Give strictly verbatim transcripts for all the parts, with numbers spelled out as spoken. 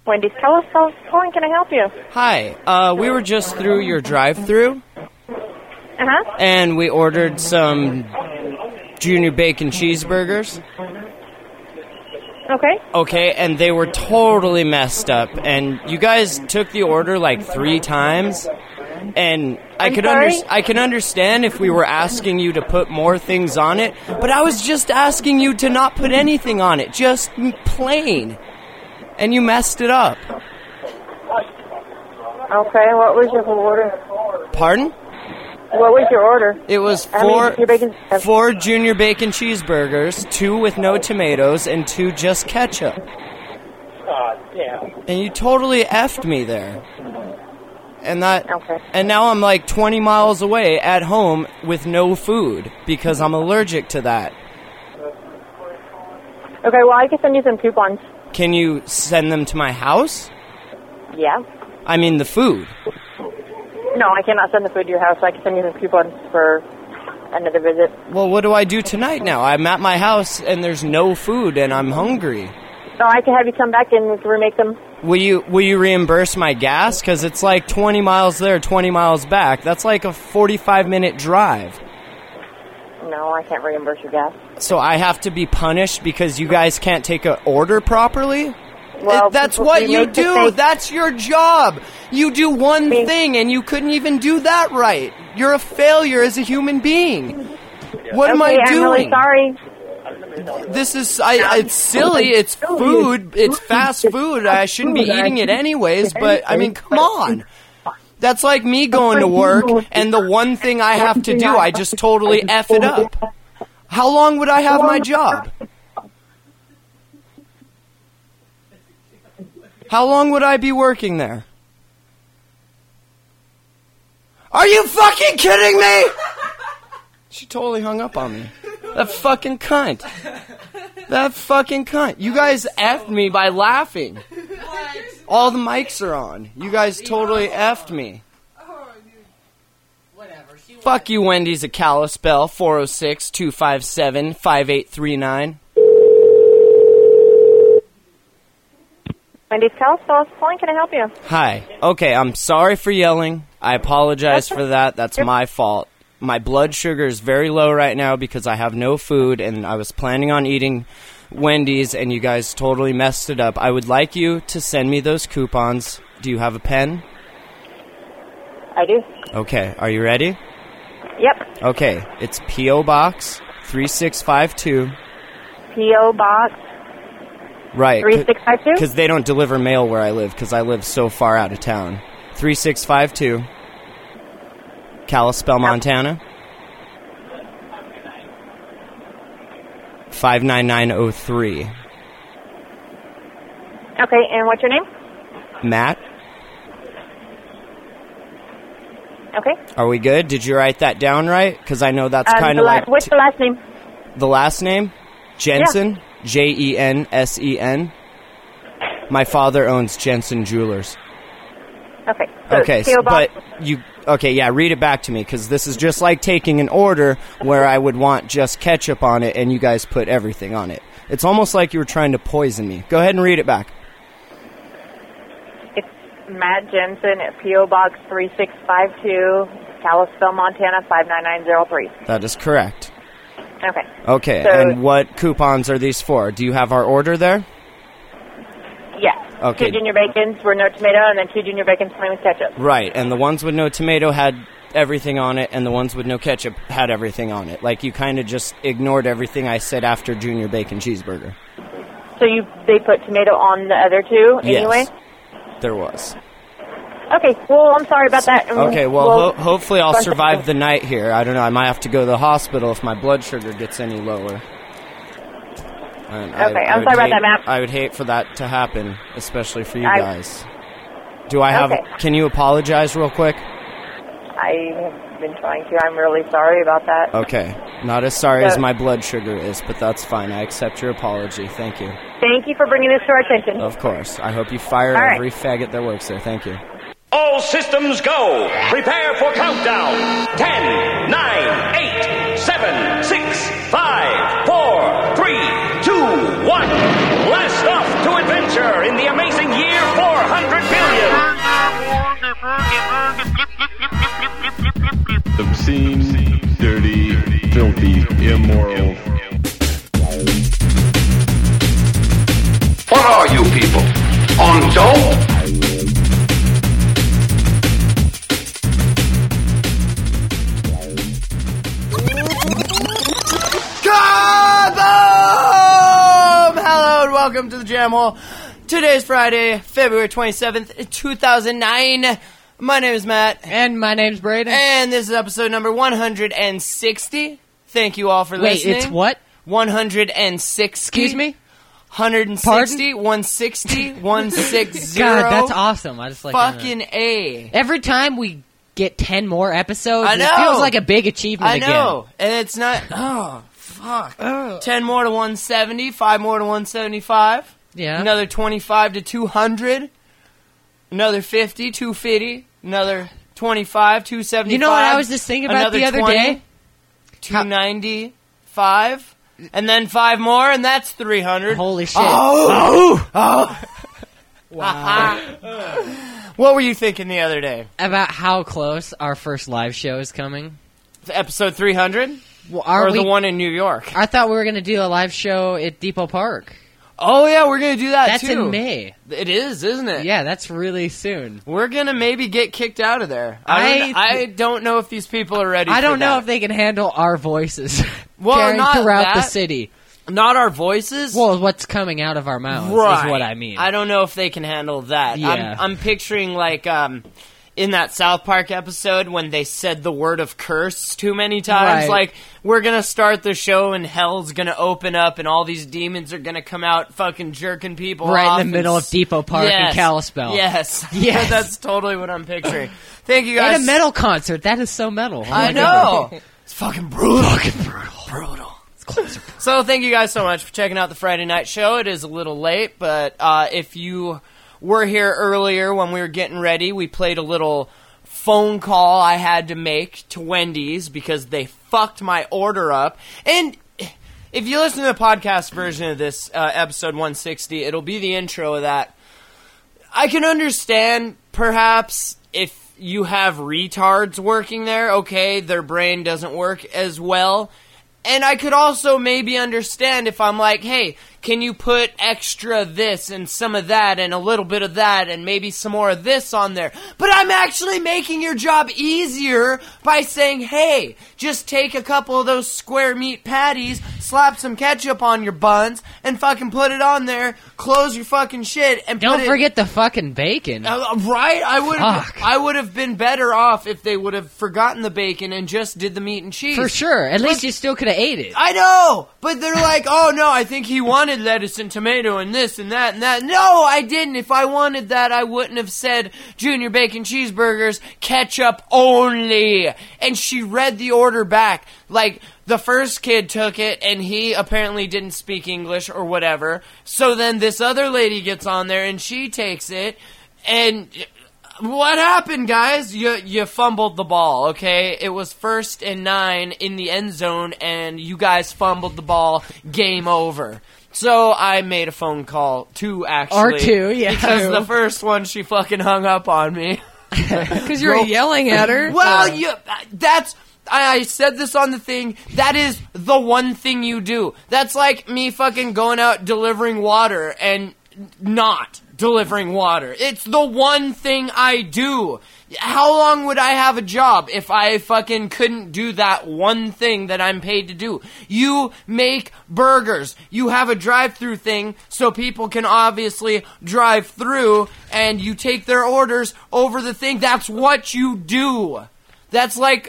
Wendy's Kalispell calling. Can I help you? Hi. Uh, we were just through your drive-thru. Uh-huh. And we ordered some junior bacon cheeseburgers. Okay. Okay, and they were totally messed up. And you guys took the order like three times. And I I'm could sorry? under- I can understand if we were asking you to put more things on it, but I was just asking you to not put anything on it, just plain. And you messed it up. Okay, what was your order? Pardon? What was your order? It was How many four, junior bacon- four junior bacon cheeseburgers, two with no tomatoes, and two just ketchup. Uh, yeah. And you totally effed me there. And that, Okay. and now I'm like twenty miles away at home with no food because I'm allergic to that. Okay, well, I can send you some coupons. Can you send them to my house? Yeah. I mean the food. No, I cannot send the food to your house. I can send you some coupons for another visit. Well, what do I do tonight now? I'm at my house and there's no food and I'm hungry. No, I can have you come back and we can remake them. Will you will you reimburse my gas? Because it's like twenty miles there, twenty miles back. That's like a forty-five minute drive. No, I can't reimburse your gas. So I have to be punished because you guys can't take an order properly? Well, It- that's we what you make do. mistakes. That's your job. You do one We- thing and you couldn't even do that right. You're a failure as a human being. What am I Okay, I'm doing? really sorry. This is, I, it's silly, it's food, it's fast food, I shouldn't be eating it anyways, but, I mean, come on. That's like me going to work, and the one thing I have to do, I just totally F it up. How long would I have my job? How long would I be working there? Are you fucking kidding me? She totally hung up on me. That fucking cunt. That fucking cunt. You guys effed me by laughing. All the mics are on. You guys totally effed me. Fuck you, Wendy's at Kalispell, four oh six, two five seven, five eight three nine. Wendy's Kalispell is calling. Can I help you? Hi. Okay, I'm sorry for yelling. I apologize for that. That's my fault. My blood sugar is very low right now because I have no food, and I was planning on eating Wendy's, and you guys totally messed it up. I would like you to send me those coupons. Do you have a pen? I do. Okay, are you ready? Yep. Okay, it's P O Box three six five two. P O Box Right. three six five two? Because they don't deliver mail where I live, because I live so far out of town. three six five two. Kalispell, Montana. five nine nine oh three. Okay, and what's your name? Matt, Okay. are we good? Did you write that down right? Because I know that's Um, kind the of la- like... what's t- the last name? the last name? Jensen? J E N S E N. My father owns Jensen Jewelers. Okay. So Okay, P O s- Box. but you... Okay, yeah, read it back to me, because this is just like taking an order where I would want just ketchup on it, and you guys put everything on it. It's almost like you were trying to poison me. Go ahead and read it back. It's Matt Jensen at P O Box three six five two, Kalispell, Montana five nine nine zero three. That is correct. Okay. Okay, So- and what coupons are these for? Do you have our order there? Yes. Okay. Two junior bacons were no tomato, and then two junior bacons plain with ketchup. Right, and the ones with no tomato had everything on it, and the ones with no ketchup had everything on it. Like, you kind of just ignored everything I said after junior bacon cheeseburger. So you they put tomato on the other two anyway? Yes, there was. Okay, well, I'm sorry about that. Um, Okay, well, we'll- ho- hopefully I'll survive the night here. I don't know, I might have to go to the hospital if my blood sugar gets any lower. And I- Okay, I I'm would sorry about hate- that, Matt. I would hate for that to happen, especially for you I- guys. Do I have... Okay. Can you apologize real quick? I have been trying to. I'm really sorry about that. Okay. Not as sorry as So- my blood sugar is, but that's fine. I accept your apology. Thank you. Thank you for bringing this to our attention. Of course. I hope you fire All right. every faggot that works there. Thank you. All systems go. Prepare for countdown. Ten, nine, eight, seven, six, five, four, three, two, one. Blast off to adventure in the amazing year obscene, dirty, filthy, immoral. What are you people? On dope? Kaboom! Hello and welcome to the Jam Hole. Today's Friday, February twenty-seventh, two thousand nine. My name is Matt. And my name's Braden. And this is episode number one hundred sixty. Thank you all for Wait, listening. it's what? one hundred sixty. Excuse me? one hundred sixty, Pardon? one sixty, one sixty. God, that's awesome. I just like Fucking A. Every time we get ten more episodes, I know. it feels like a big achievement I again. know. And it's not... Oh, fuck. ten more to one seventy, five more to one seventy-five. Yeah. Another twenty-five to two hundred. Another fifty, two fifty. Another twenty-five, two seventy-five. You know what I was just thinking about Another the other twenty, day? two ninety-five. And then five more, and that's three hundred. Holy shit. Oh! Oh! Wow. What were you thinking the other day? About how close our first live show is coming. Episode three hundred? Well, are or we, the one in New York? I thought we were going to do a live show at Depot Park. Oh, yeah, we're going to do that, That's too. in May. It is, isn't it? Yeah, that's really soon. We're going to maybe get kicked out of there. I don't, I- I don't know if these people are ready I for don't know that. if they can handle our voices Well, carried not throughout the that. city. Not our voices. Well, what's coming out of our mouths right. is what I mean. I don't know if they can handle that. Yeah. I'm, I'm picturing, like, um, in that South Park episode when they said the word of curse too many times. Right. Like, we're going to start the show and hell's going to open up and all these demons are going to come out fucking jerking people Right off in the middle and of Depot Park yes. in Kalispell. Yes. Yes. That's totally what I'm picturing. Thank you guys. At a metal concert. That is so metal. Oh I my know. God. It's fucking brutal. Fucking brutal. Brutal. So thank you guys so much for checking out the Friday night show. It is a little late, but uh, if you were here earlier when we were getting ready, we played a little phone call I had to make to Wendy's because they fucked my order up. And if you listen to the podcast version of this uh, episode one sixty, it'll be the intro of that. I can understand, perhaps, if you have retards working there, okay, their brain doesn't work as well. And I could also maybe understand if I'm like, hey, can you put extra this and some of that and a little bit of that and maybe some more of this on there? But I'm actually making your job easier by saying, hey, just take a couple of those square meat patties, slap some ketchup on your buns, and fucking put it on there, close your fucking shit, and Don't put forget it, the fucking bacon. Uh, right? I would have. Fuck. I would have been better off if they would have forgotten the bacon and just did the meat and cheese. For sure. At But- least you still could have ate it. I know, but they're like, oh no, I think he wanted lettuce and tomato and this and that and that. No, I didn't. If I wanted that, I wouldn't have said Junior Bacon Cheeseburgers, ketchup only. And she read the order back. Like, the first kid took it, and he apparently didn't speak English or whatever. So then this other lady gets on there, and she takes it, and... What happened, guys? You you fumbled the ball, okay? It was first and nine in the end zone, and you guys fumbled the ball. Game over. So I made a phone call, two actually. Or two, yeah. Because Two. the first one, she fucking hung up on me. Because you were yelling at her. Well, you, that's... I said this on the thing. That is the one thing you do. That's like me fucking going out delivering water and not delivering water. It's the one thing I do. How long would I have a job if I fucking couldn't do that one thing that I'm paid to do? You make burgers. You have a drive-through thing so people can obviously drive through, and you take their orders over the thing. That's what you do. That's like...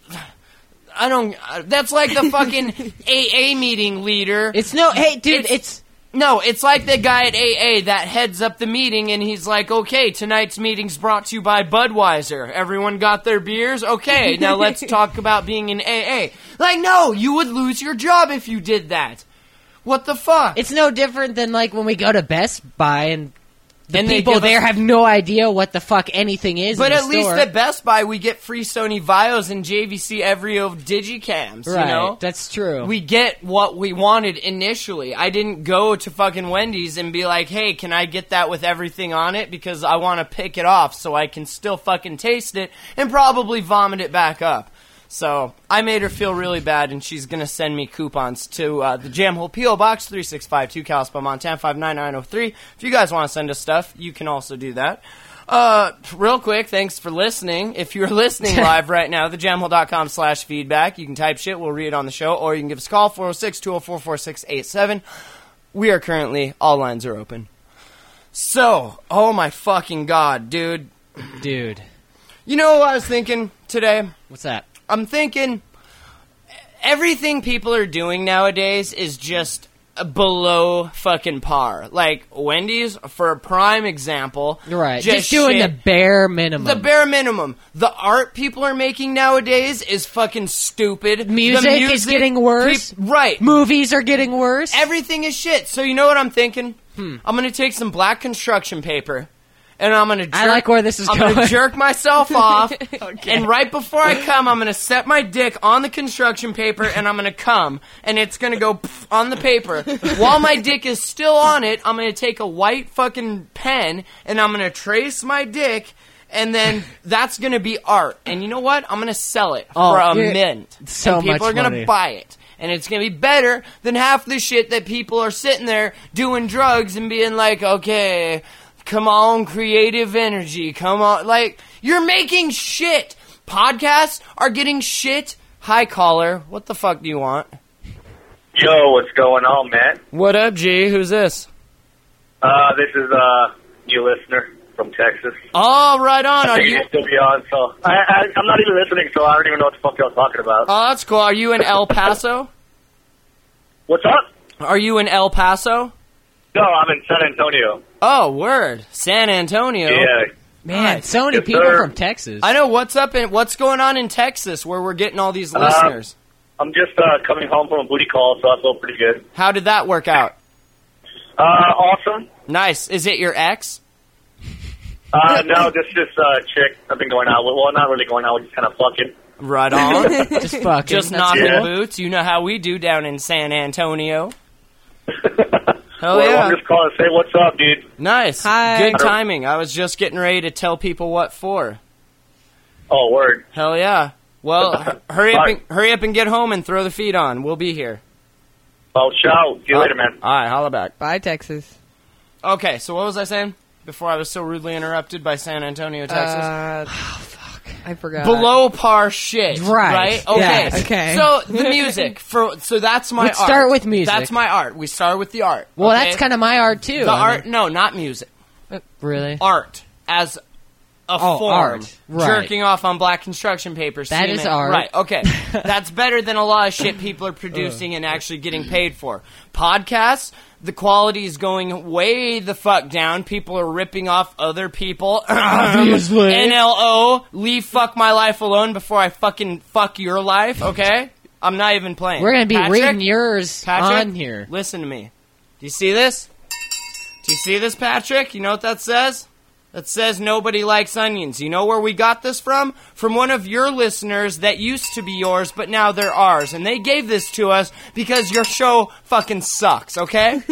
I don't... That's like the fucking A A meeting leader. It's no... Hey, dude, It's- it's... No, it's like the guy at A A that heads up the meeting, and he's like, okay, tonight's meeting's brought to you by Budweiser. Everyone got their beers? Okay, now let's talk about being in A A. Like, no, you would lose your job if you did that. What the fuck? It's no different than, like, when we go to Best Buy and the And they people give there us- have no idea what the fuck anything is But in the at least store. at Best Buy, we get free Sony Vios and J V C Evrio Digicams, Right, you know? that's true. We get what we wanted initially. I didn't go to fucking Wendy's and be like, hey, can I get that with everything on it? Because I want to pick it off so I can still fucking taste it and probably vomit it back up. So I made her feel really bad, and she's going to send me coupons to uh, the Jamhole P O Box three six five two, Kalispell, Montana five nine nine oh three. If you guys want to send us stuff, you can also do that. Uh, real quick, thanks for listening. If you're listening live right now, thejamhole.com slash feedback. You can type shit, we'll read it on the show, or you can give us a call, four oh six, two oh four, four six eight seven. We are currently, all lines are open. So, oh my fucking god, dude. Dude. You know what I was thinking today? What's that? I'm thinking everything people are doing nowadays is just below fucking par. Like Wendy's, for a prime example. Right. Just, just doing shit. the bare minimum. The bare minimum. The art people are making nowadays is fucking stupid. Music, the music is getting worse. Peop- right. Movies are getting worse. Everything is shit. So you know what I'm thinking? Hmm. I'm going to take some black construction paper. And I'm gonna. Jerk, I like where this is I'm going. I'm gonna jerk myself off, okay. And right before I come, I'm gonna set my dick on the construction paper, and I'm gonna come, and it's gonna go pff on the paper. While my dick is still on it, I'm gonna take a white fucking pen, and I'm gonna trace my dick, and then that's gonna be art. And you know what? I'm gonna sell it oh, for a mint, so and people much are gonna money. buy it. And it's going to be better than half the shit that people are sitting there doing drugs and being like, okay, come on, creative energy, come on. Like, you're making shit. Podcasts are getting shit. Hi, caller. What the fuck do you want? Yo, what's going on, man? What up, G? Who's this? Uh, this is a new listener from Texas. Oh, right on. I Are think you? you still be on, so I, I, I'm not even listening, so I don't even know what the fuck y'all talking about. Oh, that's cool. Are you in El Paso? What's up? Are you in El Paso? No, I'm in San Antonio. Oh, word. San Antonio. Yeah. Man, Nice. so many Yes, people sir. from Texas. I know what's up in what's going on in Texas where we're getting all these listeners. Uh, I'm just uh, coming home from a booty call, so I feel pretty good. How did that work out? Uh, awesome. Nice. Is it your ex? Uh, no, just this uh, chick I've been going out with. Well, not really going out with, just kind of fucking. Right on. Just fucking. Just That's knocking Yeah. boots. You know how we do down in San Antonio. Hell well, yeah. I'm just calling to say what's up, dude. Nice. Hi. Good timing. I was just getting ready to tell people what for. Oh, word. Hell yeah. Well, h- hurry up Bye. and hurry up and get home and throw the feed on. We'll be here. Oh, ciao. See you later, man. All right, holla back. Bye, Texas. Okay, so what was I saying before I was so rudely interrupted by San Antonio, Texas? Uh, I forgot. Below par shit, Right. right? Okay. Yes. Okay. So the music for so that's my Let's art. start with music. That's my art. We start with the art. Well, okay? that's kind of my art, too. the I art. mean- No, not music. Really? Art as a Oh, form. art. Right. Jerking off on black construction paper. That seeing is it- art. Right. Okay. That's better than a lot of shit people are producing and actually getting paid for. Podcasts. The quality is going way the fuck down. People are ripping off other people. Obviously. N L O, leave fuck my life alone before I fucking fuck your life, okay? I'm not even playing. We're going to be Patrick? reading yours Patrick, on here. listen to me. Do you see this? Do you see this, Patrick? You know what that says? That says nobody likes onions. You know where we got this from? From one of your listeners that used to be yours, but now they're ours. And they gave this to us because your show fucking sucks, okay?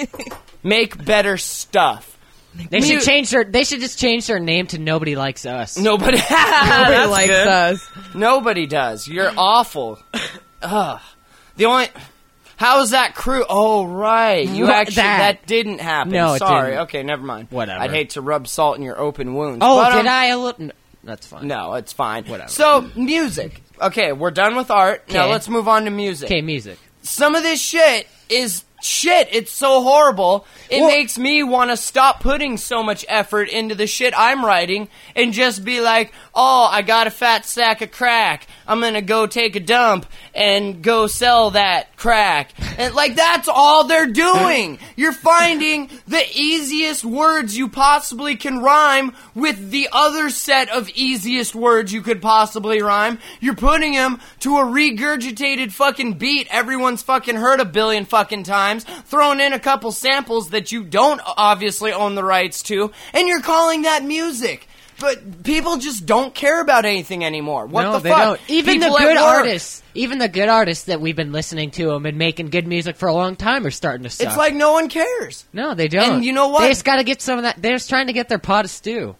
Make better stuff. They should Mu- change their. They should just change their name to Nobody Likes Us. Nobody, Nobody That's likes good. us. Nobody does. You're awful. Ugh. The only... How is that crew? Oh, right. You What- actually... That, that- didn't happen. No, it Sorry. didn't. Okay, never mind. Whatever. I'd hate to rub salt in your open wounds. Oh, but, um, did I? A little. No, that's fine. No, it's fine. Whatever. So, music. Okay, we're done with art. Now Okay. let's move on to music. Okay, music. Some of this shit is shit. It's so horrible. It Well- makes me want to stop putting so much effort into the shit I'm writing and just be like, oh, I got a fat sack of crack. I'm going to go take a dump and go sell that crack. And like, that's all they're doing. You're finding the easiest words you possibly can rhyme with the other set of easiest words you could possibly rhyme. You're putting them to a regurgitated fucking beat everyone's fucking heard a billion fucking times, throwing in a couple samples that you don't obviously own the rights to, and you're calling that music. But people just don't care about anything anymore. What no, the they fuck? don't. Even People the at good work- artists, even the good artists that we've been listening to them and making good music for a long time are starting to suck. It's like no one cares. no, they don't. And you know what? They just got to get some of that. They're just trying to get their pot of stew.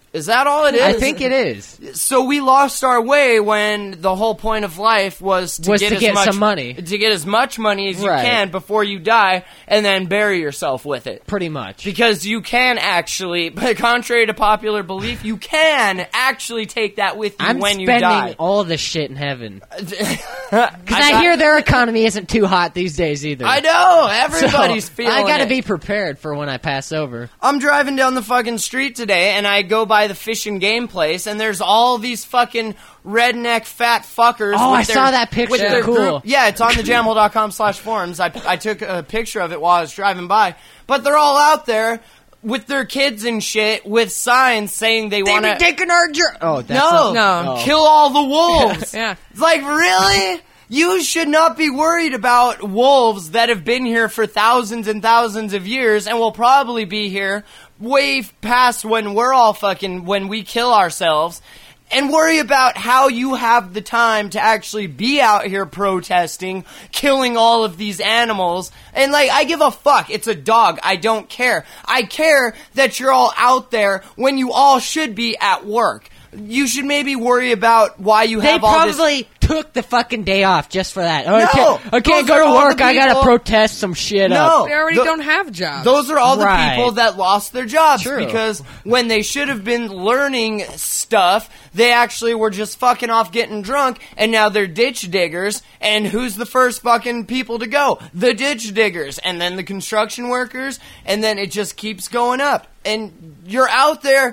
Is that all it is? I think it is. So we lost our way when the whole point of life was to Was get, to as get much, some money. To get as much money as you Right. can before you die, and then bury yourself with it. Pretty much. Because you can actually, contrary to popular belief, you can actually take that with you I'm when you spending die. all this shit in heaven. Because I, I, got- hear their economy isn't too hot these days either. I know, So, everybody's feeling I gotta it. be prepared for when I pass over. I'm driving down the fucking street today, and I go by the Fish and Game place, and there's all these fucking redneck fat fuckers. Oh, with I their, saw that picture. with their Cool. group. Yeah, it's on the jamhole dot com slash forums. I, I took a picture of it while I was driving by. But they're all out there with their kids and shit with signs saying they, They want be to... taking our jer- Oh, that's No, a- No. Oh. kill all the wolves. Yeah. It's like, really? You should not be worried about wolves that have been here for thousands and thousands of years and will probably be here way past when we're all fucking, when we kill ourselves, and worry about how you have the time to actually be out here protesting, killing all of these animals. And like, I give a fuck. It's a dog. I don't care. I care that you're all out there when you all should be at work. You should maybe worry about why you They have all this... probably took the fucking day off just for that. Oh, I No! can't, I can't Those go are to all work. the I gotta people- protest some shit No. up. They already The- don't have jobs. Those are all the Right. people that lost their jobs True. because when they should have been learning stuff, they actually were just fucking off getting drunk, and now they're ditch diggers. And who's the first fucking people to go? The ditch diggers, and then the construction workers, and then it just keeps going up. And you're out there.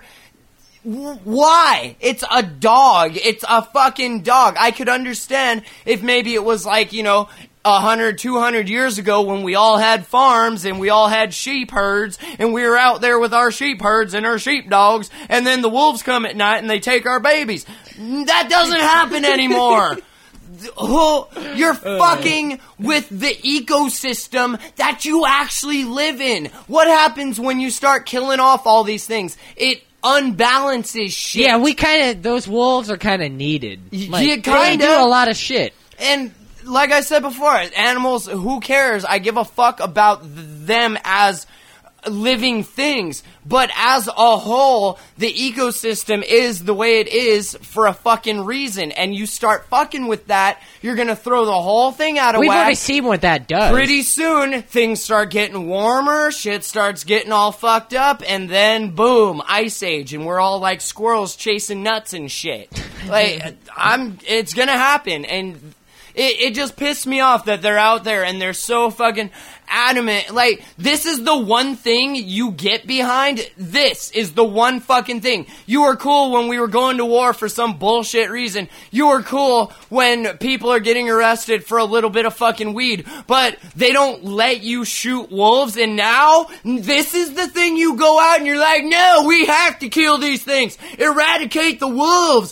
Why? It's a dog. It's a fucking dog. I could understand if maybe it was like, you know, a hundred, two hundred years ago when we all had farms and we all had sheep herds and we were out there with our sheep herds and our sheep dogs, and then the wolves come at night and they take our babies. That doesn't happen anymore. Oh, you're fucking with the ecosystem that you actually live in. What happens when you start killing off all these things? It unbalances shit. Yeah, we kind of, those wolves are kind of needed. Like, yeah, They kinda. do a lot of shit. And like I said before, animals, who cares? I give a fuck about th- them as living things. But as a whole, the ecosystem is the way it is for a fucking reason. And you start fucking with that, you're gonna throw the whole thing out of We've whack. already seen what that does. Pretty soon, things start getting warmer, shit starts getting all fucked up, and then boom, ice age, and we're all like squirrels chasing nuts and shit. Like, I'm, it's gonna happen, and it, it just pissed me off that they're out there and they're so fucking adamant. Like, this is the one thing you get behind. This is the one fucking thing. You were cool when we were going to war for some bullshit reason. You were cool when people are getting arrested for a little bit of fucking weed, but they don't let you shoot wolves, and now this is the thing you go out and you're like, no, we have to kill these things. Eradicate the wolves.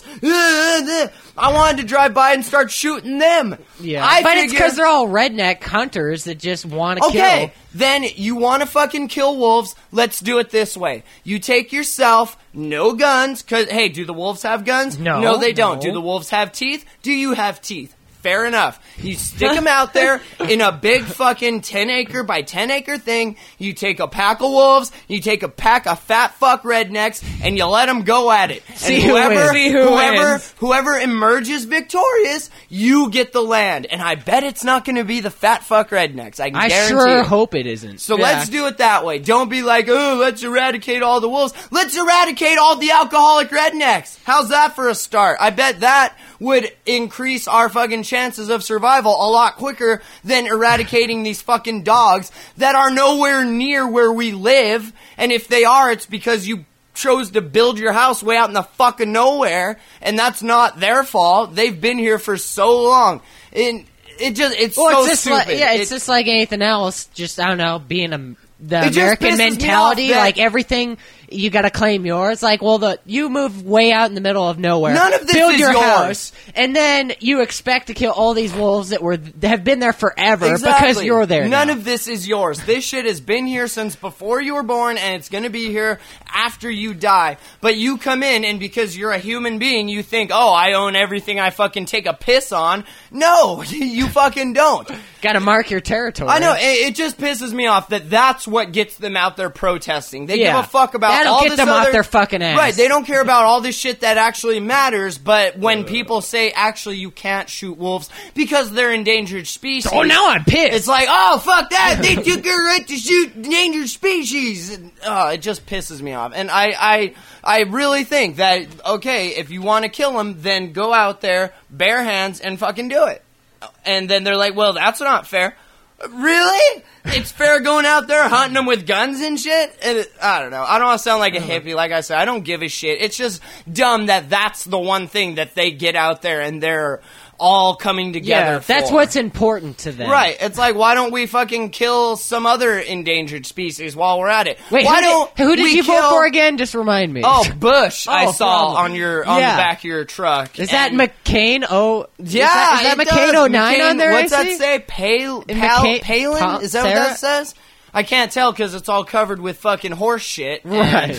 I wanted to drive by and start shooting them. Yeah, I but it's figure- because they're all redneck hunters that just want to Okay, kill. then you want to fucking kill wolves, let's do it this way. You take yourself, no guns, cause, hey, do the wolves have guns? No. No, they don't. No. Do the wolves have teeth? Do you have teeth? Fair enough. You stick them out there in a big fucking ten acre by ten acre thing. You take a pack of wolves, you take a pack of fat fuck rednecks, and you let them go at it. See and who whoever, wins. See who whoever, wins. whoever emerges victorious, you get the land. And I bet it's not going to be the fat fuck rednecks. I can I guarantee sure it. hope it isn't. So Yeah. let's do it that way. Don't be like, oh, let's eradicate all the wolves. Let's eradicate all the alcoholic rednecks. How's that for a start? I bet that would increase our fucking chances of survival a lot quicker than eradicating these fucking dogs that are nowhere near where we live. And if they are, it's because you chose to build your house way out in the fucking nowhere, and that's not their fault. They've been here for so long. And it just, it's Well, so it's just stupid. like, yeah, it's It- just like anything else. Just, I don't know, being a, the It just American pisses me mentality, off that- like everything, you gotta claim yours. Like, well, the you move way out in the middle of nowhere. None of this build is your yours. house, and then you expect to kill all these wolves that were that have been there forever Exactly. because you're there. None now. of this is yours. This shit has been here since before you were born, and it's going to be here after you die. But you come in, and because you're a human being, you think, oh, I own everything I fucking take a piss on. No, you fucking don't. Gotta mark your territory. I know, it, it just pisses me off that that's what gets them out there protesting. They Yeah. give a fuck about That'll all get this them off other, their fucking ass. Right, they don't care about all this shit that actually matters, but when people say, actually, you can't shoot wolves because they're endangered species. Oh, now I'm pissed. It's like, oh, fuck that. They took your right to shoot endangered species. And, oh, it just pisses me off. And I, I, I really think that, okay, if you want to kill them, then go out there, bare hands, and fucking do it. And then they're like, well, that's not fair. Really? It's fair going out there hunting them with guns and shit? And it, I don't know. I don't want to sound like a hippie. Like I said, I don't give a shit. It's just dumb that that's the one thing that they get out there and they're all coming together Yeah, that's for. what's important to them. Right. It's like, why don't we fucking kill some other endangered species while we're at it? Wait, why who don't did, who did we you kill... vote for again? Just remind me. Oh, Bush, I Oh, saw probably. on your on Yeah. the back of your truck. Is that And- McCain? Oh, Yeah, is that, is that it McCain does. oh nine McCain- on there? What's I that see? say? Pale, And Pal, McCain- Palin? Pa- Is that Sarah? what that says? I can't tell because it's all covered with fucking horse shit. Right.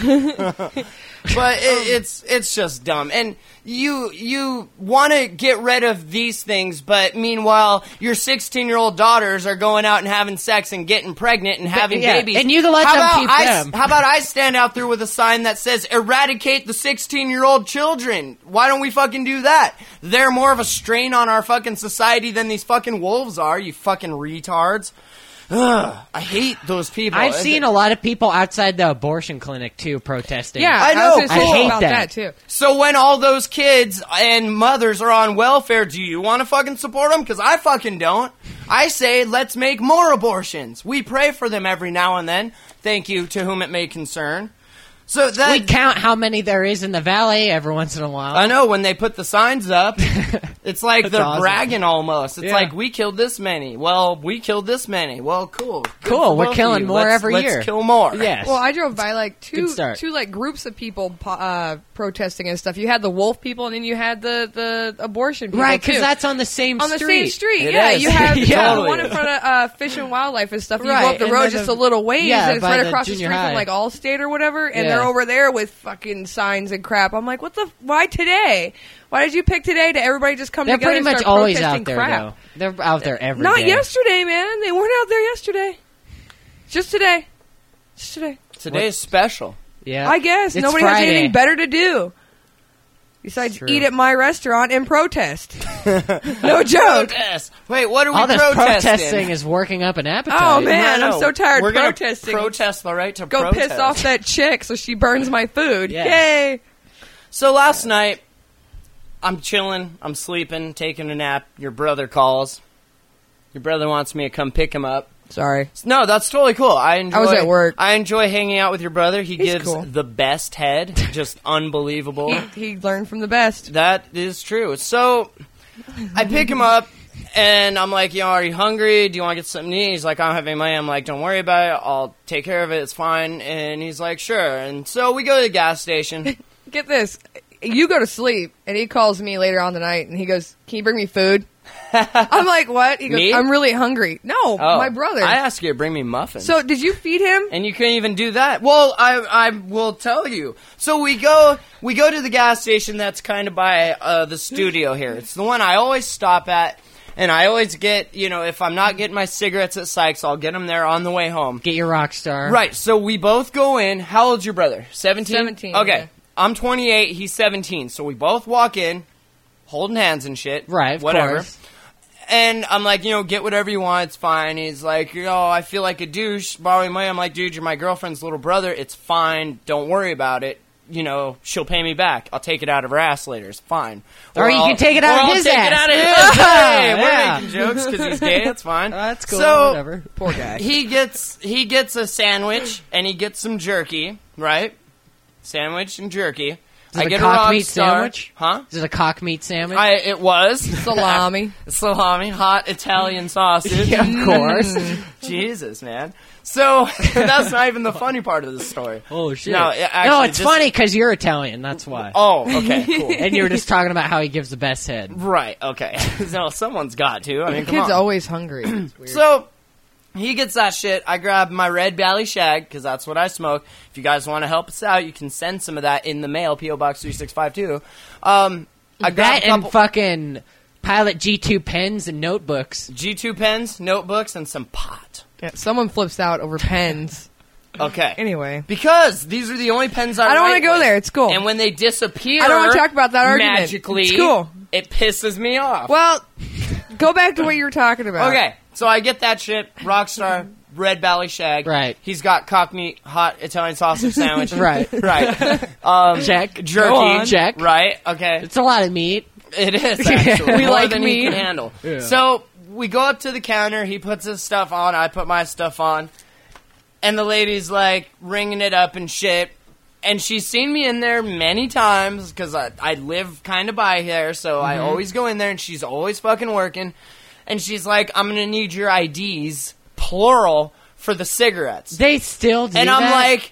But it, it's it's just dumb. And you you want to get rid of these things, but meanwhile, your sixteen-year-old daughters are going out and having sex and getting pregnant and having yeah, babies. and you can let how them about keep I, them. How about I stand out there with a sign that says, eradicate the sixteen-year-old children? Why don't we fucking do that? They're more of a strain on our fucking society than these fucking wolves are, you fucking retards. Ugh, I hate those people. I've seen a lot of people outside the abortion clinic too protesting. Yeah, I I, know, was gonna cool. say I hate about that. that. too. So when all those kids and mothers are on welfare, do you want to fucking support them? Because I fucking don't. I say let's make more abortions. We pray for them every now and then. Thank you to whom it may concern. So that We count how many there is in the valley every once in a while. I know when they put the signs up, it's like That's they're awesome. bragging almost. It's Yeah. like we killed this many. Well, we killed this many. Well, cool. Good Cool, for we're both of killing you. more Let's- every let's year. kill more. Yes. Well, I drove by like two, Good start. two like groups of people po- uh, protesting and stuff. You had the wolf people, and then you had the, the abortion people, right, too. because that's on the same on the street. same street. It yeah, is. you have Yeah. the one in front of uh, Fish and Wildlife and stuff. You Right, go up the and road then just the- a little ways, yeah, and it's by right the across the junior street high. from like Allstate or whatever. And Yeah. they're over there with fucking signs and crap. I'm like, what the? Why today? Why did you pick today to everybody just come They're together pretty and much start always protesting out there, crap? though. They're out there every Not day. yesterday, man. They weren't out there yesterday. Just today. Just today. Today's special. Yeah, I guess It's nobody Friday. has anything better to do besides True. eat at my restaurant and protest. No joke. Protest. Wait, what are we All this protesting? protesting is working up an appetite. Oh, man. I I'm know. so tired We're gonna protesting. Protest the right to Go protest. piss off that chick so she burns my food. Yeah. Yay. So last night, I'm chilling, I'm sleeping, taking a nap. Your brother calls. Your brother wants me to come pick him up. Sorry. No, that's totally cool. I enjoy. I was at work. I enjoy hanging out with your brother. He He's gives cool. the best head, just unbelievable. He, he learned from the best. That is true. So I pick him up, and I'm like, you know, are you hungry? Do you want to get something to eat? He's like, I don't have any money. I'm like, don't worry about it. I'll take care of it. It's fine. And he's like, sure. And so we go to the gas station. Get this. You go to sleep, and he calls me later on the night, and he goes, can you bring me food? I'm like, what? He goes, Me? I'm really hungry. No, Oh, my brother. I asked you to bring me muffins. So did you feed him? And you couldn't even do that. Well, I I will tell you. So we go we go to the gas station that's kind of by uh, the studio here. It's the one I always stop at, and I always get, you know, if I'm not getting my cigarettes at Sykes, I'll get them there on the way home. Get your rock star. Right. So we both go in. How old's your brother? seventeen? seventeen, Okay. yeah. I'm twenty-eight. He's seventeen. So we both walk in, holding hands and shit. Right, of Whatever. course. And I'm like, you know, get whatever you want, it's fine. He's like, oh, I feel like a douche, borrowing money. I'm like, dude, you're my girlfriend's little brother. It's fine. Don't worry about it. You know, she'll pay me back. I'll take it out of her ass later. It's fine. Or you I'll- can take it out or of I'll his take ass. it out of his. Hey, Yeah. we're making jokes because he's gay. It's fine. That's cool. So, Whatever. Poor guy. he gets he gets a sandwich and he gets some jerky, right? Sandwich and jerky. Is it I a get cock a rock meat star. sandwich? Huh? Is it a cock meat sandwich? I it was Salami. salami, hot Italian sausage. Yeah, of course. Jesus, man. So that's not even the funny part of the story. Oh shit! No, it actually no, it's just- funny because you're Italian. That's why. Oh, okay, cool. And you were just talking about how he gives the best head. Right, okay. No, someone's got to. I mean, The come kid's on. always hungry. It's weird. So he gets that shit. I grab my Red Valley Shag because that's what I smoke. If you guys want to help us out, you can send some of that in the mail, P O Box three six five two. Um, I grab That a couple and fucking Pilot G two pens and notebooks. G two pens, notebooks, and some pot. Yeah, someone flips out over pens. Okay. Anyway. Because these are the only pens I I don't want want to go there. It's cool. And when they disappear, I don't want to talk about that argument. magically, It's cool. it pisses me off. Well, go back to what you were talking about. Okay, so I get that shit. Rockstar, red Bally Shag. Right. He's got cockney hot Italian sausage sandwich. Right. Right. Um, Check. Jerky. Go on. Check. Right. Okay. It's a lot of meat. It is, actually. We More like than meat. he can handle. So we go up to the counter. He puts his stuff on. I put my stuff on. And the lady's, like, ringing it up and shit. And she's seen me in there many times because I, I live kind of by here. So I always go in there, and she's always fucking working. And she's like, I'm going to need your I Ds, plural, for the cigarettes. They still do And that? I'm like,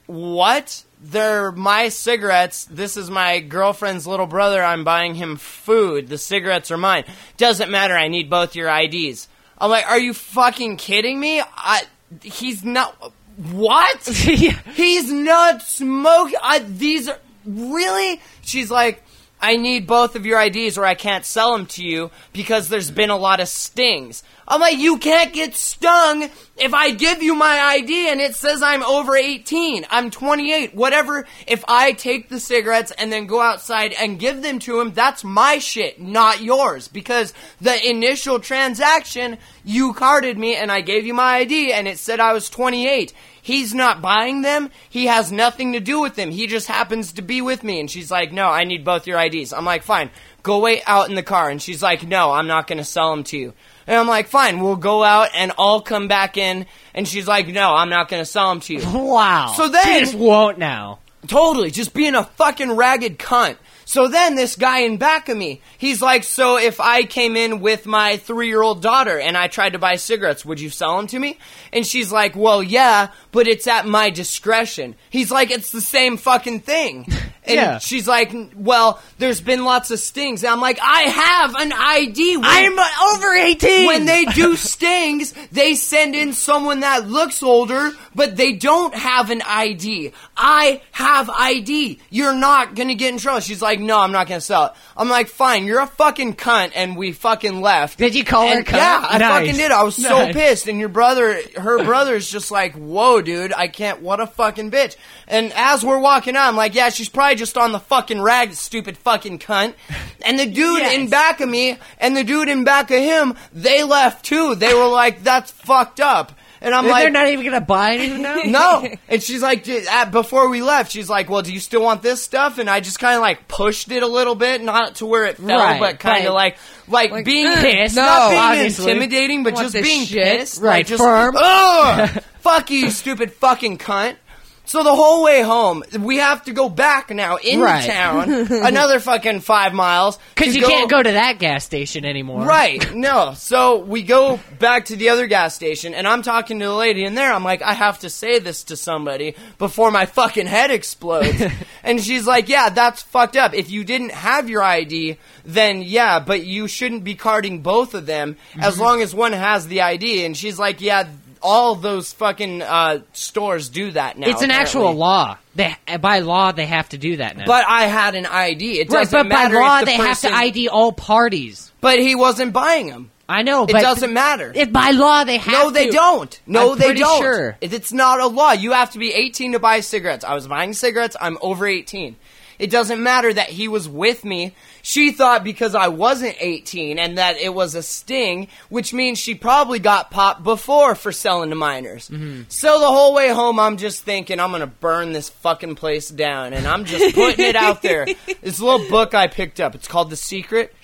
what? They're my cigarettes. This is my girlfriend's little brother. I'm buying him food. The cigarettes are mine. Doesn't matter. I need both your I Ds. I'm like, are you fucking kidding me? I, he's not. What? He's not smoking. I, these are. Really? She's like, I need both of your I Ds or I can't sell them to you because there's been a lot of stings. I'm like, you can't get stung if I give you my I D and it says I'm over eighteen. I'm twenty-eight. Whatever. If I take the cigarettes and then go outside and give them to him, that's my shit, not yours. Because the initial transaction, you carded me and I gave you my I D and it said I was twenty-eight. He's not buying them. He has nothing to do with them. He just happens to be with me. And she's like, no, I need both your I Ds. I'm like, fine. Go wait out in the car. And she's like, no, I'm not going to sell them to you. And I'm like, fine, we'll go out and I'll come back in. And she's like, no, I'm not going to sell them to you. Wow. So then- She just won't now. Totally, just being a fucking ragged cunt. So then this guy in back of me, he's like, so if I came in with my three-year-old daughter and I tried to buy cigarettes, would you sell them to me? And she's like, well, yeah, but it's at my discretion. He's like, it's the same fucking thing. And Yeah. she's like, well, there's been lots of stings. And I'm like, I have an I D. When, I'm over eighteen! When they do stings, they send in someone that looks older, but they don't have an I D. I have I D. You're not gonna get in trouble. She's like, no, I'm not gonna sell it. I'm like, fine, you're a fucking cunt, and we fucking left. Did you call her And cunt? Yeah, I Nice. fucking did. I was so Nice. pissed. And your brother, her brother's just like, whoa, dude, I can't, what a fucking bitch. And as we're walking out, I'm like, yeah, she's probably just on the fucking rag, stupid fucking cunt. And the dude Yes. in back of me and the dude in back of him, they left too. They were like, that's fucked up. And I'm They're like, not even going to buy anything now? no. And she's like, "Dude, at, before we left, she's like, well, do you still want this stuff? And I just kind of like pushed it a little bit, not to where it fell, Right, but kind but- of like, like, Like, being eh, pissed. no, not being obviously. intimidating, but Want just this being shit. pissed. Right, like, just, firm. Ugh! Fuck you, stupid fucking cunt. So the whole way home, we have to go back now into Right. town, another fucking five miles. Because to you can't go to that gas station anymore. Right, no. So we go back to the other gas station, and I'm talking to the lady in there. I'm like, I have to say this to somebody before my fucking head explodes. And she's like, yeah, that's fucked up. If you didn't have your I D, then yeah, but you shouldn't be carding both of them as long as one has the I D. And she's like, yeah, all those fucking uh, stores do that now. It's an apparently. actual law. They, by law, they have to do that now. But I had an I D. It right, doesn't but by matter law, if the they person, have to I D all parties. But he wasn't buying them. I know, It but doesn't matter. If by law they have No, to. they don't. No, I'm they pretty don't. sure. It- It's not a law. You have to be eighteen to buy cigarettes. I was buying cigarettes. I'm over eighteen. It doesn't matter that he was with me. She thought because I wasn't eighteen and that it was a sting, which means she probably got popped before for selling to minors. Mm-hmm. So the whole way home, I'm just thinking, I'm going to burn this fucking place down. And I'm just putting it out there. This little book I picked up. It's called The Secret.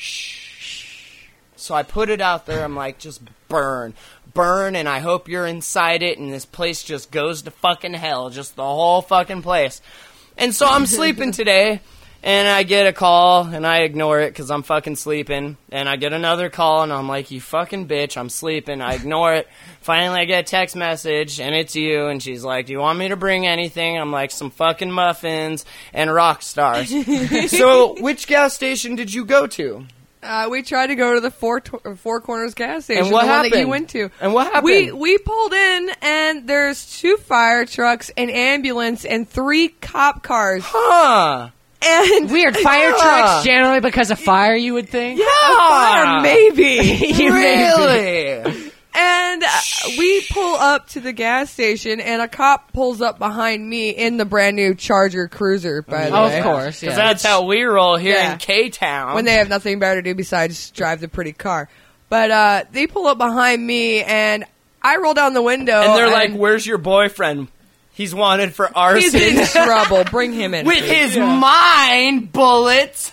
Shh. So I put it out there. I'm like, just burn. Burn, and I hope you're inside it, and this place just goes to fucking hell. Just the whole fucking place. And so I'm sleeping today, and I get a call, and I ignore it because I'm fucking sleeping. And I get another call, and I'm like, you fucking bitch, I'm sleeping. I ignore it. Finally, I get a text message, and it's you, and she's like, do you want me to bring anything? I'm like, some fucking muffins and rock stars. So, which gas station did you go to? Uh, we tried to go to the Four to- Four Corners gas station, And what the one that you happened? went to. And what happened? We we pulled in, and there's two fire trucks, an ambulance, and three cop cars. Huh. And Weird. Fire Yeah. trucks generally because of fire, you would think? yeah, fire maybe. You maybe. Really? And uh, we pull up to the gas station, and a cop pulls up behind me in the brand new Charger Cruiser, by the Oh, way. of course, Because yeah. that's how we roll here Yeah. in K-Town. When they have nothing better to do besides drive the pretty car. But uh, they pull up behind me, and I roll down the window. and they're like, where's your boyfriend? He's wanted for arson. he's in trouble. Bring him in. With his mind bullets.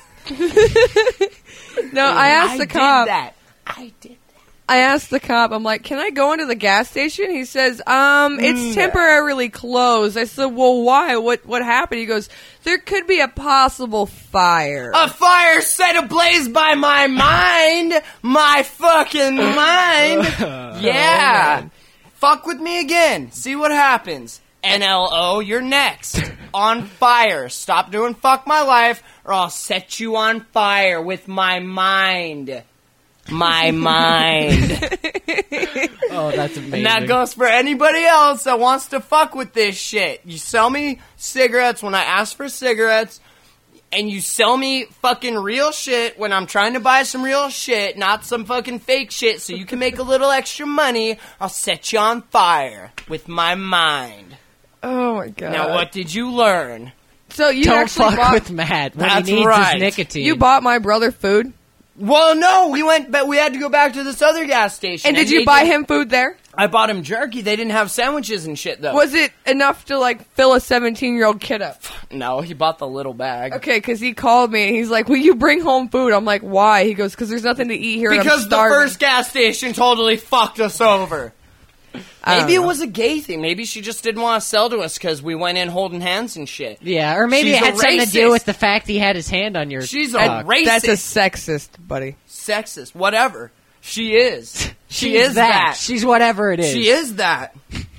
No, I asked I the did cop. that. I did I asked the cop, I'm like, can I go into the gas station? He says, um, it's temporarily closed. I said, well, why? What what happened? He goes, there could be a possible fire. A fire set ablaze by my mind. My fucking mind. Yeah. Fuck with me again. See what happens. N L O, you're next. On fire. Stop doing fuck my life, or I'll set you on fire with my mind. My mind. Oh, that's amazing. And that goes for anybody else that wants to fuck with this shit. You sell me cigarettes when I ask for cigarettes, and you sell me fucking real shit when I'm trying to buy some real shit, not some fucking fake shit, so you can make a little extra money. I'll set you on fire with my mind. Oh my god. Now, what did you learn? So you Don't actually fuck bought, with Matt when That's he needs right. his nicotine. you bought my brother food? Well, no, we went, but we had to go back to this other gas station. And did you they buy didn't- him food there? I bought him jerky. They didn't have sandwiches and shit, though. Was it enough to, like, fill a seventeen-year-old kid up? No, he bought the little bag. Okay, because he called me, and he's like, will you bring home food? I'm like, why? He goes, because there's nothing to eat here, and I'm Because the starving. first gas station totally fucked us over. I don't Maybe it know. was a gay thing. Maybe she just didn't want to sell to us because we went in holding hands and shit. Yeah, or maybe She's it had a something to racist. do with the fact he had his hand on your She's a cock. racist. That's a sexist, buddy. Sexist. Whatever. She is. She She's is that. She's whatever it is. She is that.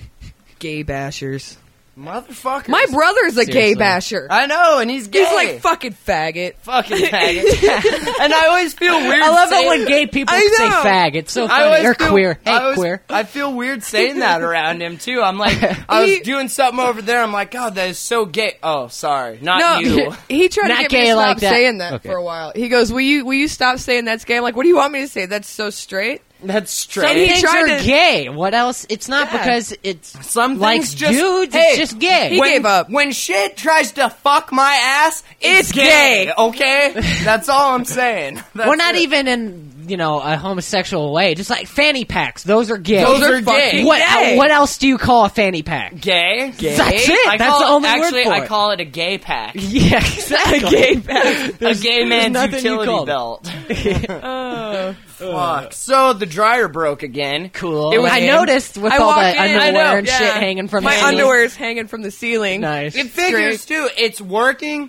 Gay bashers. Motherfucker. My brother's a gay Seriously. basher. I know, and he's gay. He's like, fucking faggot. fucking faggot. And I always feel weird. I love it saying- when gay people I say know. fag. It's so I funny. always Or feel, queer. Hey, I always- queer. I feel weird saying that around him too. I'm like, I was He- doing something over there. I'm like, God, that is so gay. Oh, sorry, not No, you. he tried Not to get me gay to stop like that. saying that Okay. for a while. He goes, will you will you stop saying that's gay? I'm like, what do you want me to say? That's so straight? That's Some straight. he things tried are to- gay. What else? It's not Yeah. because it's Some like things just dudes. hey, it's just gay. He when, gave up. When shit tries to fuck my ass, it's, It's gay. Okay, that's all I'm saying. That's We're not it. even in, you know, a homosexual way. Just like fanny packs. Those are gay. Those are fucking gay. What, gay. what else do you call a fanny pack? Gay. Gay. That's it. I That's call the it- only word actually, for I it. call it a gay pack. Yeah, exactly. A gay pack. a gay man's nothing you utility called it. belt. Oh. Fuck. So the dryer broke again. Cool. It was I in. noticed with I all walk the in, I underwear know, and yeah. shit hanging from My the ceiling. underwear is hanging from the ceiling. Nice. It figures too. It's working,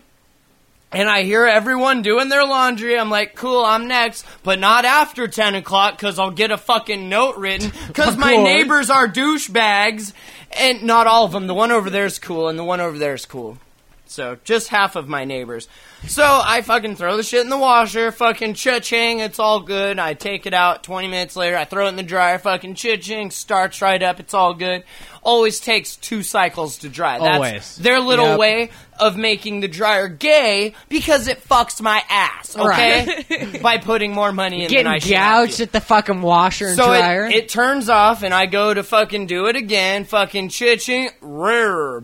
and I hear everyone doing their laundry. I'm like, cool, I'm next, but not after ten o'clock because I'll get a fucking note written because Of my course. neighbors are douchebags, and not all of them. The one over there is cool, and the one over there is cool. So just half of my neighbors. So I fucking throw the shit in the washer, fucking cha-ching, it's all good. I take it out twenty minutes later, I throw it in the dryer, fucking cha-ching, starts right up, it's all good. Always takes two cycles to dry. That's Always. their little Yep. way of making the dryer gay because it fucks my ass, okay? By putting more money in than I Getting should have gouged to. at the fucking washer and So dryer. it, it turns off, and I go to fucking do it again, fucking cha-ching, rrr,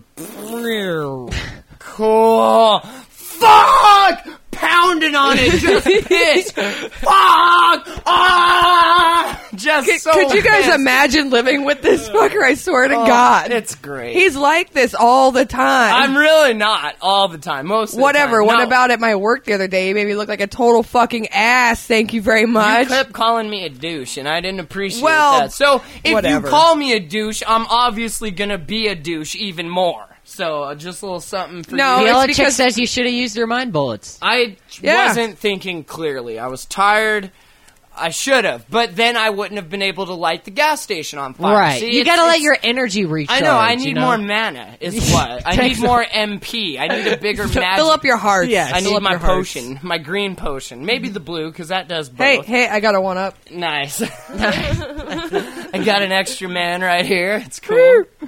cool. Fuck! Pounding on it, just pissed. Fuck! Ah! Just Could, so could you guys pissed. imagine living with this fucker? I swear to Oh, God. it's great. He's like this all the time. I'm really not all the time. Most of Whatever. the time. What No. about at my work the other day? He made me look like a total fucking ass. Thank you very You much. kept calling me a douche, and I didn't appreciate Well, that. So if whatever. you call me a douche, I'm obviously gonna be a douche even more. So uh, just a little something for No, you. it's Belichick because- says you should have used your mind bullets. I Yeah. wasn't thinking clearly. I was tired. I should have, but then I wouldn't have been able to light the gas station on fire. Right. See, you it's- gotta let it's- your energy recharge. I know. I you need know? more mana. Is what I need. More M P. I need a bigger magic. Fill up your heart. Yes. I Fill need up my your hearts. potion, my green potion, maybe the blue because that does both. Hey, hey, I got a one up. Nice. I got an extra man right here. It's cool.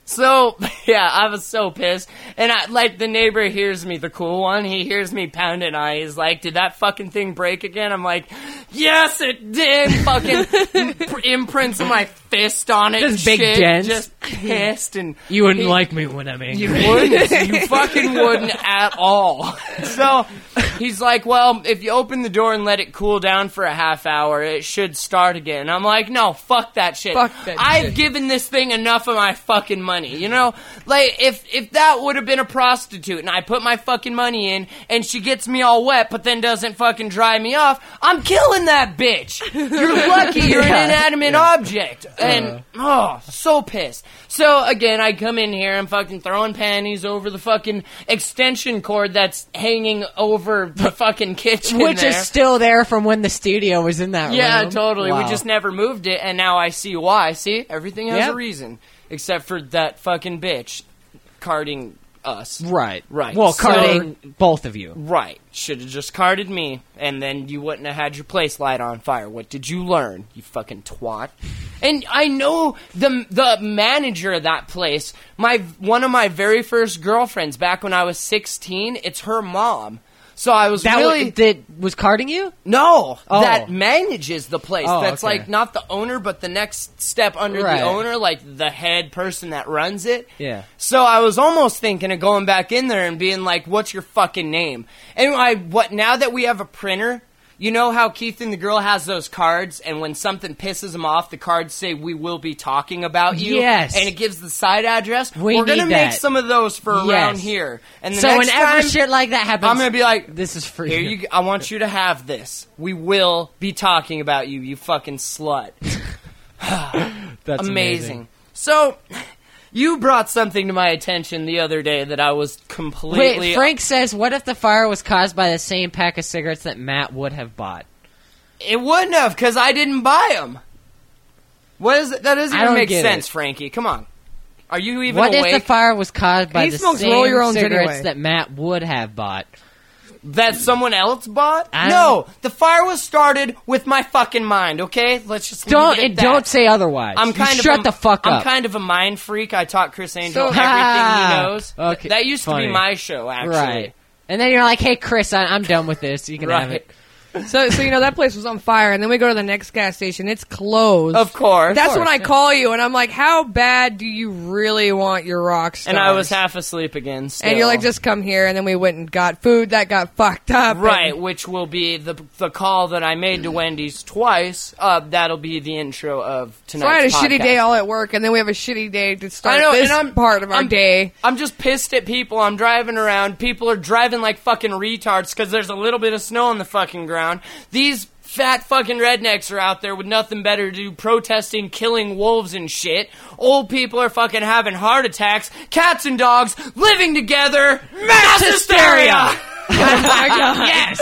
So, yeah, I was so pissed. And, I, like, the neighbor hears me, the cool one, he hears me pounding on. He's like, did that fucking thing break again? I'm like, yes, it did. Fucking imprints of my fist on it. Just big shit, dents. Just pissed. And You wouldn't he, like me when I'm angry. You wouldn't. You fucking wouldn't at all. So, he's like, well, if you open the door and let it cool down for a half hour, it should start again. I'm like, no, fuck that shit. Fuck that I've shit. given this thing enough of my fucking money. You know, like if if that would have been a prostitute and I put my fucking money in and she gets me all wet but then doesn't fucking dry me off, I'm killing that bitch. You're lucky you're Yeah. an inanimate object. And oh, so pissed. So again, I come in here, I'm fucking throwing panties over the fucking extension cord that's hanging over the fucking kitchen, Which there. is still there from when the studio was in that Yeah, room. totally. We Wow. just never moved it, and now I see why. See? Everything has Yep. a reason. Except for that fucking bitch carding us. Right. Right. Well, So- carding both of you. Right. Should have just carded me, and then you wouldn't have had your place light on fire. What did you learn, you fucking twat? And I know the the manager of that place, my one of my very first girlfriends back when I was sixteen, it's her mom. So I was That really... was, that was carding you? No, Oh. that manages the place. Oh, That's okay. like not the owner, but the next step under Right. the owner, like the head person that runs it. Yeah. So I was almost thinking of going back in there and being like, "What's your fucking name?" And I, what now that we have a printer, you know how Keith and the girl has those cards, and when something pisses them off, the cards say, "We will be talking about you." Yes. And it gives the side address. We We're gonna need make that. some of those for around Yes. here. And the So next whenever time, shit like that happens, I'm gonna be like, this is for Here you. you go. I want you to have this. We will be talking about you, you fucking slut. That's amazing. So, you brought something to my attention the other day that I was completely... Wait, Frank says, what if the fire was caused by the same pack of cigarettes that Matt would have bought? It wouldn't have, because I didn't buy them. What is it? That doesn't I even don't make get sense, it. Frankie. Come on. Are you even What awake? if the fire was caused by He the smokes same roll your own cigarettes anyway. that Matt would have bought? That someone else bought? I No, the fire was started with my fucking mind, okay? Let's just leave Don't it at and that. don't say otherwise. I'm You kind of shut a, the fuck I'm up. kind of a mind freak. I taught Chris Angel So- everything Ah, he knows. okay, That used funny. to be my show, actually. Right. And then you're like, hey, Chris, I, I'm done with this. You can have Right. it. So, so you know that place was on fire, and then we go to the next gas station. It's closed. Of course. That's Of when course, I yeah. call you, and I'm like, "How bad do you really want your rock stars?" And I was half asleep again. Still. and you're like, "Just come here." And then we went and got food that got fucked up. right, and- which will be the the call that I made to Wendy's twice. Uh, that'll be the intro of So tonight's I had a podcast. shitty day all at work, and then we have a shitty day to start I know, this and I'm, part of our I'm- day. I'm just pissed at people. I'm driving around. People are driving like fucking retards because there's a little bit of snow on the fucking ground. These fat fucking rednecks are out there with nothing better to do, protesting, killing wolves and shit. Old people are fucking having heart attacks. Cats and dogs living together. Mass hysteria! Oh my god! Yes!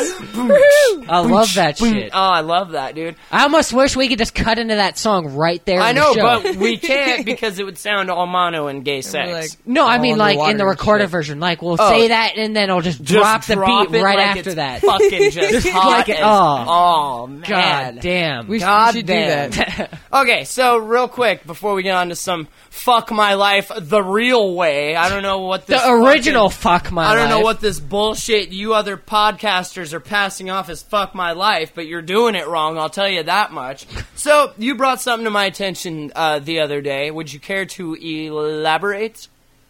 I love that shit. Oh, I love that, dude. I almost wish we could just cut into that song right there. I in the know, show. but we can't because it would sound all mono and gay sex. like, No, I all mean like in underwater the and recorded shit. version. Like we'll Oh. say that and then it'll just, Just drop the drop beat it right like after it's that. Fucking just hot like it- as- oh. oh, man. God damn. We, sh- God we should do damn. that. Okay, so real quick before we get on to some fuck my life the real way. I don't know what the this original fucking- fuck my I don't know life. what this bullshit you other podcasters are passing off as fuck my life, but you're doing it wrong, I'll tell you that much. So, you brought something to my attention uh, the other day. Would you care to elaborate?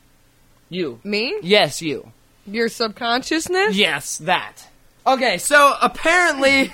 You. Me? Yes, you. Your subconsciousness? Yes, that. Okay, so apparently,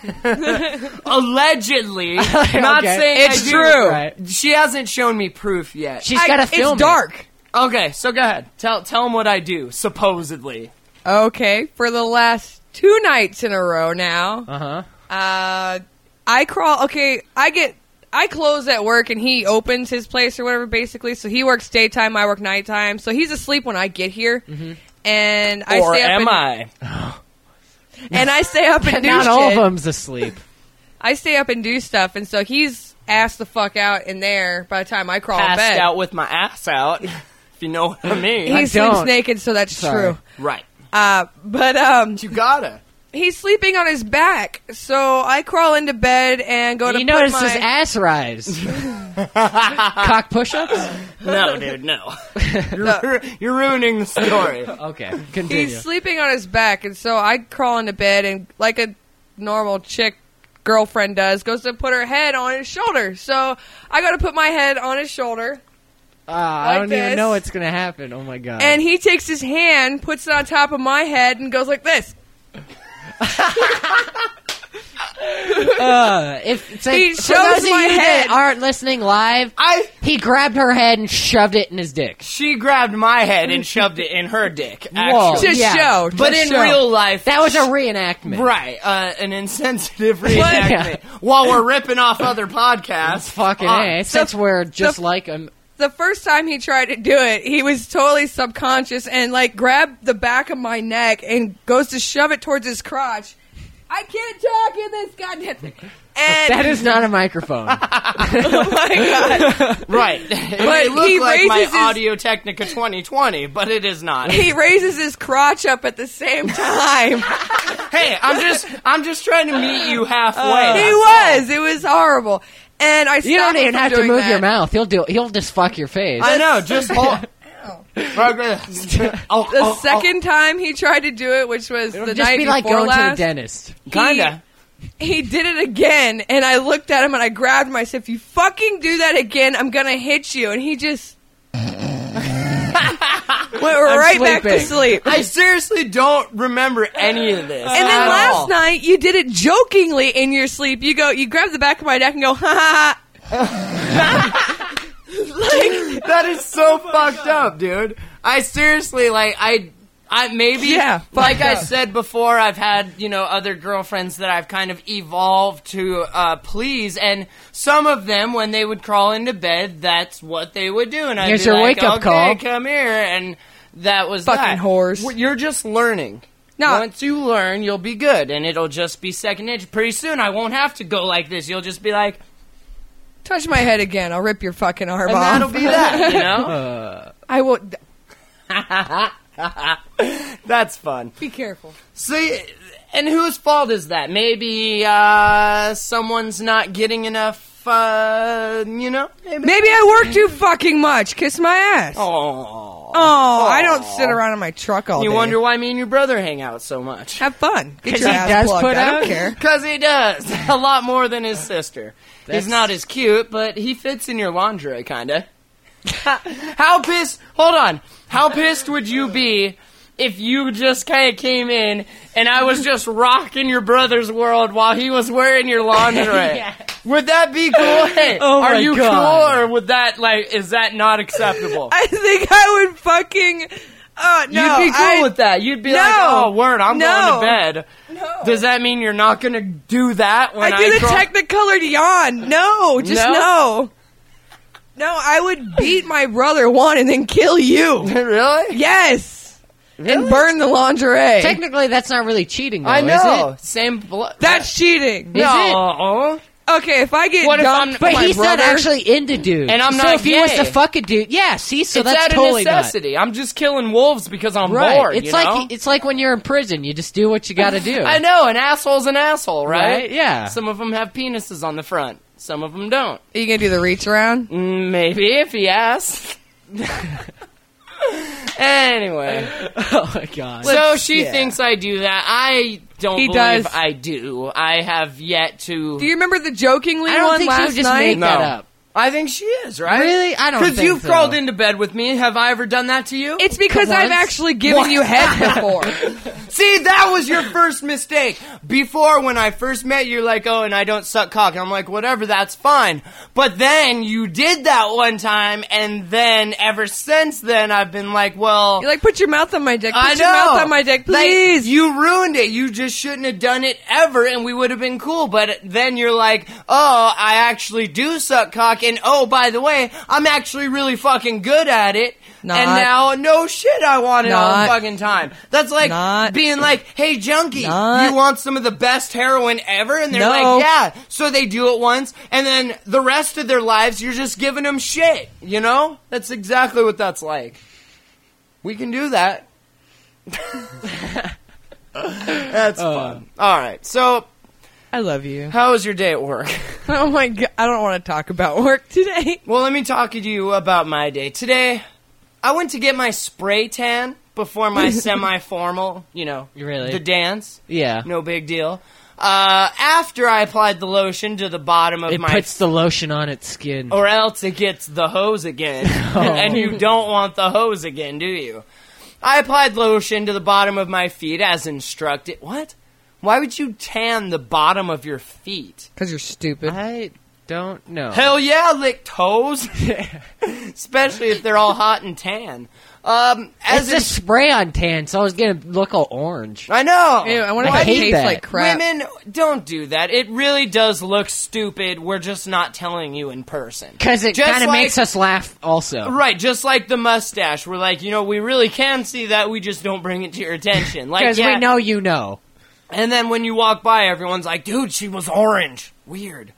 allegedly, not Okay. saying It's I do, true. Right. She hasn't shown me proof yet. She's I- got to film It's dark. Okay, so go ahead. Tell tell them what I do, supposedly. Okay, for the last two nights in a row now, Uh huh. uh, I crawl. Okay, I get. I close at work and he opens his place or whatever, basically. So he works daytime, I work nighttime. So he's asleep when I get here, and I or stay up am and, I? and I stay up and do Not shit. all of them's asleep. I stay up and do stuff, and so he's ass the fuck out in there by the time I crawl in Passed bed. out with my ass out, if you know what I mean. He I sleeps don't. naked, so that's Sorry. true. Right. Uh, but um, You gotta. he's sleeping on his back, so I crawl into bed and go to You put notice my... his ass rise. Cock push-ups? No, dude, no. You're, you're ruining the story. Okay, continue. He's sleeping on his back, and so I crawl into bed, and like a normal chick girlfriend does, goes to put her head on his shoulder. So I go to put my head on his shoulder, Uh, I Like don't this. even know what's going to happen. Oh, my God. and he takes his hand, puts it on top of my head, and goes like this. uh, if, it's like, He for shows those of my you head. that aren't listening live, I he grabbed her head and shoved it in his dick. She grabbed my head and shoved it in her dick, Whoa. actually. Just Yeah. show. But just in show. real life... That was a reenactment. Right, uh, an insensitive reenactment. Yeah. While we're ripping off other podcasts. Fucking uh, A. Since we're just like him. The first time he tried to do it, he was totally subconscious and like grabbed the back of my neck and goes to shove it towards his crotch. I can't talk in this goddamn thing. And That is not a microphone. oh my god! Right. It But may look he like my raises his- Audio Technica twenty twenty, but it is not. He raises his crotch up at the same time. Hey, I'm just I'm just trying to meet you halfway. he that's was. It was horrible. And I stopped You don't him even from have to doing move that. your mouth. He'll do. He'll just fuck your face. all. I know, just hold. Like this. Oh, The oh, second time he tried to do it, which was It'll the just night be like before going last, to the dentist. oh, kinda. he did it again, and I looked at him and I grabbed him. I said, "If you fucking do that again, I'm gonna hit you." And he just went right back to sleeping. sleep. I seriously don't remember any of this. And then at last all. night, you did it jokingly in your sleep. You go, you grab the back of my neck and go, ha ha. Like, That is so fucked up, dude. I seriously, like, I, I maybe, Yeah, like fucked I up. said before, I've had, you know, other girlfriends that I've kind of evolved to uh, please, and some of them, when they would crawl into bed, that's what they would do, and I'd Here's be your like, wake-up okay, call." come here, and that was Fucking that. whores. Well, you're just learning. No. Once you learn, you'll be good, and it'll just be second nature. Pretty soon, I won't have to go like this. You'll just be like, touch my head again. I'll rip your fucking arm and off. that'll be that, you know? Uh, I will. That's fun. Be careful. See, and whose fault is that? Maybe uh, someone's not getting enough, uh, you know? Maybe. Maybe I work too fucking much. Kiss my ass. Oh. Oh, I don't sit around in my truck all You day. wonder why me and your brother hang out so much. Have fun. Get 'Cause your he ass does plugged. put I out- don't care. Because he does. A lot more than his sister. That's- He's not as cute, but he fits in your lingerie, kinda. How pissed... Hold on. How pissed would you be if you just kind of came in and I was just rocking your brother's world while he was wearing your lingerie? Yeah. Would that be cool? Hey, Oh are my you God. cool, or would that, like, is that not acceptable? I think I would fucking. Oh no! You'd be cool I, with that. You'd be No. like, oh, word, I'm No. going to bed. No. Does that mean you're not going to do that when I I, do the crawl- technicolored yawn. No, just No? no. No, I would beat my brother one and then kill you. Really? Yes, Really? and burn the lingerie. technically, that's not really cheating, though, I know. is it? Same blood. That's cheating. no. Okay, if I get What if dumped I'm- by But my he's brother, not actually into dudes. And I'm so not if he was gay. to fuck a dude, yeah, see, so It's that's out of totally necessity. I'm just killing wolves because I'm not. Right. bored. it's you like know? it's like when you're in prison, you just do what you got to do. I know, an asshole's an asshole, right? Right, yeah. Some of them have penises on the front. Some of them don't. are you gonna do the reach around? Mm, Maybe, if he asks. Anyway. Oh my god. So she yeah. thinks I do that. I don't He believe does. I do. I have yet to... Do you remember the jokingly I don't one think she last would just night? make that No. up. I think she is, right? Really? I don't Because think you've so. crawled into bed with me. Have I ever done that to you? It's because I've Once? actually given you head before. See, that was your first mistake. Before, when I first met you, you're like, oh, and I don't suck cock. And I'm like, whatever, that's fine. But then you did that one time, and then ever since then, I've been like, well... You're like, put your mouth on my dick. Put I know. your mouth on my dick, Like, please. you ruined it. You just shouldn't have done it ever, and we would have been cool. But then you're like, oh, I actually do suck cock, and oh, by the way, I'm actually really fucking good at it. Not. And now, no shit, I want it all the Not. fucking time. That's like Not. being like, hey, junkie, Not. you want some of the best heroin ever? And they're No. like, yeah. So they do it once, and then the rest of their lives, you're just giving them shit. You know? That's exactly what that's like. We can do that. That's fun. All right, so I love you. how was your day at work? Oh my god, I don't want to talk about work today. Well, let me talk to you about my day. Today, I went to get my spray tan before my semi-formal, you know, Really? the dance. Yeah. No big deal. Uh, after I applied the lotion to the bottom of It my... puts the lotion on its skin. or else it gets the hose again. And you don't want the hose again, do you? I applied lotion to the bottom of my feet as instructed. What? Why would you tan the bottom of your feet? Because you're stupid. I don't know. Hell yeah, lick toes. Especially if they're all hot and tan. Um, as It's a spray on tan, so I was going to look all orange. I know. Ew, I wonder I if it hate tastes that. like crap. Women, don't do that. It really does look stupid. We're just not telling you in person. Because it Just kind of like- makes us laugh also. Right, just like the mustache. We're like, you know, we really can see that. We just don't bring it to your attention. Like, Because yeah. we know you know. And then when you walk by, everyone's like, dude, she was orange. Weird.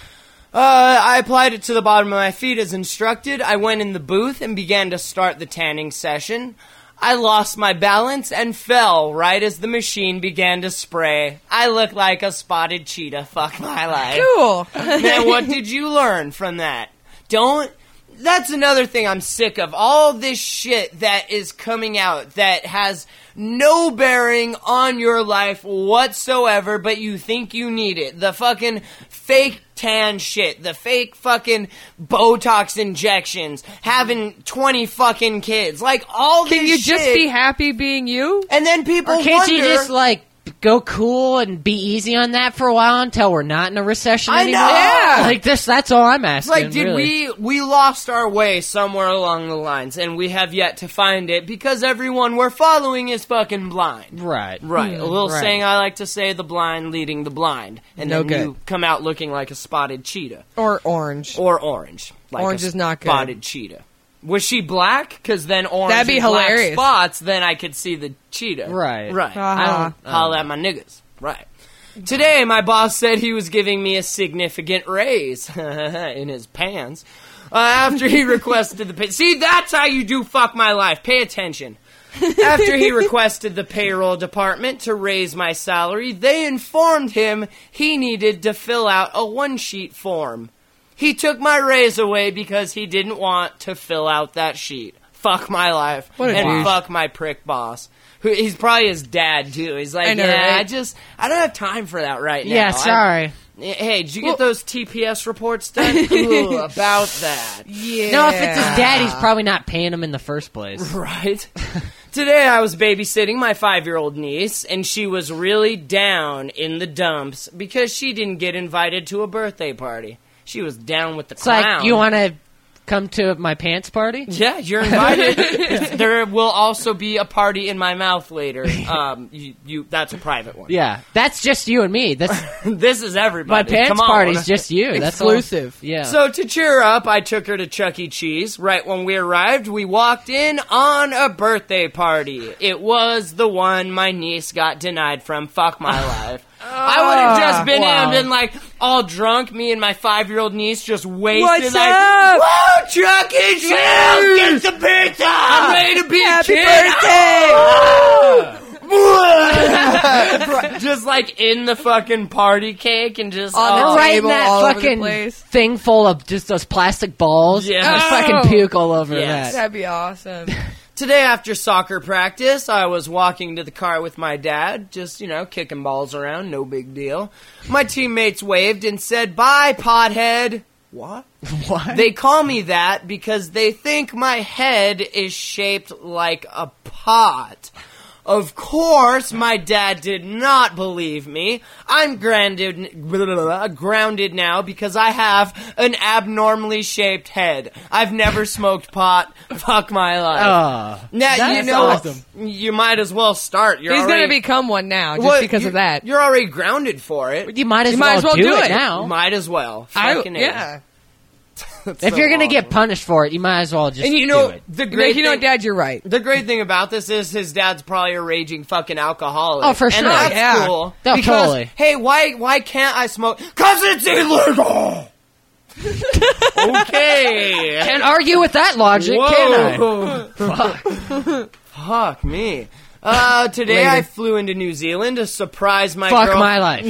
Uh, I applied it to the bottom of my feet as instructed. I went in the booth and began to start the tanning session. I lost my balance and fell right as the machine began to spray. I looked like a spotted cheetah. Fuck my life. Cool. Now, what did you learn from that? Don't... That's another thing I'm sick of. All this shit that is coming out that has no bearing on your life whatsoever, but you think you need it. The fucking fake tan shit. The fake fucking Botox injections. Having twenty fucking kids. Like, all this Can you shit. just be happy being you? And then people Or can't wonder... you just, like, go cool and be easy on that for a while until we're not in a recession I anymore? know! Yeah. Like, this, that's all I'm asking. Like, did really. we we lost our way somewhere along the lines, and we have yet to find it because everyone we're following is fucking blind. Right. Right, a little right. saying I like to say: the blind leading the blind, and No then good. you come out looking like a spotted cheetah Or orange. or orange. Like Orange a is not good. Spotted cheetah. Was she black? Because then orange That'd be and black hilarious. spots. Then I could see the cheetah. Right. Right. Uh-huh. I don't holla at my niggas. Right. Today, my boss said he was giving me a significant raise in his pants uh, after he requested the pay. See, that's how you do fuck my life. Pay attention. After he requested the payroll department to raise my salary, they informed him he needed to fill out a one-sheet form. He took my raise away because he didn't want to fill out that sheet. Fuck my life. What a and douche. fuck my prick boss. Who He's probably his dad, too. He's like, I know, yeah, I right? just, I don't have time for that right now. Yeah, I- sorry. Hey, did you Well- get those T P S reports done? Ooh, about that. Yeah. No, if it's his dad, he's probably not paying him in the first place. Right? Today I was babysitting my five-year-old niece, and she was really down in the dumps because she didn't get invited to a birthday party. She was down with the It's clown. like, you want to come to my pants party? Yeah, you're invited. There will also be a party in my mouth later. Um, you, you that's a private one. Yeah, that's just you and me. That's This is my everybody. pants Come on. party's just you. That's all. Exclusive. Yeah. So to cheer her up, I took her to Chuck E. Cheese. Right when we arrived, we walked in on a birthday party. It was the one my niece got denied from. Fuck my life. I would have just been wow. in and been like all drunk, me and my five-year-old niece just wasted. What's like, up? whoa, Chuck E. Cheese! Get the pizza! I'm ready to be Happy a kid! birthday! Just like in the fucking party cake and just On the oh, right in table that all over the fucking place. thing full of just those plastic balls. Yeah. Just Oh. fucking puke all over Yes. that. That'd be awesome. Today after soccer practice, I was walking to the car with my dad, just, you know, kicking balls around, no big deal. My teammates waved and said, "Bye, pothead." What? What? They call me that because they think my head is shaped like a pot. Of course, my dad did not believe me. I'm grounded, blah, blah, blah, grounded now because I have an abnormally shaped head. I've never smoked pot. Fuck my life. Oh, Now, you that's know, awesome. you might as well start. You're He's already, gonna become one now just Well, because you- of that. You're already grounded for it. You might as, You well, might as well do, do it, it. now. Might as well. I, Fucking A. yeah. That's If so you're gonna awesome. get punished for it, you might as well just And you know, do it. the You know, great you know, thing, Dad, you're right. the great thing about this is his dad's probably a raging fucking alcoholic. Oh, for sure. And that's Yeah. cool. No, because, totally. hey, why why can't I smoke? Because it's illegal! Okay. Can't argue with that logic, can I? Whoa. Fuck. Fuck me. Uh, today Later. I flew into New Zealand to surprise my Fuck girl. my life.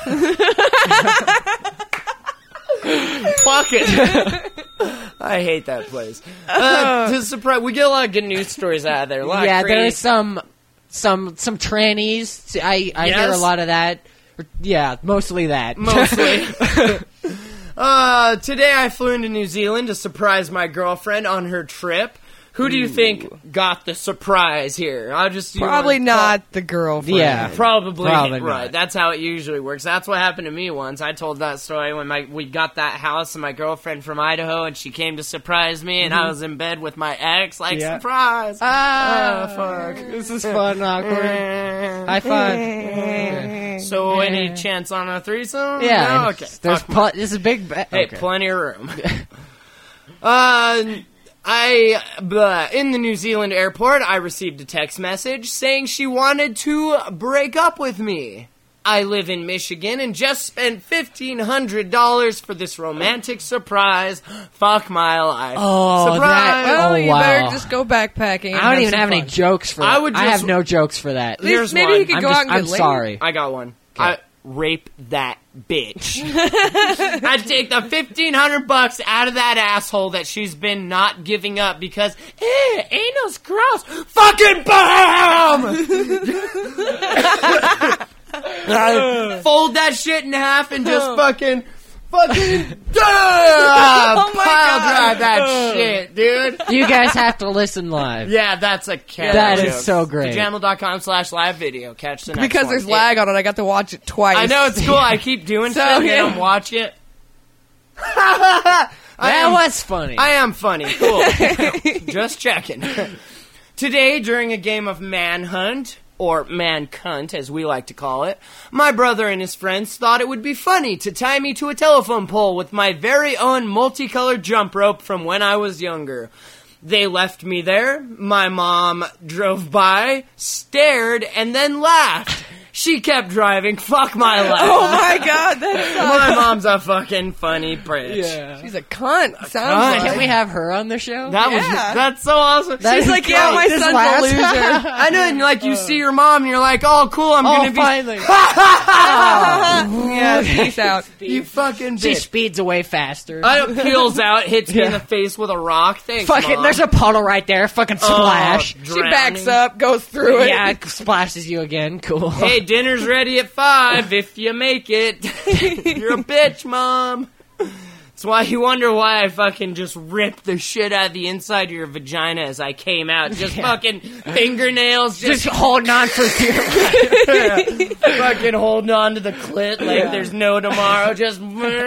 Fuck it. I hate that place. Uh, to surprise, we get a lot of good news stories out of there. A lot Yeah, of crazy- there's some some some trannies. I I hear Yes. a lot of that. Yeah, mostly that. Mostly. uh, today I flew into New Zealand to surprise my girlfriend on her trip. Who do you think got the surprise here? I'll just Probably not the girlfriend. Yeah. Probably, Probably right. not. That's how it usually works. That's what happened to me once. I told that story when my we got that house and my girlfriend from Idaho, and she came to surprise me, and I was in bed with my ex, like, Yeah. surprise! Ah, Oh, fuck. This is fun, awkward. High five. So, any chance on a threesome? Yeah. No? Okay. There's Fuck pl- this is a big. Ba- Hey, okay. plenty of room. uh, I, blah, in the New Zealand airport, I received a text message saying she wanted to break up with me. I live in Michigan and just spent fifteen hundred dollars for this romantic surprise. Fuck my life. Oh, surprise! that- Well, Oh, you wow. better just go backpacking. and I don't even some have any fun. jokes for that. I would I just- have no jokes for that. At least Here's maybe one. you could I'm, go just, out and I'm get laid. sorry. I got one. I rape that bitch. I'd take the fifteen hundred bucks out of that asshole that she's been not giving up because eh, anal's gross. Fucking bam! I fold that shit in half and just fucking, fucking, Oh my pile God. drive that shit, dude. You guys have to listen live. Yeah, that's a cat. That joke. is so great. Jamel.com slash live video. Catch the next Because one. there's It- lag on it, I got to watch it twice. I know, it's cool. I keep doing So, shit and yeah. I'm watching it. I That am, was funny. I am funny. Cool. Just checking. Today, during a game of Manhunt, or Man-Cunt, as we like to call it, my brother and his friends thought it would be funny to tie me to a telephone pole with my very own multicolored jump rope from when I was younger. They left me there. My mom drove by, stared, and then laughed. She kept driving. Fuck my life. Oh my God, that's My mom's a fucking funny bitch. yeah. she's a cunt. Sounds cunt. like. Can we have her on the show? That was Yeah. that's so awesome. That She's is like, yeah, great. my This son's last- a loser. I know, and like you see your mom, and you're like, "Oh, cool, I'm Oh, gonna be." finally. Yeah, peace out. You fucking She bitch. speeds away faster. I peels out, hits me in the face with a rock. Thanks, Fucking, Mom. there's a puddle right there. Fucking splash. Oh, She backs up, goes Oh, through it. yeah, it splashes you again. Cool. Hey, dinner's ready at five if you make it. You're a bitch, Mom. That's why you wonder why I fucking just ripped the shit out of the inside of your vagina as I came out. Just Yeah. fucking fingernails, just, Just holding on for dear life. fucking holding on to the clit like there's no tomorrow. Just.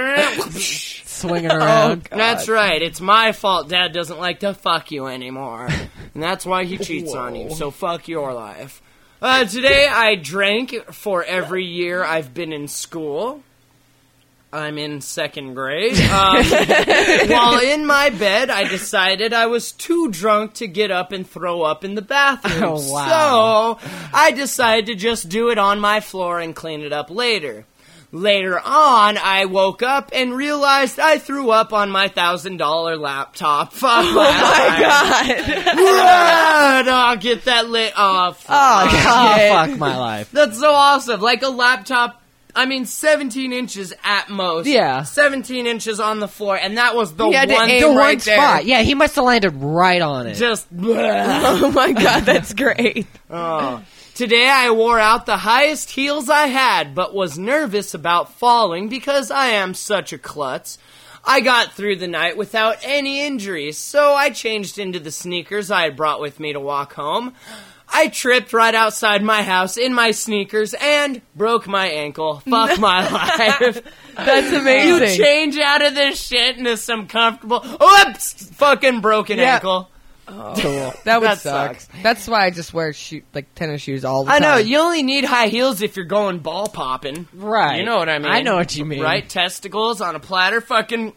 Swinging around. That's right. It's my fault Dad doesn't like to fuck you anymore. And that's why he cheats on you. So fuck your life. Uh, today I drank for every year I've been in school. I'm in second grade. Um, while in my bed, I decided I was too drunk to get up and throw up in the bathroom. Oh, wow. So I decided to just do it on my floor and clean it up later. Later on, I woke up and realized I threw up on my thousand dollar laptop. Fuck oh my God. God! I'll get that lit off. Oh, Oh, shit. fuck my life. That's so awesome. Like a laptop, I mean, seventeen inches at most. Yeah. seventeen inches on the floor, and that was the He had to one aim The right one there. spot. Yeah, he must have landed right on it. just. Oh my God, that's great. Oh. Today I wore out the highest heels I had, but was nervous about falling because I am such a klutz. I got through the night without any injuries, so I changed into the sneakers I had brought with me to walk home. I tripped right outside my house in my sneakers and broke my ankle. Fuck my life. That's You amazing. change out of this shit into some comfortable, oops, fucking broken Yeah. ankle. Cool. That would That suck. sucks. That's why I just wear shoe, like tennis shoes all the I time. know, you only need high heels if you're going ball popping. Right. You know what I mean. I know what you mean. Right? Testicles on a platter, fucking...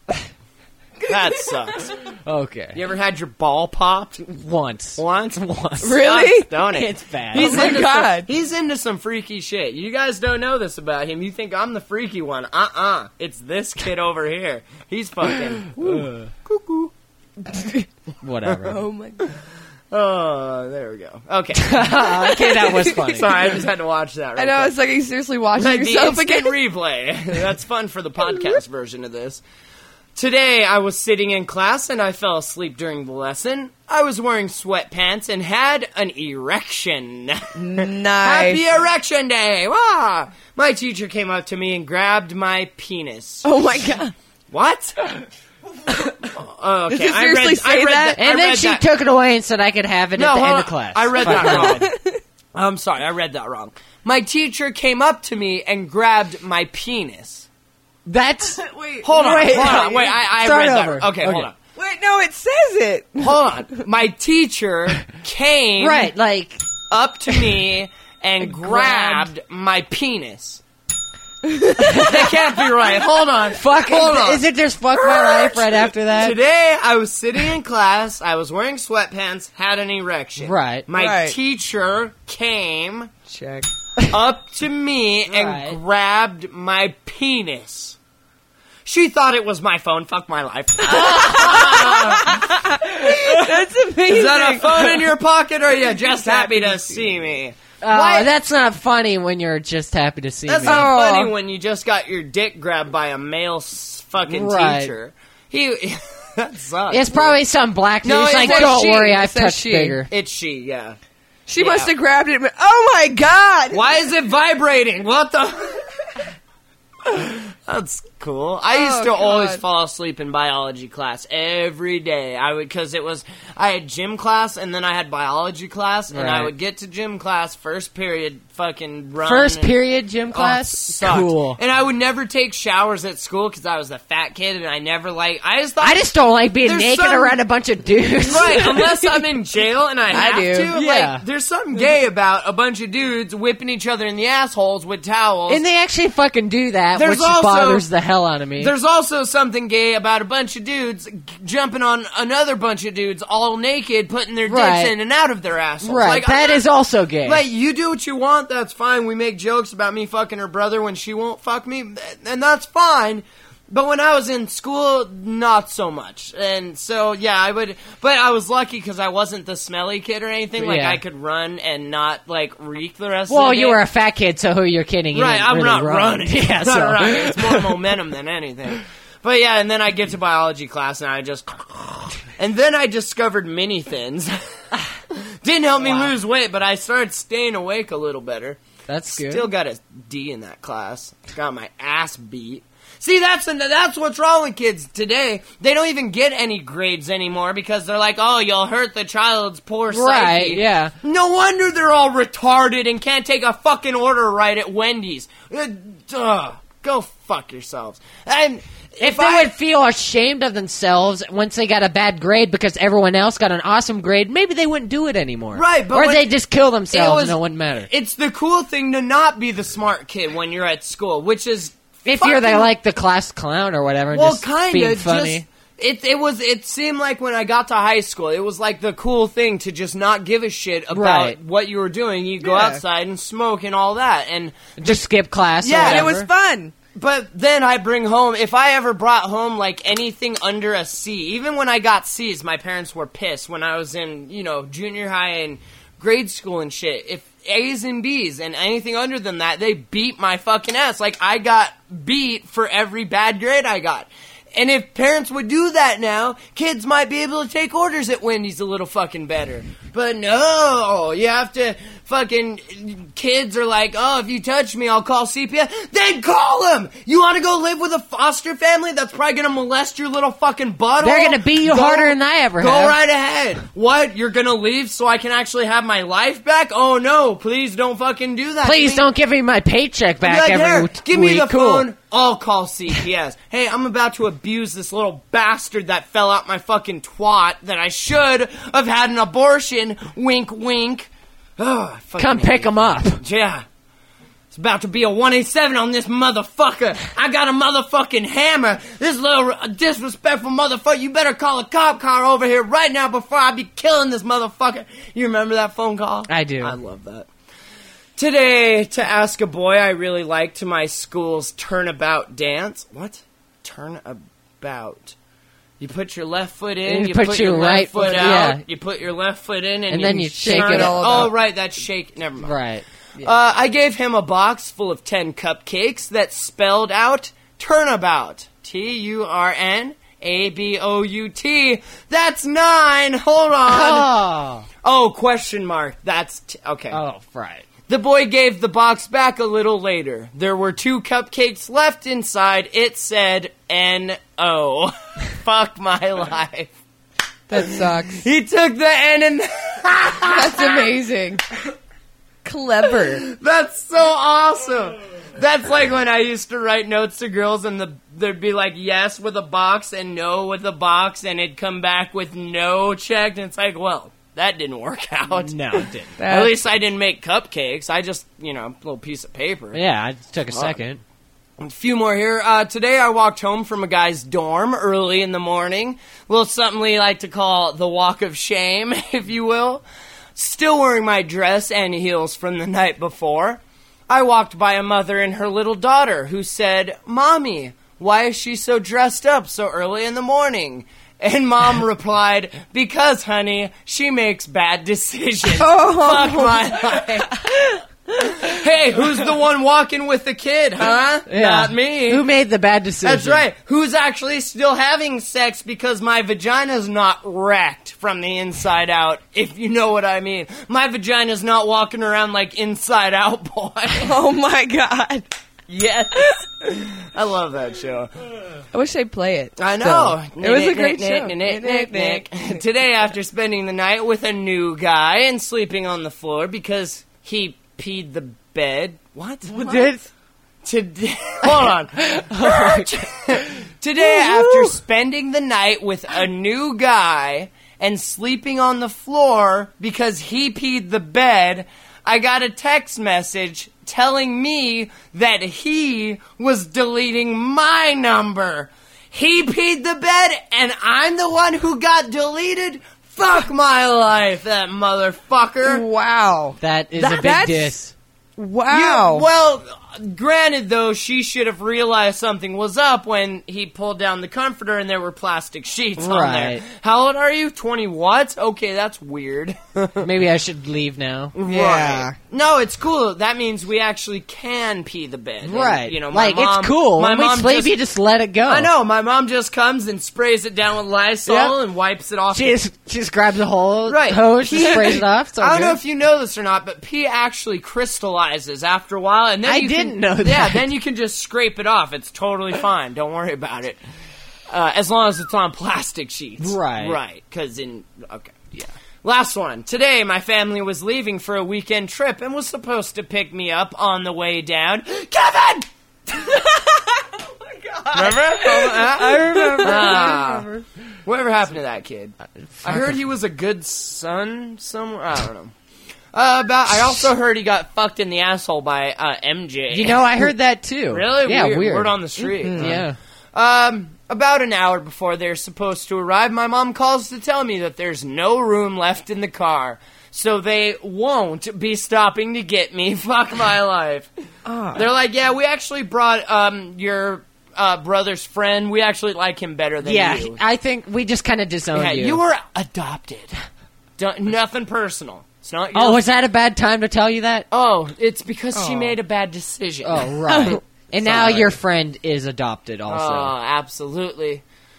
That sucks. Okay. You ever had your ball popped Once. once? Once. Really? Sucks, don't it? It's bad. He's Oh my into God. Some, he's into some freaky shit. You guys don't know this about him. You think I'm the freaky one. Uh-uh. It's this kid over here. He's fucking... Uh, Cuckoo. whatever. Oh my God. Oh, there we go. Okay. Okay, that was funny. Sorry, I just had to watch that. Right I know, quick. it's like, are you seriously watching Like the yourself instant again? replay. That's fun for the podcast version of this. Today, I was sitting in class and I fell asleep during the lesson. I was wearing sweatpants and had an erection. Nice. Happy Erection Day! Wah! My teacher came up to me and grabbed my penis. Oh my god. What? Oh, okay. Did you I seriously read, say I read that? I And then read she that. took it away and said I could have it No, at the hold end on. of class. I read that wrong. I'm sorry, I read that wrong. My teacher came up to me and grabbed my penis. That's... Wait, Hold on, Wait, hold on. no, Wait, I, I start read over. that. Okay, hold Okay. on. wait, no, it says it. Hold on. My teacher came Right, like... up to me and grabbed my penis. That can't be right. Hold on. Fuck, Hold on. is it just fuck my life right after that? Today, I was sitting in class, I was wearing sweatpants, had an erection. Right. My Right. teacher came Check. up to me and Right. grabbed my penis. She thought it was my phone. Fuck my life. That's amazing. Is that a phone in your pocket, or are you just happy to see me? Oh, Why- that's not funny when you're just happy to see That's me. not Oh. funny when you just got your dick grabbed by a male s- fucking Right. teacher. He that sucks. It's probably some black dude. No, He's it like, says don't she. worry, It I've says touched she. bigger. It's she, yeah. She Yeah. must have grabbed it. Oh my god. Why is it vibrating? What the? That's cool. I used Oh, to always God. fall asleep in biology class every day. I would, because it was, I had gym class and then I had biology class, and I Right. would get to gym class, first period, fucking run. First and- period gym Oh, class? sucked. Cool. And I would never take showers at school because I was a fat kid and I never like. I just thought I just don't like being There's naked some- around a bunch of dudes. right, unless I'm in jail and I have do. to. Yeah. Like, there's something gay about a bunch of dudes whipping each other in the assholes with towels. And they actually fucking do that, There's which also- bothers the hell out of me. There's also something gay about a bunch of dudes g- jumping on another bunch of dudes all naked, putting their dicks Right. in and out of their assholes. right, Like, that I'm not- is also gay. Like, you do what you want, that's fine. We make jokes about me fucking her brother when she won't fuck me, and that's fine. But when I was in school, not so much. And so, yeah, I would... But I was lucky because I wasn't the smelly kid or anything. Like, Yeah. I could run and not, like, reek the rest well, of the day. you were a fat kid, so who you're kidding? You Right, didn't I'm really not run. running. Yeah, I'm so. not running. It's more momentum than anything. But yeah, and then I get to biology class and I just... And then I discovered mini thins. Didn't help me lose weight, but I started staying awake a little better. That's good. Still got a D in that class. Got my ass beat. See, that's that's what's wrong with kids today. They don't even get any grades anymore because they're like, oh, you'll hurt the child's poor psyche. Right, yeah. No wonder they're all retarded and can't take a fucking order right at Wendy's. Uh, duh. Go fuck yourselves. And If, if they I... would feel ashamed of themselves once they got a bad grade because everyone else got an awesome grade, maybe they wouldn't do it anymore. Right, but or when- they'd just kill It themselves was- and it wouldn't matter. It's the cool thing to not be the smart kid when you're at school, which is If you're the, fucking- like the class clown or whatever, and well, just kind being of funny. just it. It was. It seemed like when I got to high school, it was like the cool thing to just not give a shit about Right. what you were doing. You go Yeah. outside and smoke and all that, and Just skip class. Yeah, or and And it whatever. was fun. but then I bring home, if I ever brought home, like, anything under a C, even when I got C's, my parents were pissed when I was in, you know, junior high and grade school and shit. If A's and B's and anything under than that, they beat my fucking ass. Like, I got beat for every bad grade I got. And if parents would do that now, kids might be able to take orders at Wendy's a little fucking better. But no, you have to fucking, kids are like, oh, if you touch me, I'll call C P S. Then call them! You want to go live with a foster family that's probably going to molest your little fucking butthole? They're gonna beat you Go- harder than I ever Go have. right ahead. What? You're going to leave so I can actually have my life back? Oh no, please don't fucking do that. Please to me. don't give me my paycheck back Like, every here, week. give me the Cool. phone. I'll call C P S. Hey, I'm about to abuse this little bastard that fell out my fucking twat that I should have had an abortion. Wink, wink. Oh, I fucking Come hate pick it. them up. Yeah. It's about to be a one eighty-seven on this motherfucker. I got a motherfucking hammer. This little disrespectful motherfucker. You better call a cop car over here right now before I be killing this motherfucker. You remember that phone call? I do. I love that. Today, to ask a boy I really liked to my school's turnabout dance. What? Turnabout. You put your left foot in, And you, you put put your your right left foot foot- out, yeah. you put your left foot in, and, And then you shake turn it all Oh, up. right, that's shake. Never mind. Right. Uh, I gave him a box full of ten cupcakes that spelled out turnabout. T U R N A B O U T. That's nine. Hold on. Oh. Oh, question mark. That's t- okay. Oh, right. The boy gave the box back a little later. There were two cupcakes left inside. It said N O. Fuck my life. That sucks. He took the N and That's amazing. Clever. that's so awesome. That's like when I used to write notes to girls and the there'd be like yes with a box and no with a box and it'd come back with no checked and it's like, well, that didn't work out. No, it didn't. At least I didn't make cupcakes. I just, you know, a little piece of paper. Yeah, it took a second. A few more here. Uh, today I walked home from a guy's dorm early in the morning. A little something we like to call the walk of shame, if you will. Still wearing my dress and heels from the night before. I walked by a mother and her little daughter who said, "Mommy, why is she so dressed up so early in the morning?" And Mom replied, "Because, honey, she makes bad decisions." Oh. Fuck my life. Hey, who's the one walking with the kid, huh? Not me. Who made the bad decision? That's right. Who's actually still having sex because my vagina's not wrecked from the inside out, if you know what I mean. My vagina's not walking around like Inside Out Boy. Oh my god. Yes. I love that show. I wish they'd play it. I know. It was a great show. Nick, Nick, Nick. Today, after spending the night with a new guy and sleeping on the floor because he peed the bed. What? Did Today, hold on. Today, after spending the night with a new guy and sleeping on the floor because he peed the bed, I got a text message telling me that he was deleting my number. He peed the bed and I'm the one who got deleted? Fuck my life, that motherfucker. Wow. that is That- a big that's- diss. Wow. You- well, granted, though, she should have realized something was up when he pulled down the comforter and there were plastic sheets on there. Right. How old are you? twenty what? Okay, that's weird. Maybe I should leave now. Yeah. Right. No, it's cool. That means we actually can pee the bed. And, Right. you know, my like, mom, it's cool. My When we mom sleep, just, you just let it go. I know. My mom just comes and sprays it down with Lysol Yep. and wipes it off. She just, she just grabs a whole Right. hose, Pee- and sprays it off. It's all I don't good. know if you know this or not, but pee actually crystallizes after a while, and then I you can- didn't know that. Yeah, then you can just scrape it off. It's totally fine. Don't worry about it. Uh, as long as it's on plastic sheets. Right. Right. Because in okay, yeah. Last one. Today, my family was leaving for a weekend trip and was supposed to pick me up on the way down. Kevin. Oh my God. Remember? I remember. I remember. Whatever happened to that kid? I heard he was a good son somewhere. I don't know. Uh, about. I also heard he got fucked in the asshole by uh, M J. You know, I heard that too. Really? Yeah, weird. weird. Word on the street. Mhm, yeah. Um, about an hour before they're supposed to arrive, my mom calls to tell me that there's no room left in the car, so they won't be stopping to get me. Fuck my life. Ah. They're like, yeah, we actually brought um your uh, brother's friend. We actually like him better than Yeah, you. I think we just kind of disowned Yeah, you. you were adopted. Don't, nothing personal. It's not your Oh, was that a bad time to tell you that? Oh, it's because she Oh. made a bad decision. Oh, right. And now Sorry. your friend is adopted also. Oh, absolutely.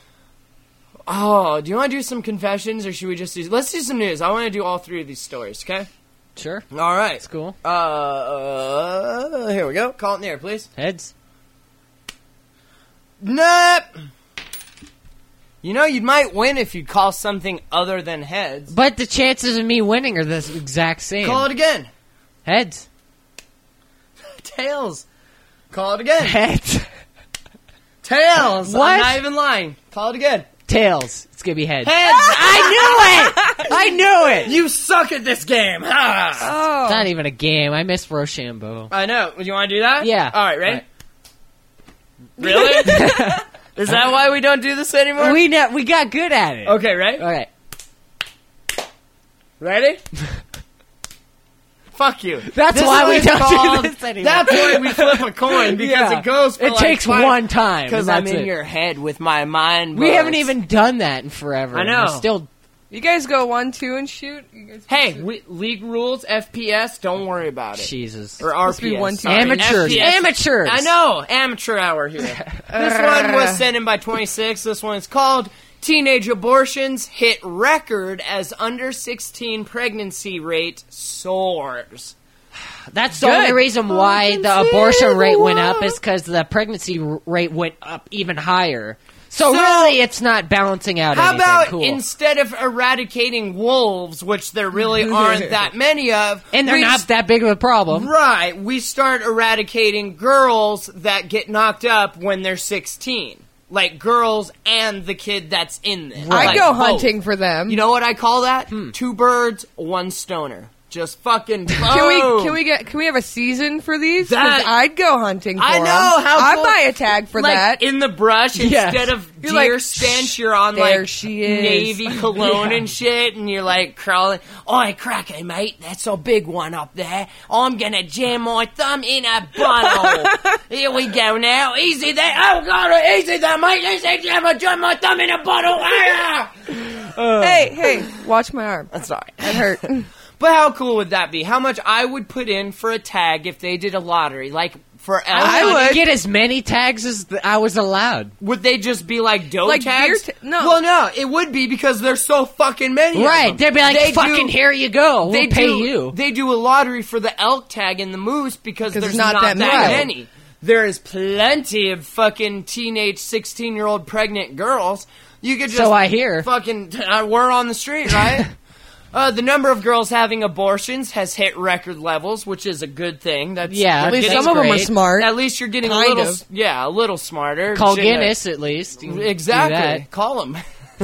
Oh, do you want to do some confessions, or should we just do... Let's do some news. I want to do all three of these stories, okay? Sure. All right. That's cool. Uh, uh, here we go. Call it in the air, please. Heads. Nope. You know, you might win if you call something other than heads. But the chances of me winning are the exact same. Call it again. Heads. Tails. Call it again. Heads. Tails. What? I'm not even lying. Call it again. Tails. It's gonna be heads. Heads. I knew it! I knew it! You suck at this game. Ha! Oh. It's not even a game. I miss Rochambeau. I know. You want to do that? Yeah. All right, ready? Right. Really? Is that why we don't do this anymore? We ne- we got good at it. Okay, ready? All right. Ready? Fuck you. That's This why is we what it's don't called. do this anymore. That's why we flip a coin, because Yeah. it goes for It like takes five- one time, Because and I'm that's in it. your head with my mind. We bugs. haven't even done that in forever. I and know. we're still. You guys go one, two, and shoot. You guys Hey, we, league rules, F P S, don't worry about it. Jesus. Or R Supposed to be P S. one, two, sorry. Amateurs. F P S. Amateurs. I know. Amateur hour here. This one was sent in by twenty-six. This one is called Teenage Abortions Hit Record as Under sixteen Pregnancy Rate Soars. That's the Good. only reason why the abortion rate went up is because the pregnancy r- rate went up even higher. So, So- really, it's not balancing out How anything. about cool. instead of eradicating wolves, which there really aren't that many of, and they're we not s- that big of a problem. right, we start eradicating girls that get knocked up when they're sixteen. Like girls and the kid that's in them. I Like go both. hunting for them. You know what I call that? Two birds, one stoner. Just fucking Can boom. we can we get can we have a season for these? 'Cause That- I'd go hunting for I them. know, how I'd cool- buy a tag for like, that. in the brush Yes. instead of You're deer like, stench, you're on there like she is. navy cologne and shit, and you're like crawling. Oi, cracky mate, that's a big one up there. I'm gonna jam my thumb in a bottle. Here we go now. Easy there. Oh god, easy there, mate. Easy, jam, jam my thumb in a bottle. Ah! hey, hey, watch my arm. I'm sorry. That hurt. But how cool would that be? How much I would put in for a tag if they did a lottery, like for elk I hunting? would. Get as many tags as th- I was allowed. Would they just be like doe Like tags? deer ta- no. Well, no, it would be because there's so fucking many. of Right. them. They'd be like, They fucking do- here you go. We'll They pay do, you. They do a lottery for the elk tag and the moose because 'Cause there's there's not not, that that many. many. There is plenty of fucking teenage sixteen-year-old pregnant girls. You could just So I hear. Fucking uh, we're on the street, right? Uh, the number of girls having abortions has hit record levels, which is a good thing. That's Yeah, we're At least getting- some of them are great. smart. At least you're getting Kind a little, of. yeah, a little smarter. Call Shouldn't have- Guinness at least. You can do Exactly. that. Call them.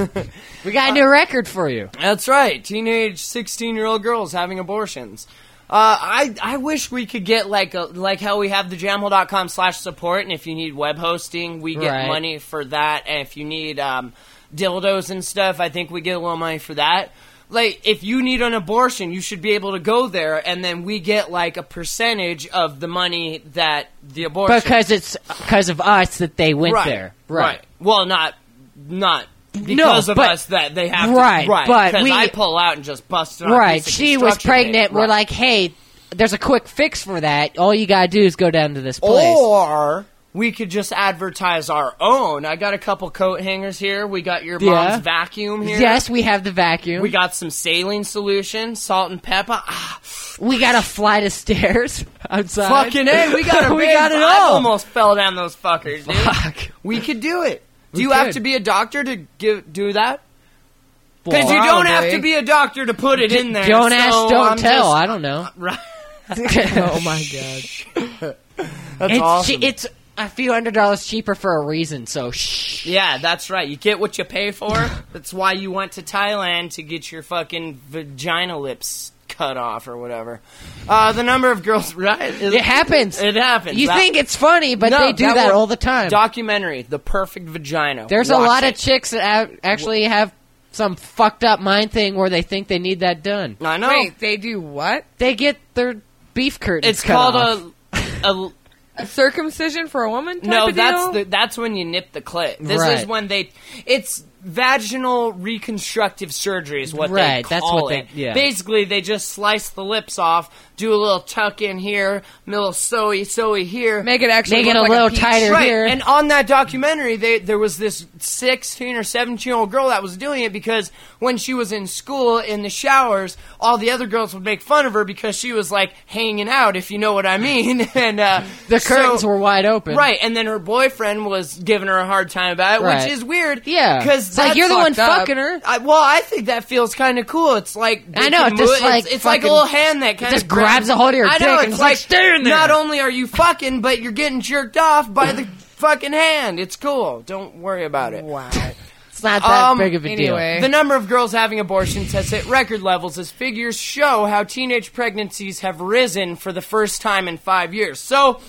We got a new record for you. That's right. Teenage sixteen-year-old girls having abortions. Uh, I I wish we could get like a, like how we have the jamhole dot com slash support, and if you need web hosting, we get Right. money for that. And if you need um, dildos and stuff, I think we get a little money for that. Like, if you need an abortion, you should be able to go there, and then we get like a percentage of the money that the abortion. Because it's because of us that they went right, there. right. Well, not not. Because of but- us that they have Right, to, right? but Because we- I pull out and just bust it on a Right. piece of She was construction pregnant. tape. We're Right. like, hey, there's a quick fix for that. All you gotta do is go down to this place. Or we could just advertise our own. I got a couple coat hangers here. We got your Yeah. mom's vacuum here. Yes, we have the vacuum. We got some saline solution, salt and pepper. Ah, We got a flight of stairs outside. fucking A, we got a We big- got it I all. almost fell down those fuckers, dude. Fuck. We could do it. Do We you have could. to be a doctor to give, do that? Because you don't have Probably. to be a doctor to put it in there. Don't so ask, don't I'm tell. just- I don't know. Right. Oh my god. That's it's, awesome. it's a few hundred dollars cheaper for a reason. So shh. Yeah, that's right. You get what you pay for. That's why you went to Thailand to get your fucking vagina lips cut off or whatever. Uh, the number of girls, right? It happens. It happens. You That- think it's funny, but No, they do that, one- all the time. Documentary, The Perfect Vagina. There's a Watch lot it. of chicks that have, actually have some fucked up mind thing where they think they need that done. I know. Wait, they do what? They get their beef curtains it's cut called off. a. a A circumcision for a woman? Type no, of that's deal? the, that's when you nip the clit. This Right. is when they. It's vaginal reconstructive surgery is what Right, they that's call what they- it. yeah. Basically, they just slice the lips off, do a little tuck in here, a little sewy sewy here. Make it actually Make it look a like little peach. tighter. Right, here. and on that documentary, they, there was this sixteen or seventeen year old girl that was doing it because when she was in school in the showers, all the other girls would make fun of her because she was like hanging out, if you know what I mean. and uh, The curtains so- were wide open. Right, and then her boyfriend was giving her a hard time about it, Right. which is weird. Yeah. because It's like, you're the one fucking her. I, well, I think that feels kind of cool. It's like I they know, can it just move- like it's, it's like a fucking- little hand that kind just of grabs a hold of your I dick know, and it's it's like, "Stay in there." Not only are you fucking, but you're getting jerked off by the fucking hand. It's cool. Don't worry about it. Wow. It's not that Um, big of a anyway. deal. The number of girls having abortions has hit record levels as figures show how teenage pregnancies have risen for the first time in five years. So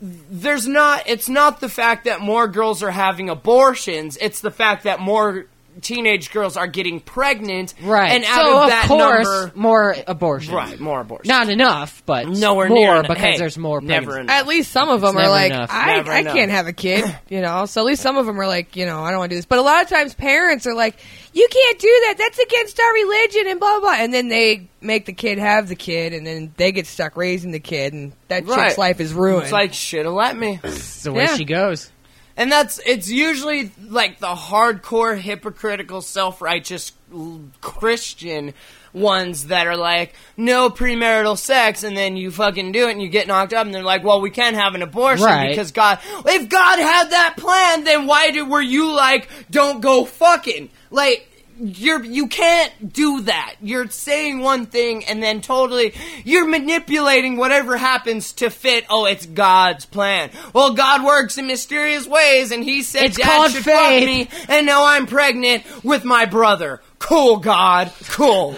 there's not, it's not the fact that more girls are having abortions, it's the fact that more teenage girls are getting pregnant. Right. And out so, of that course, number, more abortions. right, more abortions. Not enough, but Nowhere more near because hey, there's more never pregnancy. enough. At least some of them It's are never like, enough. I, Never I enough. can't have a kid, you know. So at least some of them are like, you know, I don't want to do this. But a lot of times parents are like, you can't do that. That's against our religion and blah, blah, blah. And then they make the kid have the kid, and then they get stuck raising the kid, and that Right. chick's life is ruined. It's like, should have let me. It's the way Yeah. she goes. And that's, it's usually like the hardcore, hypocritical, self-righteous l- Christian ones that are like, no premarital sex, and then you fucking do it and you get knocked up, and they're like, well, we can't have an abortion Right. because God, if God had that plan, then why did, were you like, don't go fucking? Like, You're you can't do that. You're saying one thing and then totally you're manipulating whatever happens to fit. Oh, it's God's plan. Well, God works in mysterious ways, and He said It's Dad called should faith. fuck me, and now I'm pregnant with my brother. Cool, God. Cool.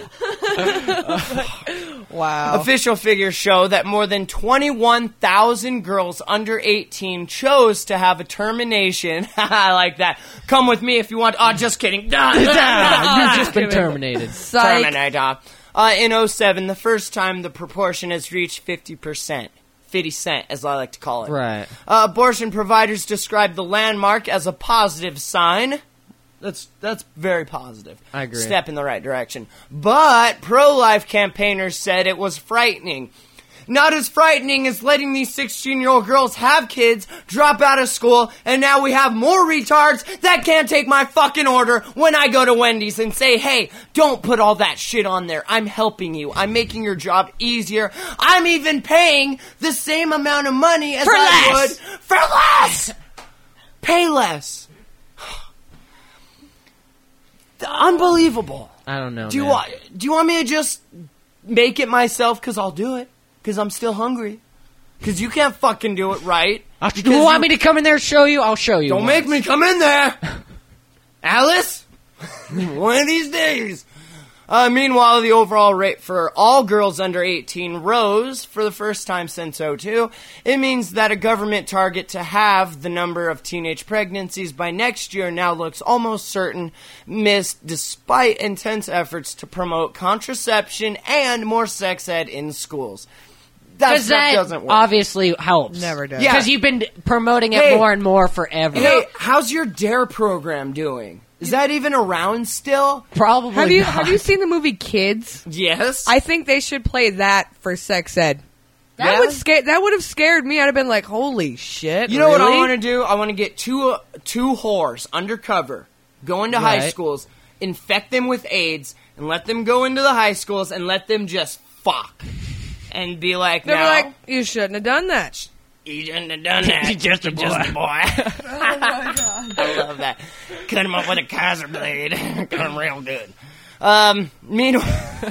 wow. Official figures show that more than twenty-one thousand girls under eighteen chose to have a termination. I like that. Come with me if you want. Oh, just kidding. You've just been terminated. Psych. Terminator. Uh, in oh seven, the first time the proportion has reached fifty percent. fifty cent, as I like to call it. Right. Uh, abortion providers describe the landmark as a positive sign. That's that's very positive. I agree. Step in the right direction. But pro-life campaigners said it was frightening. Not as frightening as letting these sixteen-year-old girls have kids, drop out of school, and now we have more retards that can't take my fucking order when I go to Wendy's and say, hey, don't put all that shit on there. I'm helping you. I'm making your job easier. I'm even paying the same amount of money as For I less. would for less. Pay less. Unbelievable. I don't know. Do you man. want? Do you want me to just make it myself? Because I'll do it. Because I'm still hungry. Because you can't fucking do it right. I'll, Because you want you- me to come in there and show you? I'll show you. Don't once. make me come in there, Alice. One of these days. Uh, meanwhile, the overall rate for all girls under eighteen rose for the first time since oh two. It means that a government target to have the number of teenage pregnancies by next year now looks almost certain, missed despite intense efforts to promote contraception and more sex ed in schools. That Because stuff that doesn't work. obviously helps. Never does. Yeah. Because you've been promoting it Hey. more and more forever. Hey, how's your DARE program doing? Is that even around still? Probably Have you not. have you seen the movie Kids? Yes. I think they should play that for sex ed. That Yeah? would scare. That would have scared me. I'd have been like, "Holy shit!" You know what I really? want to do? I want to get two uh, two whores undercover, go into high Right. schools, infect them with AIDS, and let them go into the high schools and let them just fuck, and be like, They were "No, like, "You shouldn't have done that." you shouldn't have done that. He's just a You're Just a boy." Oh my god! I love that. Cut him up with a Kaiser blade. Cut him real good. Um, meanwhile.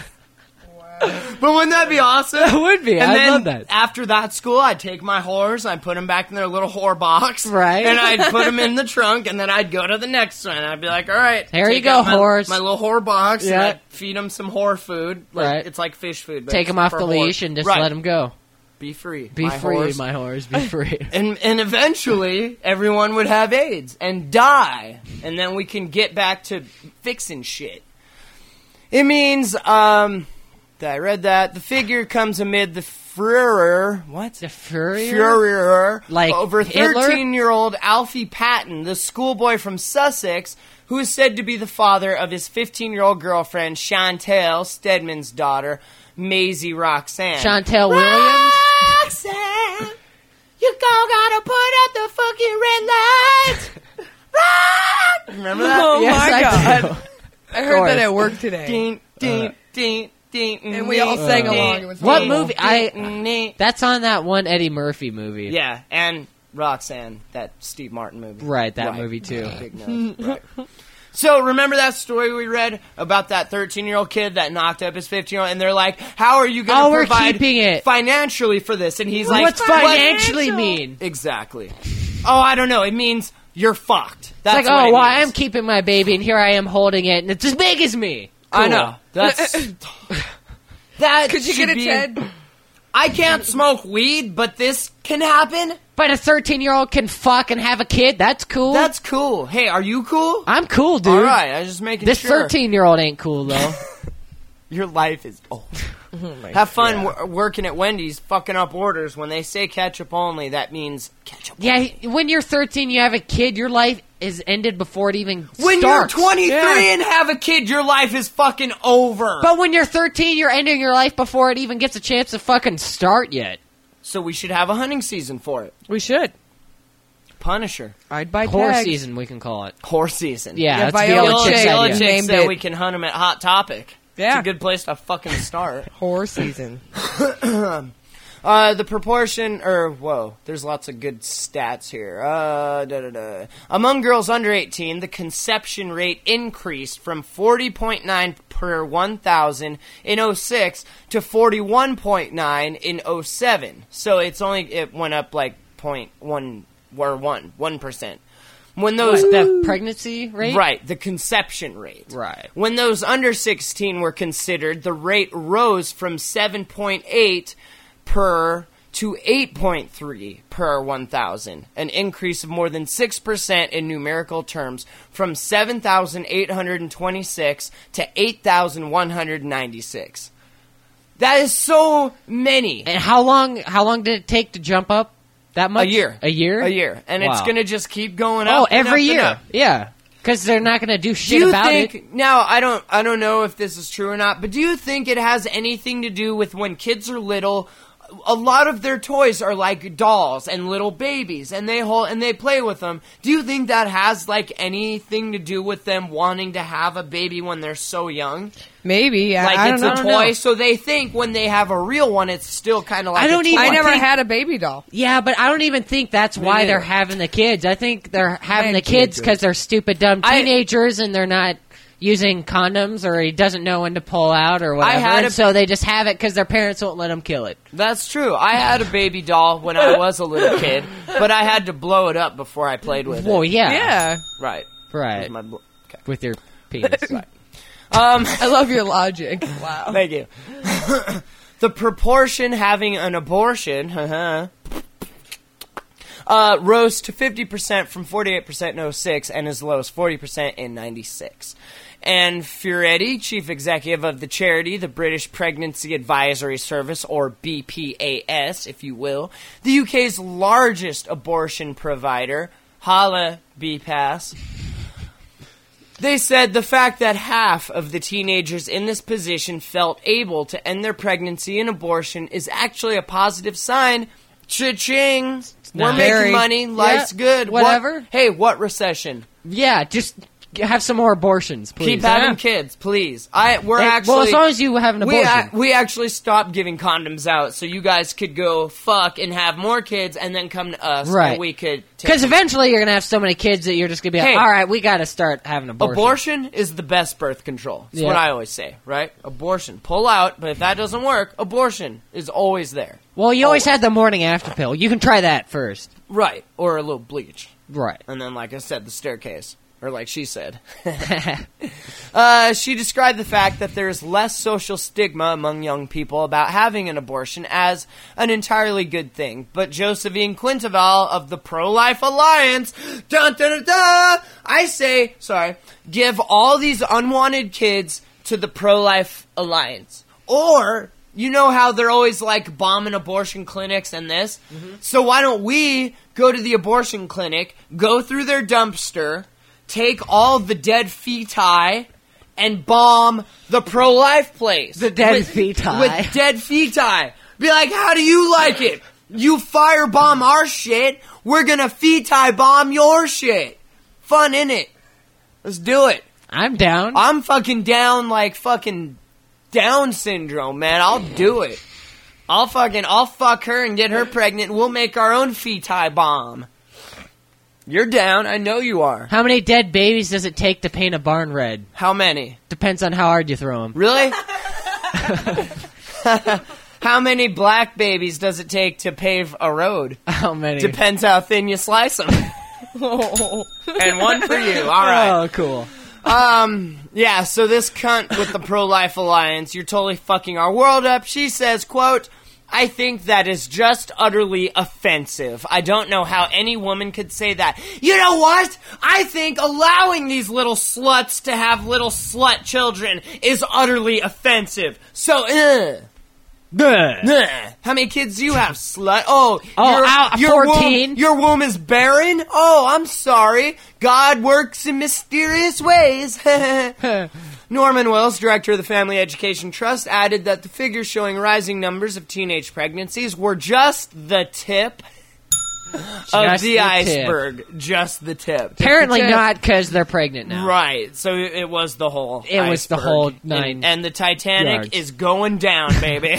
But wouldn't that be awesome? That would be. And I then love that. after that school, I'd take my whores, I'd put them back in their little whore box. Right. And I'd put them in the trunk, and then I'd go to the next one. I'd be like, all right. Here you take go, out my, whores. My little whore box, and Yeah. I'd feed them some whore food. Like, Right. It's like fish food. But Take it's them off for the whores. leash and just Right. let them go. Be free. Be my free, whores. my whores. Be free. And, and eventually, everyone would have AIDS and die. And then we can get back to fixing shit. It means, um... I read that. The figure comes amid the furor. What? The furrier? Furor. Like over Hitler? thirteen-year-old Alfie Patton, the schoolboy from Sussex, who is said to be the father of his fifteen-year-old girlfriend, Chantel Stedman's daughter, Maisie Roxanne. Chantel Williams? Roxanne, you go gotta put up the fucking red lights. Rock. Remember that? Oh Yes, my I god! do. I heard course. that at work today, Ding, ding, ding, ding, and we all sang ding, along. It was What horrible. movie? I. ding. That's on that one Eddie Murphy movie. Yeah, and Roxanne, that Steve Martin movie. Right, that movie too. Big nose. Right. So remember that story we read about that thirteen-year-old kid that knocked up his fifteen-year-old, and they're like, "How are you going to Oh, we're provide keeping it. financially for this?" And he's like, What's "What?" financially mean? Exactly. Oh, I don't know. It means you're fucked. That's It's like, what oh, it well, I means. am keeping my baby, and here I am holding it, and it's as big as me. I Cool. know. That's that. Could you should get a be- Ted? I can't smoke weed, but this can happen. But a thirteen-year-old can fuck and have a kid. That's cool. That's cool. Hey, are you cool? I'm cool, dude. All right, I was just making This sure. thirteen-year-old ain't cool, though. Your life is old. Have fun w- working at Wendy's, fucking up orders. When they say ketchup only, that means ketchup Yeah, only. when you're thirteen, you have a kid, your life is ended before it even When starts. you're twenty-three Yeah. and have a kid, your life is fucking over. But when you're thirteen, you're ending your life before it even gets a chance to fucking start yet. So we should have a hunting season for it. We should. Punisher. I'd buy Horse tags. season, we can call it. Horse season. Yeah, Yeah, that's Viola Viola Chick Chick's said- idea. Belichick named said it. we can hunt them at Hot Topic. Yeah. It's a good place to fucking start. Horse season. Uh, the proportion, or, whoa, there's lots of good stats here. Uh, da, da, da. Among girls under eighteen, the conception rate increased from forty point nine per one thousand in oh six to forty-one point nine in oh seven. So it's only, it went up like point one, or one, one percent. When those, What, the pregnancy rate? right, the conception rate. Right. When those under sixteen were considered, the rate rose from seven point eight per to eight point three per one thousand, an increase of more than six percent in numerical terms, from seven thousand eight hundred twenty-six to eight thousand one hundred ninety-six. That is so many. And how long? How long did it take to jump up that much? A year. A year. A year. And it's Wow. going to just keep going up. Oh, and every up and year. up. Yeah, because they're not going to do Do shit you about think it. now? I don't. I don't know if this is true or not. But do you think it has anything to do with when kids are little? A lot of their toys are like dolls and little babies, and they hold and they play with them. Do you think that has like anything to do with them wanting to have a baby when they're so young? Maybe. I, Like I it's don't a know. toy, so they think when they have a real one, it's still kind of like I don't a even toy. I never think- had a baby doll. Yeah, but I don't even think that's why neither. they're having the kids. I think they're having Man, the kids kids. because they're stupid, dumb I- teenagers, and they're not using condoms, or he doesn't know when to pull out, or whatever. had and a- so they just have it because their parents won't let them kill it. That's true. I had a baby doll when I was a little kid, but I had to blow it up before I played with Well, it. yeah, Yeah. Right. right, My bl- okay. with your penis. Um. I love your logic. Wow. Thank you. The proportion having an abortion uh, rose to fifty percent from forty-eight percent in oh six and as low as forty percent in ninety-six. And Fioretti, chief executive of the charity, the British Pregnancy Advisory Service, or B P A S, if you will, the U K's largest abortion provider, holla B P A S, they said the fact that half of the teenagers in this position felt able to end their pregnancy and abortion is actually a positive sign. Cha-ching! We're not making very- money. Life's Yeah, good. What- whatever. hey, what recession? Yeah, just have some more abortions, please. Keep having kids, please. I we're Hey, actually well, as long as you have an we, abortion. a- we actually stopped giving condoms out, so you guys could go fuck and have more kids, and then come to us, Right. and we could. take Because them. eventually you're going to have so many kids that you're just going to be like, Hey. all right, we got to start having abortions. Abortion is the best birth control. That's Yeah. what I always say, right? Abortion. Pull out, but if that doesn't work, abortion is always there. Well, you always Always. had the morning after pill. You can try that first. Right. Or a little bleach. Right. And then, like I said, the staircase. Or like she said. uh, she described the fact that there is less social stigma among young people about having an abortion as an entirely good thing. But Josephine Quintaval of the Pro-Life Alliance, dun, dun, dun, dun, I say, sorry, give all these unwanted kids to the Pro-Life Alliance. Or, you know how they're always like bombing abortion clinics and this? Mm-hmm. So why don't we go to the abortion clinic, go through their dumpster, take all the dead feti, and bomb the pro-life place. The dead with, feti. With dead feti. Be like, how do you like it? You firebomb our shit, we're gonna feti bomb your shit. Fun, innit? Let's do it. I'm down. I'm fucking down like fucking Down syndrome, man. I'll do it. I'll fucking, I'll fuck her and get her pregnant, and we'll make our own feti bomb. You're down. I know you are. How many dead babies does it take to paint a barn red? How many? Depends on how hard you throw them. Really? How many black babies does it take to pave a road? How many? Depends how thin you slice them. And one for you. All right. Oh, cool. Um, yeah, so this cunt with the Pro-Life Alliance, you're totally fucking our world up. She says, quote, I think that is just utterly offensive. I don't know how any woman could say that. You know what? I think allowing these little sluts to have little slut children is utterly offensive. So, ugh. Ugh. How many kids do you have, slut? Oh, oh your, out, your fourteen? Womb, your womb is barren? Oh, I'm sorry. God works in mysterious ways. Norman Wells, director of the Family Education Trust, added that the figures showing rising numbers of teenage pregnancies were just the tip just of the, the iceberg. Tip. Just the tip. Apparently not, because they're pregnant now. Right. So it was the whole It iceberg. was the whole nine And, and the Titanic yards. is going down, baby.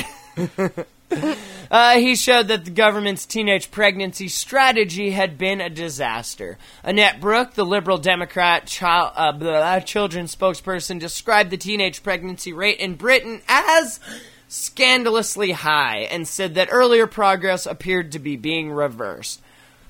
Uh, he showed that the government's teenage pregnancy strategy had been a disaster. Annette Brooke, the Liberal Democrat child, uh, blah, children's spokesperson, described the teenage pregnancy rate in Britain as scandalously high and said that earlier progress appeared to be being reversed.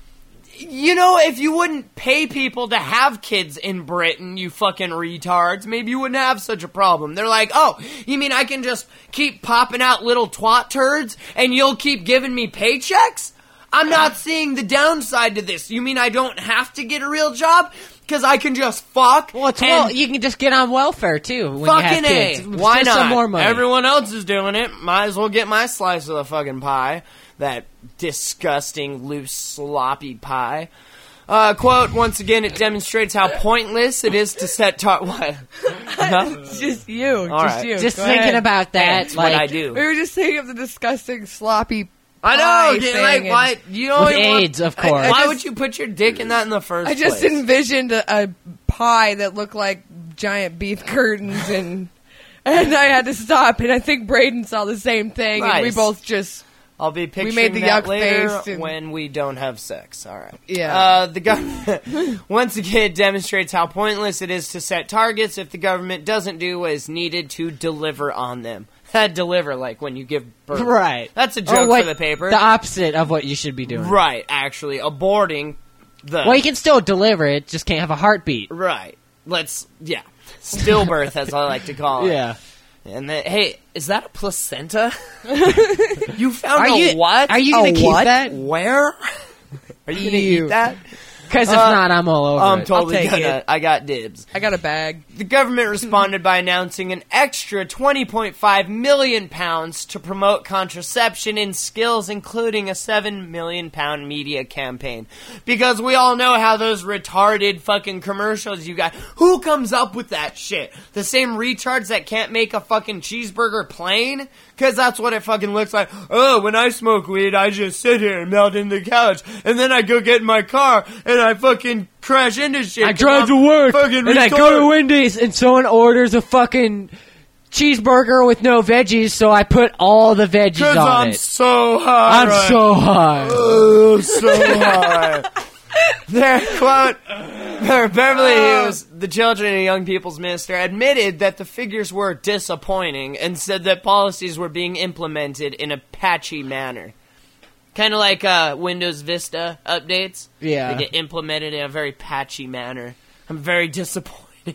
You know, if you wouldn't pay people to have kids in Britain, you fucking retards, maybe you wouldn't have such a problem. They're like, oh, you mean I can just keep popping out little twat turds and you'll keep giving me paychecks? I'm not seeing the downside to this. You mean I don't have to get a real job? Because I can just fuck? Well, it's well, you can just get on welfare, too, when you have kids. A. Why just not? Some more money. Everyone else is doing it. Might as well get my slice of the fucking pie. That disgusting, loose, sloppy pie. Uh, quote, once again, it demonstrates how pointless it is to set tar- what? Huh? Just you. All just right. you. Just Go thinking ahead. about that. That's like, what I do. We were just thinking of the disgusting, sloppy I know, pie dude, thing like, and- why, you know, With you want- AIDS, of course. why I just- would you put your dick in that in the first I just place? envisioned a, a pie that looked like giant beef curtains, and and I had to stop. And I think Braden saw the same thing, and we Nice. both just I'll be picturing made the that yuck later face and- when we don't have sex. All right. Yeah. Uh, the government once again demonstrates how pointless it is to set targets if the government doesn't do what is needed to deliver on them. Deliver, like when you give birth. Right. That's a Or joke what- for the paper. The opposite of what you should be doing. Right, actually, aborting the... Well, you can still deliver it, just can't have a heartbeat. Right. Let's, yeah. Stillbirth, as I like to call it. Yeah. And then, hey, is that a placenta? You found Are a you, what? Are you A going to keep what? that? Where? Are you going to You- eat that? Because if Uh, not, I'm all over I'm it. totally take gonna. it. I got dibs. I got a bag. The government responded by announcing an extra twenty point five million pounds to promote contraception in skills, including a seven million pound media campaign. Because we all know how those retarded fucking commercials you got. Who comes up with that shit? The same retards that can't make a fucking cheeseburger plain? Because that's what it fucking looks like. Oh, when I smoke weed, I just sit here and melt in the couch. And then I go get in my car and I fucking crash into shit. I drive to work, and I go to Wendy's, and someone orders a fucking cheeseburger with no veggies, so I put all the veggies Because on I'm it. so high. I'm right? so high. Oh, so high. Their quote, Beverly Hughes, the Children and Young People's Minister, admitted that the figures were disappointing and said that policies were being implemented in a patchy manner. Kind of like uh, Windows Vista updates. Yeah. They get implemented in a very patchy manner. I'm very disappointed.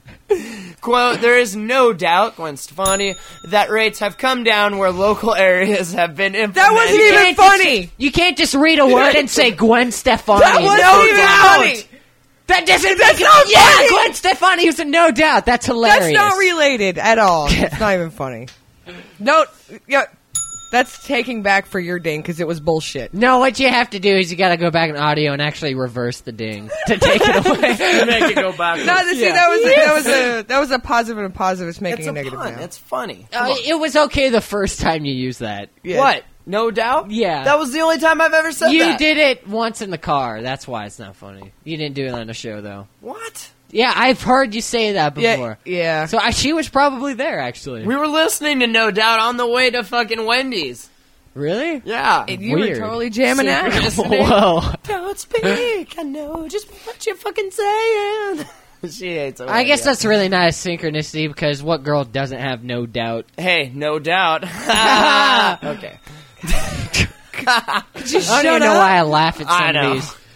Quote, there is no doubt, Gwen Stefani, that rates have come down where local areas have been implemented. That wasn't You even can't just- funny. You can't just read a word and say Gwen Stefani. That wasn't no even doubt. funny. That doesn't That's make not it. Yeah, funny. Gwen Stefani was a no doubt. That's hilarious. That's not related at all. It's not even funny. No, yeah, that's taking back for your ding because it was bullshit. No, what you have to do is you got to go back in audio and actually reverse the ding to take it away. Make it go back. No, see, Yeah. that was a, that was a that was a positive and a positive. It's making It's a a negative pun. now. It's funny. Uh, it was okay the first time you used that. Yeah. What? No doubt? Yeah. That was the only time I've ever said You that. did it once in the car. That's why it's not funny. You didn't do it on the show, though. What? Yeah, I've heard you say that before. Yeah, yeah. So I, she was probably there, actually. We were listening to No Doubt on the way to fucking Wendy's. Really? Yeah. And you Weird. were totally jamming Super out. listening. Whoa. Don't speak. I know just what you're fucking saying. She hates it. I guess that's really not a synchronicity because what girl doesn't have no doubt? Hey, no doubt. Okay. I don't even know why I laugh at some I know. of these.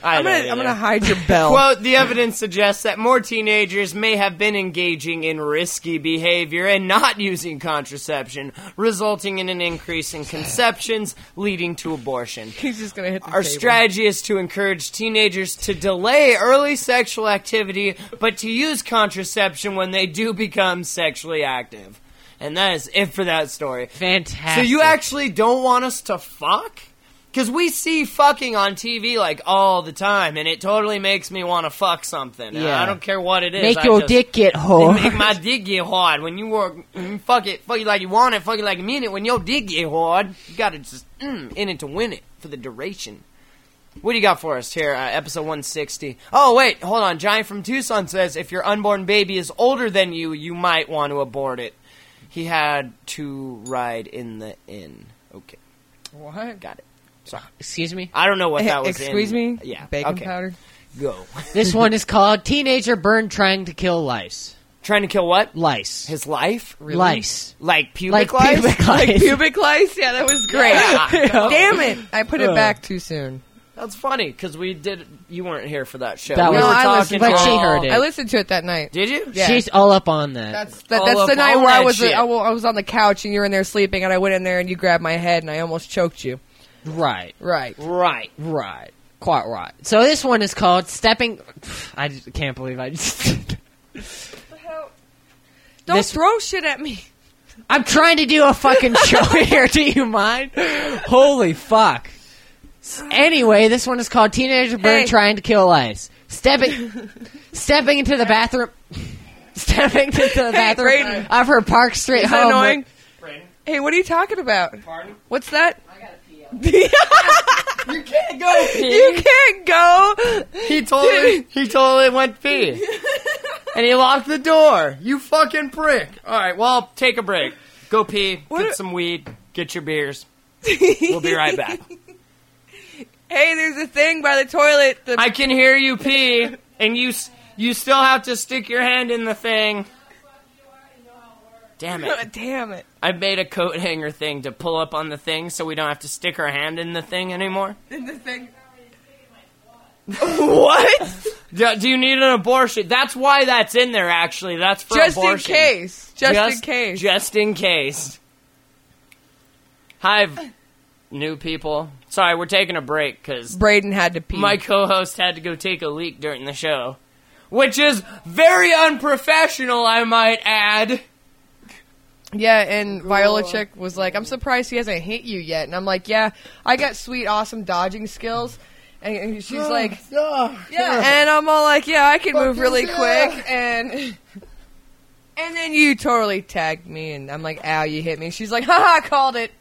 I I'm know, gonna, you I'm know. gonna hide your bell. Quote, the evidence suggests that more teenagers may have been engaging in risky behavior and not using contraception, resulting in an increase in conceptions, leading to abortion. He's just gonna hit the Our table. strategy is to encourage teenagers to delay early sexual activity, but to use contraception when they do become sexually active. And that is it for that story. Fantastic. So you actually don't want us to fuck? Because we see fucking on T V like all the time, and it totally makes me want to fuck something. And Yeah. I don't care what it is. Make I your just, dick get It hard. make my dick get hard. When you work, when you fuck it, fuck it like you want it, fuck it like you mean it. When your dick get hard, you gotta just mm, in it to win it for the duration. What do you got for us here, uh, episode one sixty? Oh, wait, hold on. Giant from Tucson says, if your unborn baby is older than you, you might want to abort it. He had to ride in the inn. Okay. What? Got it. Sorry. Excuse me? I don't know what that was Excuse in. me? Yeah. Baking okay. powder? Go. This one is called Teenager Burned Trying to Kill Lice. Trying to kill what? Lice. His life? Lice. Like pubic Like lice? pubic Like lice. pubic lice? Yeah, that was great. Yeah. Damn it. I put it Uh. back too soon. That's funny, because we did... You weren't here for that show. That we was- were No, I talking... listened but to she it. heard it. I listened to it that night. Did you? Yeah. She's all up on that. That's that, All that's up the night on where I that was shit. I, wa- I was on the couch and you were in there sleeping and I went in there and you grabbed my head and I almost choked you. Right. Right. Right. Right. Quite right. So this one is called Stepping... I just can't believe I just... Don't This- throw shit at me. I'm trying to do a fucking show here. Do you mind? Holy fuck. S- Anyway, this one is called Teenager Burn Hey. Trying to Kill Lice. Stepping, stepping into the bathroom, stepping into the bathroom Brayden. of her Park Street Is that home. annoying? Hey, what are you talking about? Pardon? What's that? You can't go pee. You can't go. He totally, he totally went pee. And he locked the door. You fucking prick. All right, well, take a break. Go pee, What get a- some weed, get your beers. We'll be right back. Hey, there's a thing by the toilet. The I can hear you pee, and you s- you still have to stick your hand in the thing. Damn it. Damn it. I made a coat hanger thing to pull up on the thing so we don't have to stick our hand in the thing anymore. In the thing. What? Do, do you need an abortion? That's why that's in there, actually. That's for Just abortion. in case. Just, in case. Just in case. Hi, new people. Sorry, we're taking a break because Brayden had to pee. my co-host had to go take a leak during the show. Which is very unprofessional, I might add. Yeah, and Viola Chick was like, I'm surprised he hasn't hit you yet. And I'm like, yeah, I got sweet, awesome dodging skills. And and she's like, yeah. And I'm all like, yeah, I can move really quick. And and then you totally tagged me. And I'm like, ow, you hit me. She's like, haha, I called it.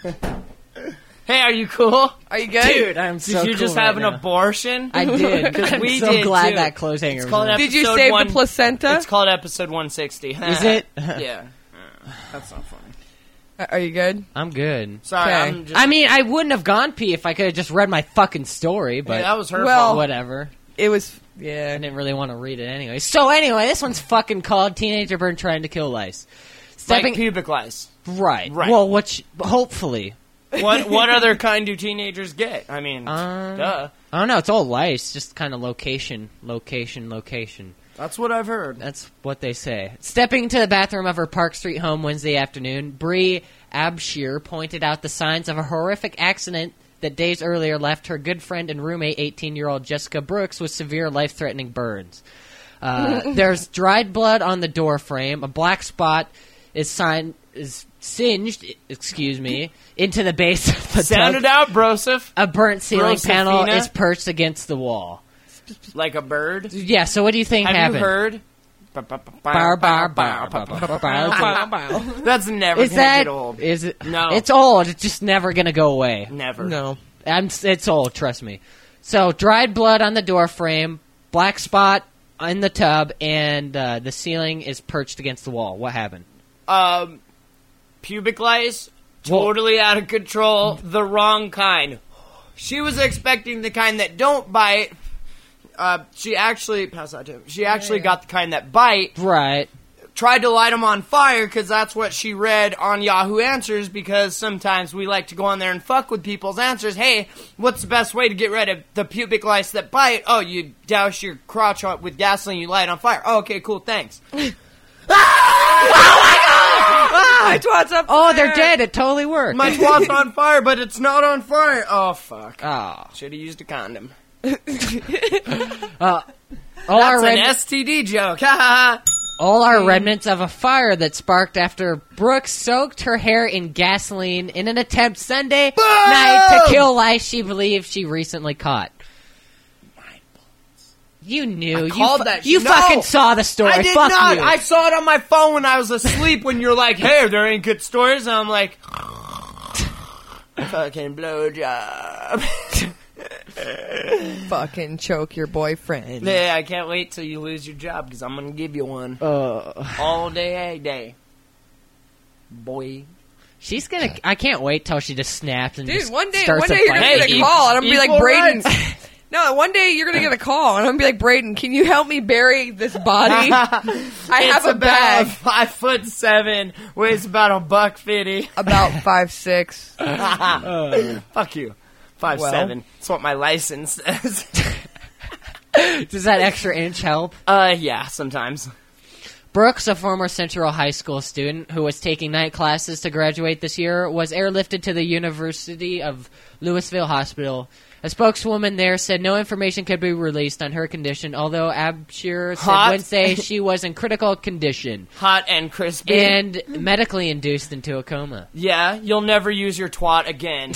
Hey, are you cool? Are you good? Dude, I'm Did so you cool just right have an now. abortion? I did. 'Cause I'm we so did, glad too. that clothes hanger It's was called in. Did you episode save one- the placenta? It's called episode one sixty. Is it? Yeah. That's not funny. Uh, Are you good? I'm good. Sorry, Okay. I'm just... I mean, I wouldn't have gone pee if I could have just read my fucking story, but yeah, that was her Well- fault. whatever. It was, I yeah. didn't really want to read it anyway. So anyway, this one's fucking called Teenager Burn Trying to Kill Lice. Stepping Like pubic lice. right. Right. Well, what? sh- hopefully, What what other kind do teenagers get? I mean, Uh, duh. I don't know. It's all lice, just kind of location, location, location. That's what I've heard. That's what they say. Stepping into the bathroom of her Park Street home Wednesday afternoon, Bree Abshir pointed out the signs of a horrific accident that days earlier left her good friend and roommate, eighteen-year-old Jessica Brooks, with severe life-threatening burns. Uh, there's dried blood on the door frame. A black spot is sign is singed, excuse me, into the base of the Sound tub. it out, Broseph. A burnt ceiling panel Brosefina? is perched against the wall. Like a bird. Yeah, so what do you think Have happened? you heard? Bow, bow, bow, bow, bow, bow, bow. That's never Is gonna that get old. is it? No. It's old. It's just never gonna go away. Never. No. I'm. It's old. Trust me. So dried blood on the door frame, black spot in the tub, and uh, the ceiling is perched against the wall. What happened? Um, pubic lice, totally out of control. The wrong kind. She was expecting the kind that don't bite. Uh, she actually pass that to him. She actually got the kind that bite. Right. tried to light them on fire because that's what she read on Yahoo Answers, because sometimes we like to go on there and fuck with people's answers. Hey, what's the best way to get rid of the pubic lice that bite? Oh, you douse your crotch with gasoline, you light it on fire. Oh, okay, cool, thanks. Ah, my twat's up Oh, there. they're dead. It totally worked. My twat's on fire, but it's not on fire. Oh, fuck. Oh. Should have used a condom. uh, all our That's an rem- S T D joke. Ha ha ha. all our remnants of a fire that sparked after Brooke soaked her hair in gasoline in an attempt Sunday Boom! night to kill lice she believed she recently caught. You knew. I you called fu- that You shit. fucking No! saw the story. I did Fuck not. you. I saw it on my phone when I was asleep when you're like, hey, there ain't good stories. And I'm like, fucking blowjob. Fucking choke your boyfriend. Yeah, I can't wait till you lose your job because I'm going to give you one. Uh, All day, every day. Boy. she's gonna. I can't wait till she just snaps and Dude, just one day, starts one day a you're fight. gonna Hey, get a e- call, and I'm gonna be like, equal Braden. rights. No, one day you're gonna get a call, and I'm gonna be like, Braden, can you help me bury this body? I have It's a about bag five foot seven, weighs about a buck fifty. about five six. Fuck you. Five Well. seven. That's what my license says. Does that extra inch help? uh, yeah, sometimes. Brooks, a former Central High School student who was taking night classes to graduate this year, was airlifted to the University of Louisville Hospital. A spokeswoman there said no information could be released on her condition, although Abshir said Hot. Wednesday she was in critical condition Hot and crispy. and medically induced into a coma. Yeah, you'll never use your twat again.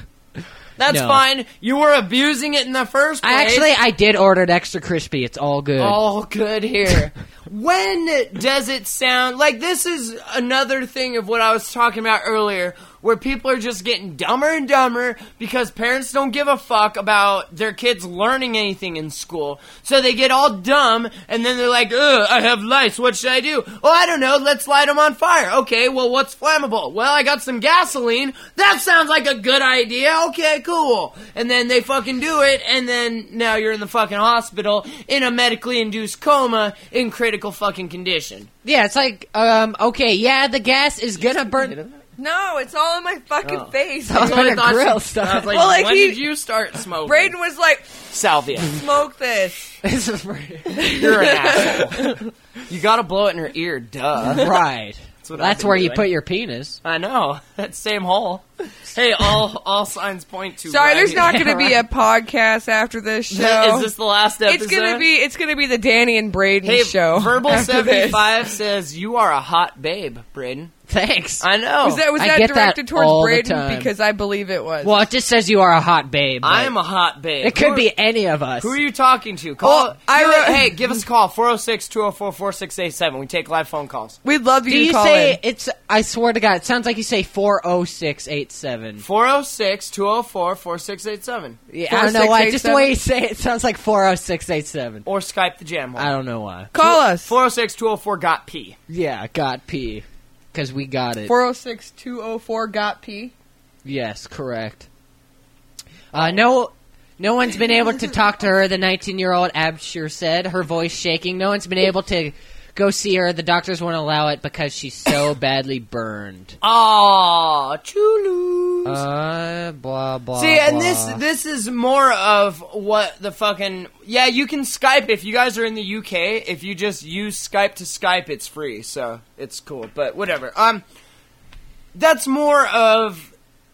That's No. fine. You were abusing it in the first place. I actually, I did order it extra crispy. It's all good. All good here. When does it sound like this is another thing of what I was talking about earlier, where people are just getting dumber and dumber because parents don't give a fuck about their kids learning anything in school. So they get all dumb and then they're like, ugh, I have lice, what should I do? Oh, I don't know, let's light them on fire. Okay, well, what's flammable? Well, I got some gasoline. That sounds like a good idea. Okay, cool. And then they fucking do it, and then now you're in the fucking hospital in a medically induced coma in critical fucking condition. Yeah, it's like, um, okay, yeah, the gas is gonna burn. No, it's all in my fucking Oh. face. That's That's what I gonna thought grill she- stuff. I was like, Well, like when he- did you start smoking? Braden was like, Salvia. smoke this. This is pretty- You're an asshole. You gotta blow it in her ear, duh. right. That's, what That's I've been where you doing. put your penis. I know. That same hole. Hey, all all signs point to. Sorry, right there's not here. going to be a podcast after this show. Is this the last episode? It's gonna be. It's gonna be the Danny and Braden Hey, show. Verbal after this. seventy-five says you are a hot babe, Braden. Thanks. I know. Was that was I that get that directed towards all the Braden? time. Because I believe it was. Well, it just says you are a hot babe. but I am a hot babe. It could Who- be any of us. Who are you talking to? Call. Oh, I give wrote- it- hey, give us a call. four oh six, two oh four, four six eight seven. We take live phone calls. We'd love you Do to you call say in. it's? I swear to God, it sounds like you say four oh six eight seven. four oh six, two oh four, four six eight seven. Yeah, I don't know why. Just the four six eight seven? way you say it, it sounds like four oh six eight seven. Or Skype the jam hole. I don't know why. Call us. four oh six, two oh four, got P. Yeah, got P. Because we got it. four oh six, two oh four, got P. Yes, correct. Uh, no, no one's been able to talk to her. The nineteen-year-old Abshir said, her voice shaking. No one's been able to go see her. The doctors won't allow it because she's so badly burned. Aw, chulus. Uh, blah blah. See, and blah. this this is more of what the fucking yeah. You can Skype if you guys are in the U K. If you just use Skype to Skype, it's free, so it's cool. But whatever. Um, that's more of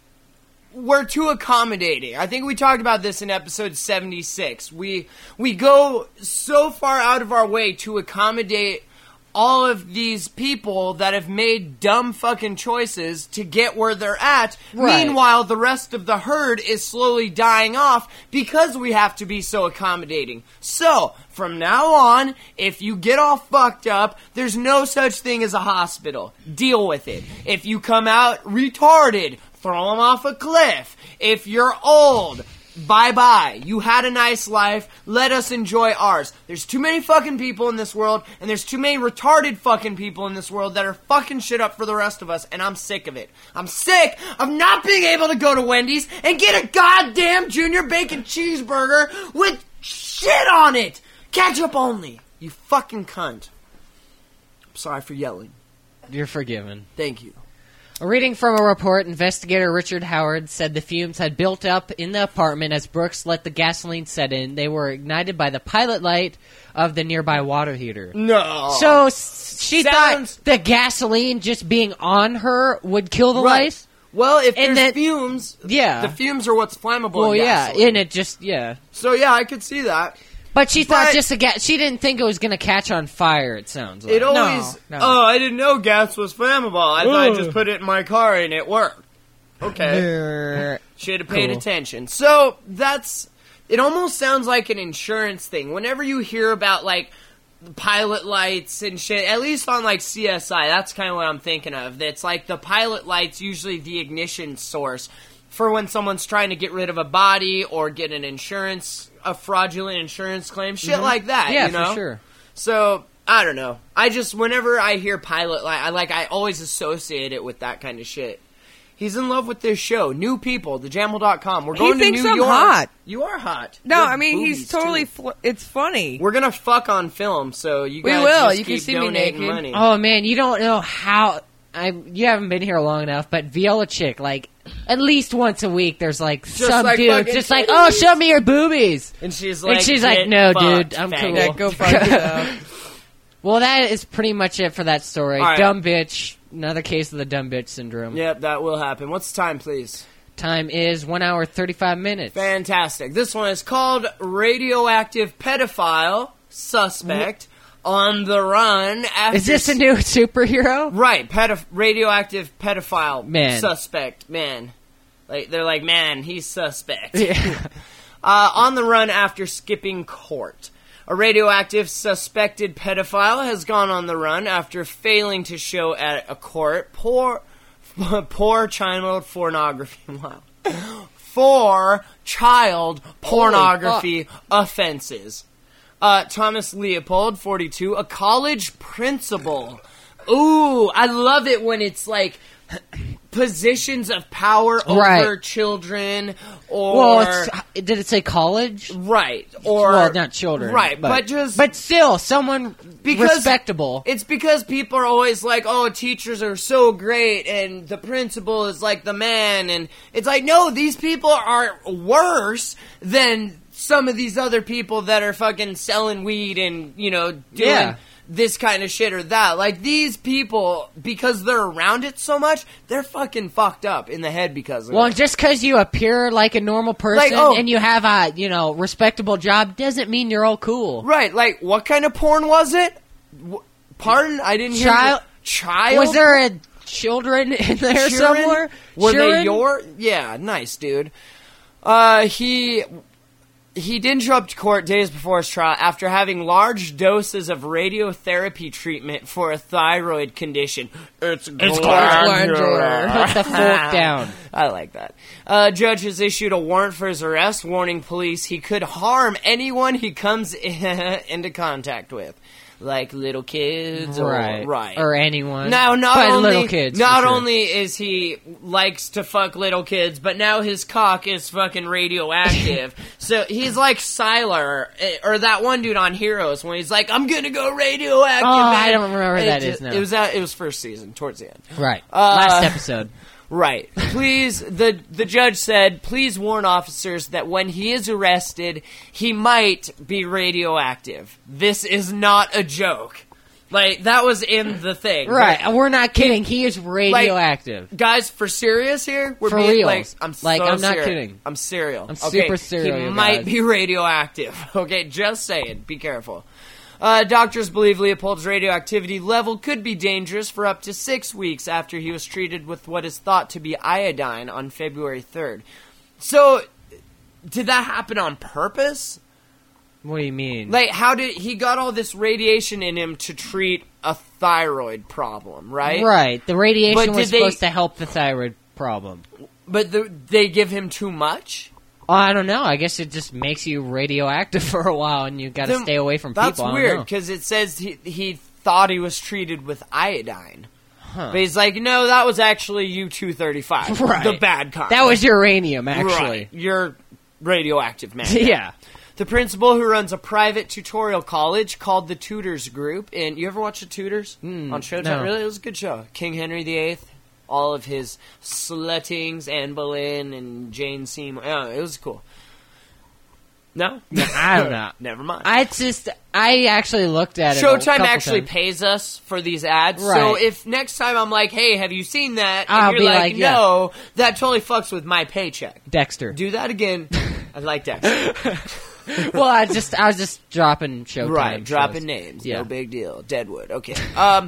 we're too accommodating. I think we talked about this in episode seventy-six. We we go so far out of our way to accommodate all of these people that have made dumb fucking choices to get where they're at. Right. Meanwhile, the rest of the herd is slowly dying off because we have to be so accommodating. So, from now on, if you get all fucked up, there's no such thing as a hospital. Deal with it. If you come out retarded, throw them off a cliff. If you're old, bye-bye. You had a nice life. Let us enjoy ours. There's too many fucking people in this world, and there's too many retarded fucking people in this world that are fucking shit up for the rest of us, and I'm sick of it. I'm sick of not being able to go to Wendy's and get a goddamn junior bacon cheeseburger with shit on it. Ketchup only. You fucking cunt. Sorry for yelling. You're forgiven. Thank you. A reading from a report, investigator Richard Howard said the fumes had built up in the apartment as Brooks let the gasoline set in. They were ignited by the pilot light of the nearby water heater. No. So s- she Sounds- thought the gasoline just being on her would kill the Right. lice? Well, if And there's that- fumes, Yeah. the fumes are what's flammable Well, in yeah, gasoline. and it just, yeah. So, yeah, I could see that. But she thought But- just a gas. She didn't think it was going to catch on fire, it sounds like. It always... no. Oh, I didn't know gas was flammable. I thought I just put it in my car and it worked. Okay. Brr. Should have paid Cool. attention. So, that's... It almost sounds like an insurance thing. Whenever you hear about, like, pilot lights and shit, at least on, like, C S I, that's kind of what I'm thinking of. It's like the pilot light's usually the ignition source for when someone's trying to get rid of a body or get an insurance, a fraudulent insurance claim, shit like that, Yeah, you know? for sure. So, I don't know. I just, whenever I hear pilot light, I like, I always associate it with that kind of shit. He's in love with this show. New people, the jamel dot com. We're He going thinks to New I'm York. hot. You are hot. No, You have I mean he's boobies, totally. too. Fl- it's funny. We're gonna fuck on film, so you We guys will. just You can keep see me donating naked. money. Oh, man, you don't know how... I You haven't been here long enough, but Viola Chick, like, at least once a week, there's, like, some like dude fucking just like, oh, show me your boobies! And she's like, And she's like, "Get no, fucked, dude, I'm faggot." cool. Yeah, go fuck yourself. Well, that is pretty much it for that story. All right. Dumb bitch. Another case of the dumb bitch syndrome. Yep, that will happen. What's the time, please? Time is one hour, thirty-five minutes. Fantastic. This one is called Radioactive Pedophile Suspect on the Run After... Is this a new superhero? Right, pedoph- radioactive pedophile Man. suspect, man. Like they're like, man, he's suspect. Yeah. Uh, on the run after skipping court. A radioactive suspected pedophile has gone on the run after failing to show at a court. Poor, poor child pornography. Wow. For child pornography offenses. Uh, Thomas Leopold, forty-two, a college principal. Ooh, I love it when it's like positions of power over Right. children, or Well, it's, did it say college? right, or well, not children. right, but, just But still, someone because respectable. It's because people are always like, "Oh, teachers are so great," and the principal is like the man, and it's like, no, these people are worse than some of these other people that are fucking selling weed and, you know, doing Yeah. this kind of shit or that. Like, these people, because they're around it so much, they're fucking fucked up in the head because of Well, it. just because you appear like a normal person Like, oh. and you have a, you know, respectable job doesn't mean you're all cool. Right, like, what kind of porn was it? W- Pardon? I didn't hear Child- you. Child? Was there a children in there Sheeran? somewhere? Were they Sheeran? your? Yeah, nice, dude. Uh, he he didn't show up to court days before his trial after having large doses of radiotherapy treatment for a thyroid condition. It's glandular. Put the fork down. I like that. Uh, judge has issued a warrant for his arrest, warning police he could harm anyone he comes into contact with. Like little kids, Right. or right, Or anyone. Now, not But only little kids, not for sure. only is he likes to fuck little kids, but now his cock is fucking radioactive. So he's like Sylar, eh, or that one dude on Heroes when he's like, "I'm gonna go radioactive." Oh, man." I don't remember it that ju- is now. It was at, it was first season, towards the end. Right. Uh, Last episode. Right. Please, the the judge said, please warn officers that when he is arrested, he might be radioactive. This is not a joke. Like, that was in the thing. Right. But, We're not kidding. He is radioactive. guys, for serious here, we're For being real. like, I'm Like, so I'm not serious. kidding. I'm serial. I'm okay? super serial, He you might guys. be radioactive. Okay, just saying. Be careful. Uh, doctors believe Leopold's radioactivity level could be dangerous for up to six weeks after he was treated with what is thought to be iodine on February third. So, did that happen on purpose? What do you mean? Like, how did he got all this radiation in him to treat a thyroid problem, right? Right. The radiation But was did they- supposed to help the thyroid problem. But the, they give him too much? Oh, I don't know. I guess it just makes you radioactive for a while, and you got to Then stay away from That's people. I don't weird know. because it says he he thought he was treated with iodine, Huh. but he's like, no, that was actually U two thirty-five, Right. the bad kind. That was uranium, actually. Right. You're radioactive, man. Yeah. The principal, who runs a private tutorial college called the Tutors Group. And you ever watch the Tutors Mm, on Showtime? no. Really? It was a good show. King Henry the Eighth, all of his sluttings, Anne Boleyn and Jane Seymour. Oh, it was cool. No? I don't know. Never mind. I just, I actually looked at it. a Showtime couple actually times. pays us for these ads, so Right. if next time I'm like, hey, have you seen that? And I'll you're be like, like, yeah. no, that totally fucks with my paycheck. Dexter. Do that again. I like Dexter. well, I just, I was just dropping Showtime. Right, shows. dropping names. Yeah. No big deal. Deadwood. Okay. Um,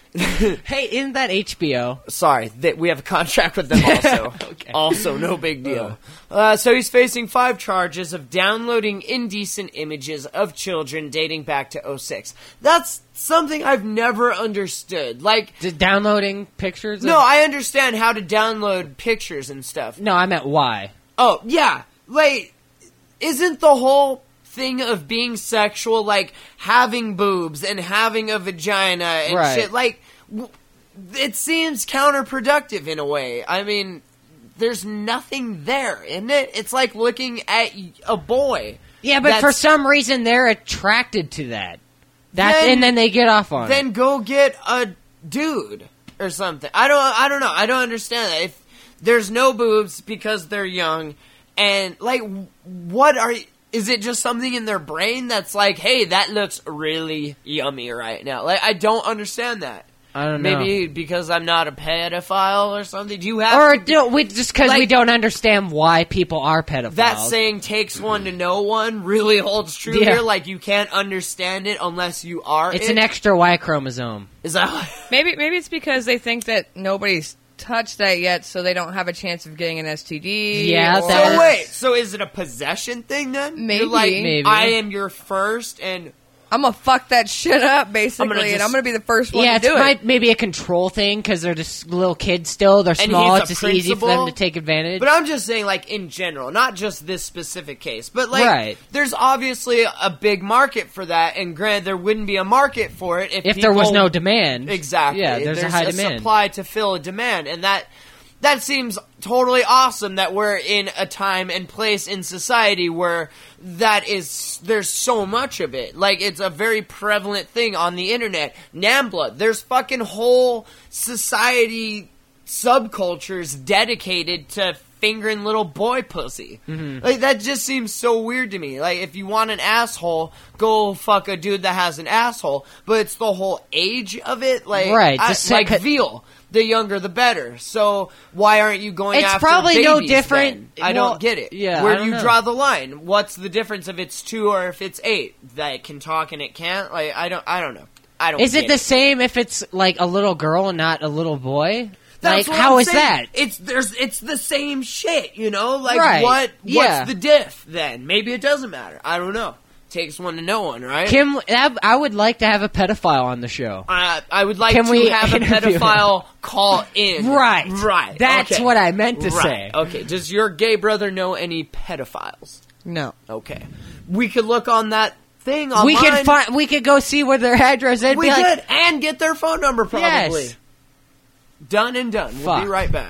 Hey, isn't that H B O? sorry, they, we have a contract with them also. Okay. Also, no big deal. Uh, so he's facing five charges of downloading indecent images of children dating back to oh six. That's something I've never understood. Like, D- downloading pictures? Of- no, I understand how to download pictures and stuff. No, I meant why. Oh, yeah. Like, isn't the whole thing of being sexual like having boobs and having a vagina and Right. shit? Like, w- it seems counterproductive in a way. I mean, there's nothing there, isn't it? It's like looking at a boy. Yeah, but for That's- some reason they're attracted to that. That Then- and then they get off on Then it. go get a dude or something. I don't. I don't know. I don't understand that. If there's no boobs because they're young, and like, what are? Is it just something in their brain that's like, hey, that looks really yummy right now? Like, I don't understand that. I don't know. Maybe because I'm not a pedophile or something. Do you have Or to- do, we just because we Like- don't understand why people are pedophiles. that saying takes one to know one really holds true Yeah. here? Like, you can't understand it unless you are it's it? an extra Y chromosome. Is that Maybe maybe it's because they think that nobody's touched that yet, so they don't have a chance of getting an S T D. Yeah, or- that- So wait, so is it a possession thing then? Maybe. You're like, Maybe. I am your first, and I'm gonna fuck that shit up, basically, I'm gonna and just- I'm gonna be the first one Yeah, to it's do might, it. maybe a control thing because they're just little kids still. They're And small. he's It's a just easy for them principal? to take advantage. but I'm just saying, like in general, not just this specific case, but like, Right. there's obviously a big market for that, and granted, there wouldn't be a market for it if if there was people- no demand, Exactly. Yeah, there's, a high demand. supply to fill a demand, and that that seems totally awesome that we're in a time and place in society where that is there's so much of it. Like, it's a very prevalent thing on the internet. Nambla, there's fucking whole society subcultures dedicated to fingering little boy pussy. Mm-hmm. Like, that just seems so weird to me. Like, if you want an asshole, go fuck a dude that has an asshole. But it's the whole age of it. Like, Right, I, just like cut- veal. The younger, the better. So why aren't you going It's after probably no babies different- then? I well, don't get it. yeah, Where I do don't you know. draw the line? What's the difference if it's two or if it's eight? That it can talk and it can't? Like, I don't, I don't know. I don't Is it get the same if it's like a little girl and not a little boy? That's like, what how I'm is saying. that? It's there's it's the same shit, you know? Like, Right. what Yeah. what's the diff then? Maybe it doesn't matter. I don't know. Takes one to know one, right? Kim, I I would like to have a pedophile on the show. Uh, I would like Can to we have a interview pedophile call in. Right. Right. That's okay. what I meant to Right. say. Okay. Does your gay brother know any pedophiles? No. Okay. We could look on that thing online. We could find. We could go see where their address is. We be could. like, And get their phone number, probably. Yes. Done and done. We'll Fuck. be right back.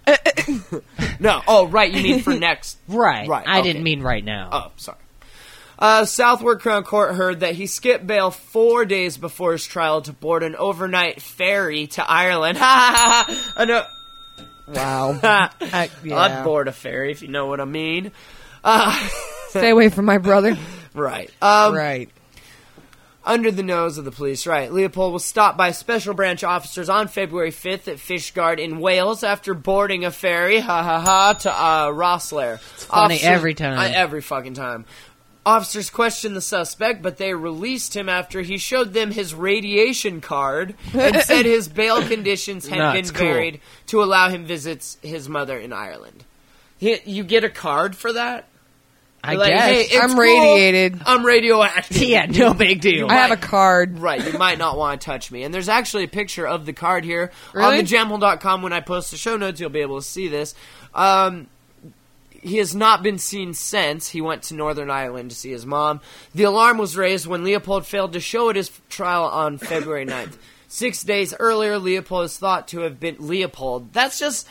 No. Oh, right. You mean for next. right. Right, I okay. didn't mean right now. Oh, sorry. Uh, Southwark Crown Court heard that he skipped bail four days before his trial to board an overnight ferry to Ireland. Ha ha ha! I know. Wow. I'd yeah. board a ferry if you know what I mean. Uh, Stay away from my brother. right. Um, right. Under the nose of the police, right. Leopold was stopped by special branch officers on February fifth at Fishguard in Wales after boarding a ferry, ha ha ha, to uh, Rosslare. It's funny every time. Uh, every fucking time. Officers questioned the suspect, but they released him after he showed them his radiation card and said his bail conditions had No, been it's cool. varied to allow him visits his mother in Ireland. He, you get a card for that? I You're like, guess. hey, it's I'm cool. radiated. I'm radioactive. yeah, no big deal. I have a card. Right, you might not want to touch me. And there's actually a picture of the card here. Really? On the jamhole dot com, when I post the show notes, you'll be able to see this. Um, he has not been seen since. He went to Northern Ireland to see his mom. The alarm was raised when Leopold failed to show at his trial on February ninth. Six days earlier, Leopold is thought to have been... Leopold. That's just...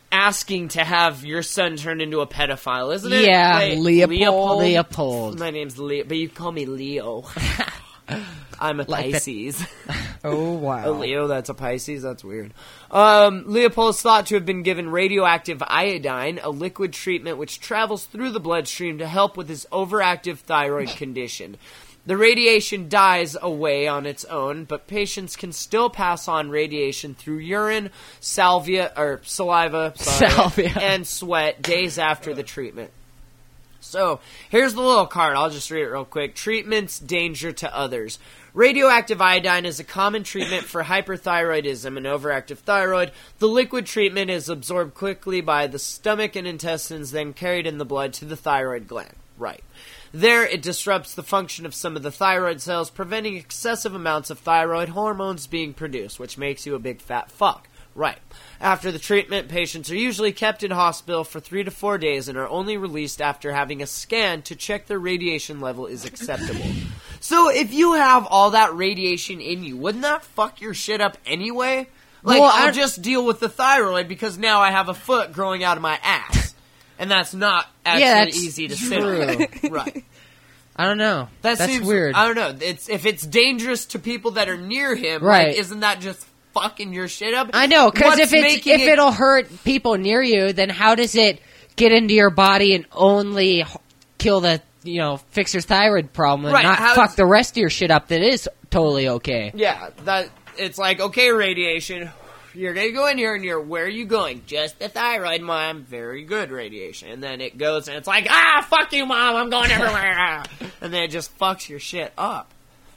asking to have your son turned into a pedophile, isn't it? Yeah. Wait, Leopold. Leopold. My name's Leo, but you call me Leo. I'm a Like that- Pisces. Oh, wow. A Leo, that's a Pisces? That's weird. Um, Leopold is thought to have been given radioactive iodine, a liquid treatment which travels through the bloodstream to help with his overactive thyroid condition. The radiation dies away on its own, but patients can still pass on radiation through urine, salvia, or saliva, sorry, Salvia. and sweat days after the treatment. So, here's the little card. I'll just read it real quick. Treatments, danger to others. Radioactive iodine is a common treatment for hyperthyroidism and overactive thyroid. The liquid treatment is absorbed quickly by the stomach and intestines, then carried in the blood to the thyroid gland. Right. There, it disrupts the function of some of the thyroid cells, preventing excessive amounts of thyroid hormones being produced, which makes you a big fat fuck. Right. After the treatment, patients are usually kept in hospital for three to four days and are only released after having a scan to check their radiation level is acceptable. So if you have all that radiation in you, wouldn't that fuck your shit up anyway? Like, Well, I'll I- just deal with the thyroid because now I have a foot growing out of my ass. And that's not actually Yeah, that's easy to true. sit on. Right. I don't know. That That's seems weird. I don't know. It's if it's dangerous to people that are near him, Right. like, isn't that just fucking your shit up? I know, because What's if it's making if it- it'll hurt people near you, then how does it get into your body and only h- kill the you know fix your thyroid problem and Right, not how fuck is- the rest of your shit up that is totally okay? Yeah, that it's like, okay, radiation, you're gonna go in here and you're, where are you going? Just the thyroid, mom. Very good radiation. And then it goes and it's like, ah, fuck you, mom, I'm going everywhere. And then it just fucks your shit up.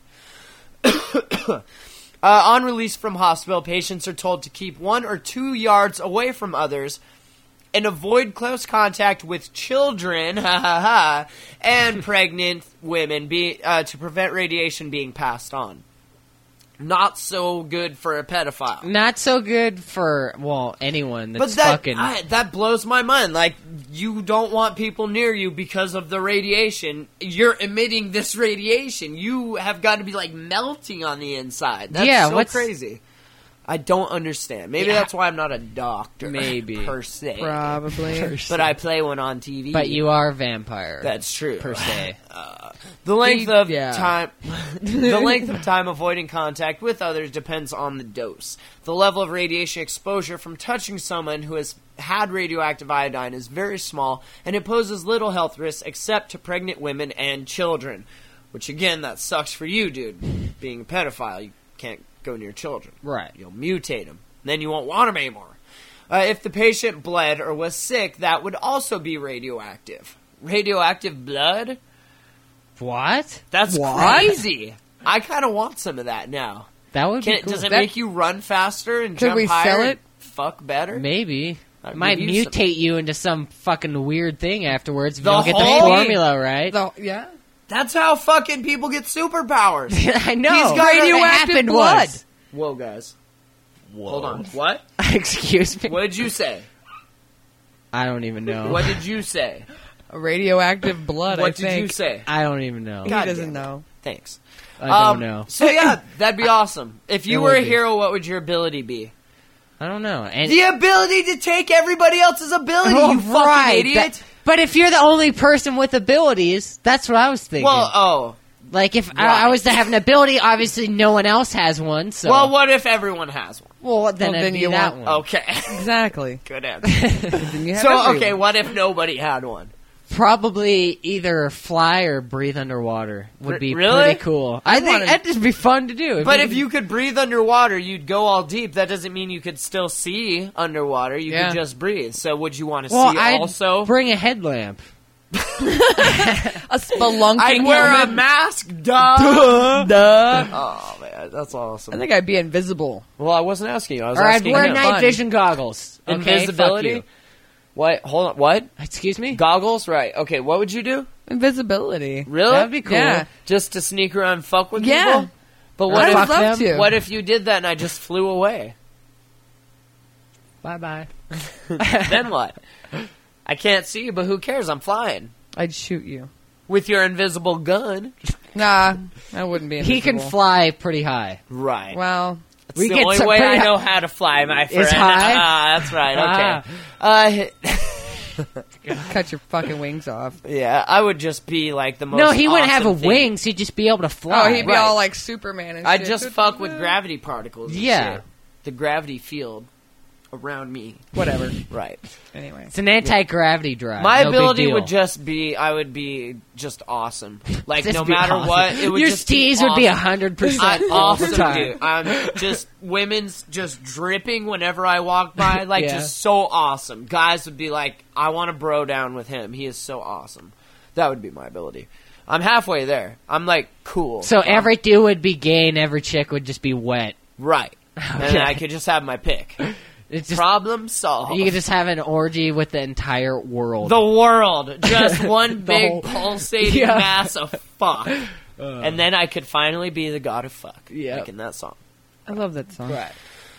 uh, on release from hospital, patients are told to keep one or two yards away from others and avoid close contact with children, ha ha ha, and pregnant women be, uh, to prevent radiation being passed on. Not so good for a pedophile. Not so good for well anyone But that's that fucking. I, that blows my mind. Like, you don't want people near you because of the radiation. You're emitting this radiation. You have got to be like melting on the inside. That's Yeah, so what's- crazy. I don't understand. Maybe Yeah. that's why I'm not a doctor. Maybe. per se. Probably. But I play one on T V. but you are a vampire. That's true. per se. The length The- of yeah. time, the length of time avoiding contact with others depends on the dose. The level of radiation exposure from touching someone who has had radioactive iodine is very small, and it poses little health risks except to pregnant women and children. Which again, that sucks for you, dude. Being a pedophile, you can't go near children. Right. You'll mutate them. Then you won't want them anymore. Uh, if the patient bled or was sick, that would also be radioactive. Radioactive blood? What? That's What? crazy. I kind of want some of that now. That would Can be it, cool. Does it That- make you run faster and Could jump we higher sell and it? fuck better? Maybe. I'd It might review some- mutate you into some fucking weird thing afterwards if The you don't get the whole- formula right. The- yeah. That's how fucking people get superpowers. I know. He's got What radioactive happened blood. was- Whoa, guys. Hold on. What? Excuse me. What did you say? I don't even know. What did you say? A radioactive blood, what I did think. you say? I don't even know. He God doesn't damn it. know. Thanks. I don't Um, know. So yeah, that'd be awesome. If you It were would a be. hero, what would your ability be? I don't know. And The ability to take everybody else's ability, Oh, you fucking right. idiot. That- but if you're the only person with abilities, that's what I was thinking. well, oh. like if right. I, I was to have an ability, obviously no one else has one. So Well, what if everyone has one? well then Well, it'd then be you that want- one. Okay. Exactly. Good answer. Then you have So, everyone. okay, what if nobody had one? Probably either fly or breathe underwater would R- be really? pretty cool. I, think wanna- that'd just be fun to do. But if you could breathe underwater, you'd go all deep. That doesn't mean you could still see underwater. You Yeah. could just breathe. So would you want to well, see I'd also? bring a headlamp. A spelunking I'd wear a helmet. mask, duh. Duh. Oh, man, that's awesome. I think I'd be invisible. well, I wasn't asking you. I was Or I'd asking wear him. night Fun. vision goggles. Okay, Invisibility? fuck you. What? Hold on. What? Excuse me? Goggles? Right. Okay, what would you do? Invisibility. Really? That'd be cool. Yeah. Just to sneak around and fuck with Yeah. people? But what I'd if, fuck love them? to. what if you did that and I just flew away? Bye bye. Then what? I can't see you, but who cares? I'm flying. I'd shoot you. With your invisible gun. Nah, I wouldn't be invisible. He can fly pretty high. Right. Well, It's We the get only some way pretty I high- know how to fly, my friend. Is high? Ah, that's right. Okay. Uh, Cut your fucking wings off. yeah, I would just be like the most. No, he wouldn't have a awesome thing. wings. He'd just be able to fly. Oh, he'd be right. all like Superman and I'd shit. just fuck with gravity particles. And Yeah. shit. The gravity field around me. Whatever. Right. Anyway. It's an anti-gravity drive. My no big ability deal. would just be, I would be just awesome. Like, Just no be matter awesome. what, it would Your just be steez would be a awesome. hundred percent I'm all the awesome, time. dude. I'm just women's just dripping whenever I walk by, like Yeah. just so awesome. Guys would be like, I want to bro down with him. He is so awesome. That would be my ability. I'm halfway there. I'm like cool. So Um, every dude would be gay and every chick would just be wet. right, and then I could just have my pick. It's just Problem solved. you could just have an orgy with the entire world. The world, just one The big whole- pulsating Yeah. mass of fuck, and then I could finally be the god of fuck, Yep. like in that song. I love that song. Right.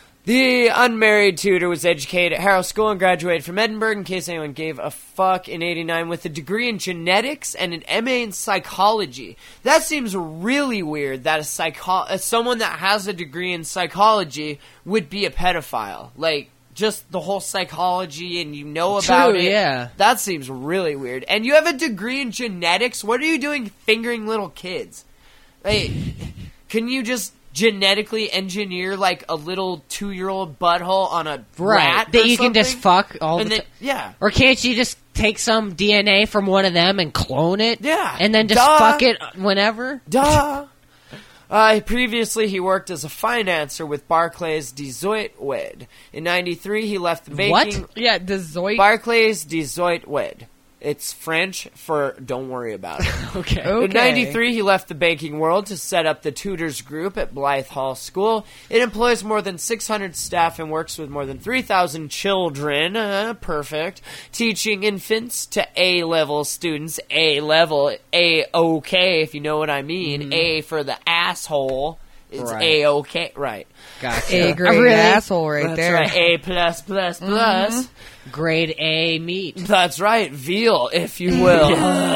The unmarried tutor was educated at Harrow School and graduated from Edinburgh, in case anyone gave a fuck, in eighty-nine with a degree in genetics and an M A in psychology. That seems really weird that a psycho- uh, someone that has a degree in psychology would be a pedophile. Like, just the whole psychology and you know about True, it. yeah. That seems really weird. And you have a degree in genetics? What are you doing fingering little kids? Like, can you just genetically engineer like a little two-year-old butthole on a Right. rat That or you can just something? fuck all And the then, time. yeah. Or can't you just take some D N A from one of them and clone it? Yeah. And then just Duh. fuck it whenever? Duh. Uh, previously, he worked as a financer with Barclays de Zoetwed. In ninety-three, he left the banking... What? Yeah, Dezoit. Barclays de Zoetwed. It's French for don't worry about it. Okay. Okay. In ninety-three, he left the banking world to set up the Tutors Group at Blythe Hall School. It employs more than six hundred staff and works with more than three thousand children. Uh, perfect. Teaching infants to A-level students. A-level. A-OK, if you know what I mean. A for the asshole. It's Right. A-OK. Right. Gotcha. A grade really- asshole right That's there. right. A plus plus plus. Grade A meat. That's right, veal, if you will.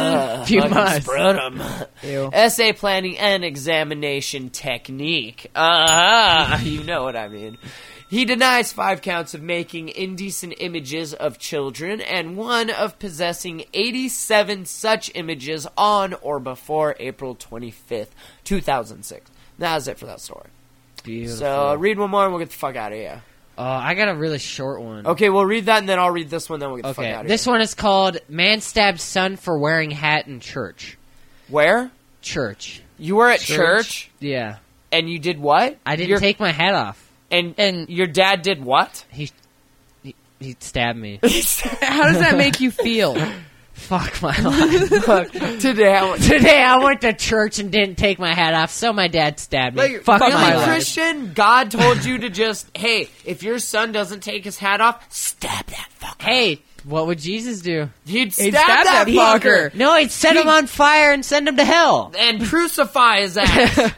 If you Fucking must. spread 'em. Ew. Essay planning and examination technique. Ah, you know what I mean. He denies five counts of making indecent images of children and one of possessing eighty-seven such images on or before April twenty-fifth, two thousand six. That is it for that story. Beautiful. So read one more and we'll get the fuck out of here. Oh, I got a really short one. Okay, we'll read that and then I'll read this one, then we'll get the fuck Okay, out of this here. one is called "Man Stabbed Son for Wearing Hat in Church." Where? Church. You were at Church. church Yeah, and you did what? I didn't Your- take my hat off. And, And- your dad did what? He he, he stabbed me. How does that make you feel? Fuck my life. Today I went Today I went to church and didn't take my hat off, so my dad stabbed me. Like, Fuck really, my life. Christian, God told you to just, hey, if your son doesn't take his hat off, stab that fucker. Hey, what would Jesus do? He'd stab, He'd stab that, that fucker. fucker. No, he'd set him on fire and send him to hell. And crucify his ass.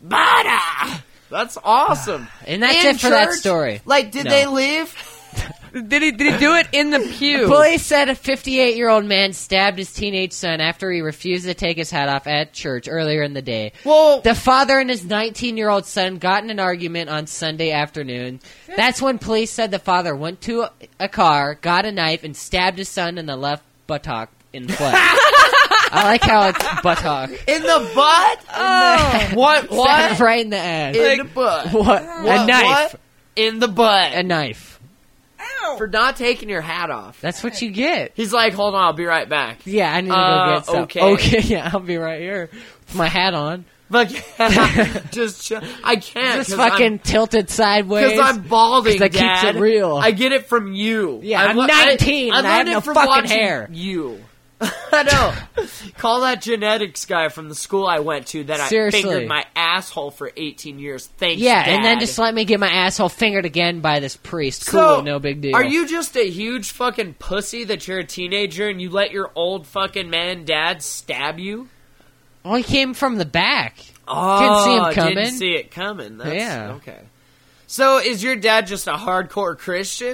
Bada! That's awesome. And that's In it for that church? story. Like, did No. they leave? Did he did he do it in the pew? Police said a fifty-eight-year-old man stabbed his teenage son after he refused to take his hat off at church earlier in the day. Well, The father and his nineteen-year-old son got in an argument on Sunday afternoon. That's when police said the father went to a, a car, got a knife, and stabbed his son in the left buttock in the flesh. I like how it's buttock. in the butt? Oh. What? What? Right in the ass. In the butt. What? What? A knife. What? In the butt. A knife. For not taking your hat off. That's what you get. He's like, hold on, I'll be right back. Yeah, I need to Uh, go get some. okay. Okay, yeah, I'll be right here with my hat on. But just, ch- I can't. Just 'cause fucking I'm, tilted sideways. Because I'm balding, 'Cause that keeps Dad. it real. I get it from you. Yeah, I I'm le- nineteen I, and I have learned no it from fucking watching hair. You. I know. Call that genetics guy from the school I went to that Seriously. I fingered my asshole for eighteen years. Thanks, Yeah, Dad. and then just let me get my asshole fingered again by this priest. Cool, So, no big deal. Are you just a huge fucking pussy that you're a teenager and you let your old fucking man dad stab you? Oh, he came from the back. Oh, Didn't see him coming. Didn't see it coming. That's, Yeah. Okay. So is your dad just a hardcore Christian?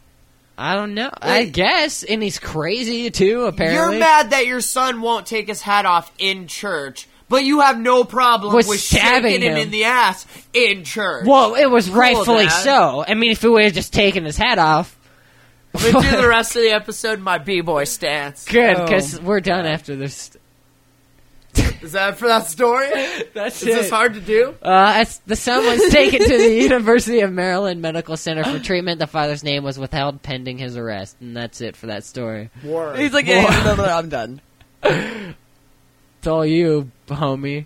I don't know. I Wait. guess, and he's crazy too. Apparently, You're mad that your son won't take his hat off in church, but But you have no problem Was with stabbing shaking him him. in the ass in church. Well, it was rightfully Dad. so. I mean, if he would have just taken his hat off. I'm going to do the rest of the episode in my B-boy stance. Good, Oh. because we're done after this. Is that for that story? That's Is this hard to do? Uh, as the son was taken to the University of Maryland Medical Center for treatment. The father's name was withheld pending his arrest. And that's it for that story. Word. He's like, yeah, no, no, no, I'm done. It's all you, homie.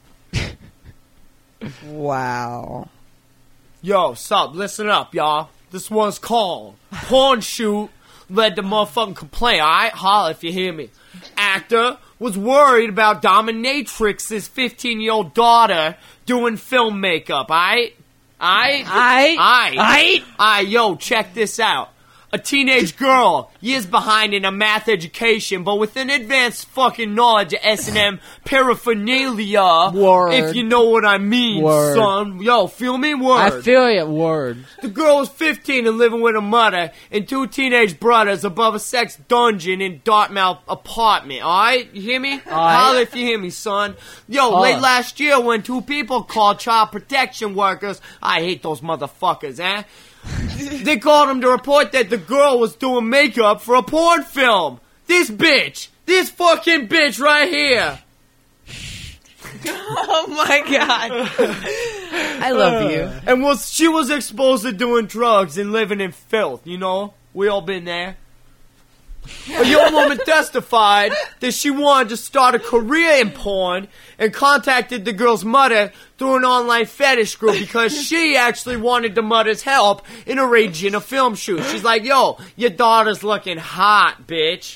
Wow. Yo, sup, listen up, y'all. This one's called Porn Shoot Led to Motherfucking Complaint, alright? Holla if you hear me. Actor was worried about dominatrix's fifteen-year-old daughter doing film makeup, alright? Alright? Aight. Aight. Aight. Aight, yo, check this out. A teenage girl, years behind in a math education, but with an advanced fucking knowledge of S and M paraphernalia. Word. If you know what I mean, Word. son. Yo, feel me? Word. I feel you, word. The girl was fifteen and living with her mother and two teenage brothers above a sex dungeon in Dartmouth apartment, alright? You hear me? Holla if you hear me, son. Yo, Holla. late last year when two people called child protection workers, I hate those motherfuckers, eh? They called them to report that the girl was doing makeup for a porn film. This bitch! This fucking bitch right here! Oh my god. I love you. And was she was exposed to doing drugs and living in filth, you know? We all been there. A young woman testified that she wanted to start a career in porn and contacted the girl's mother through an online fetish group because she actually wanted the mother's help in arranging a film shoot. She's like, yo, your daughter's looking hot, bitch.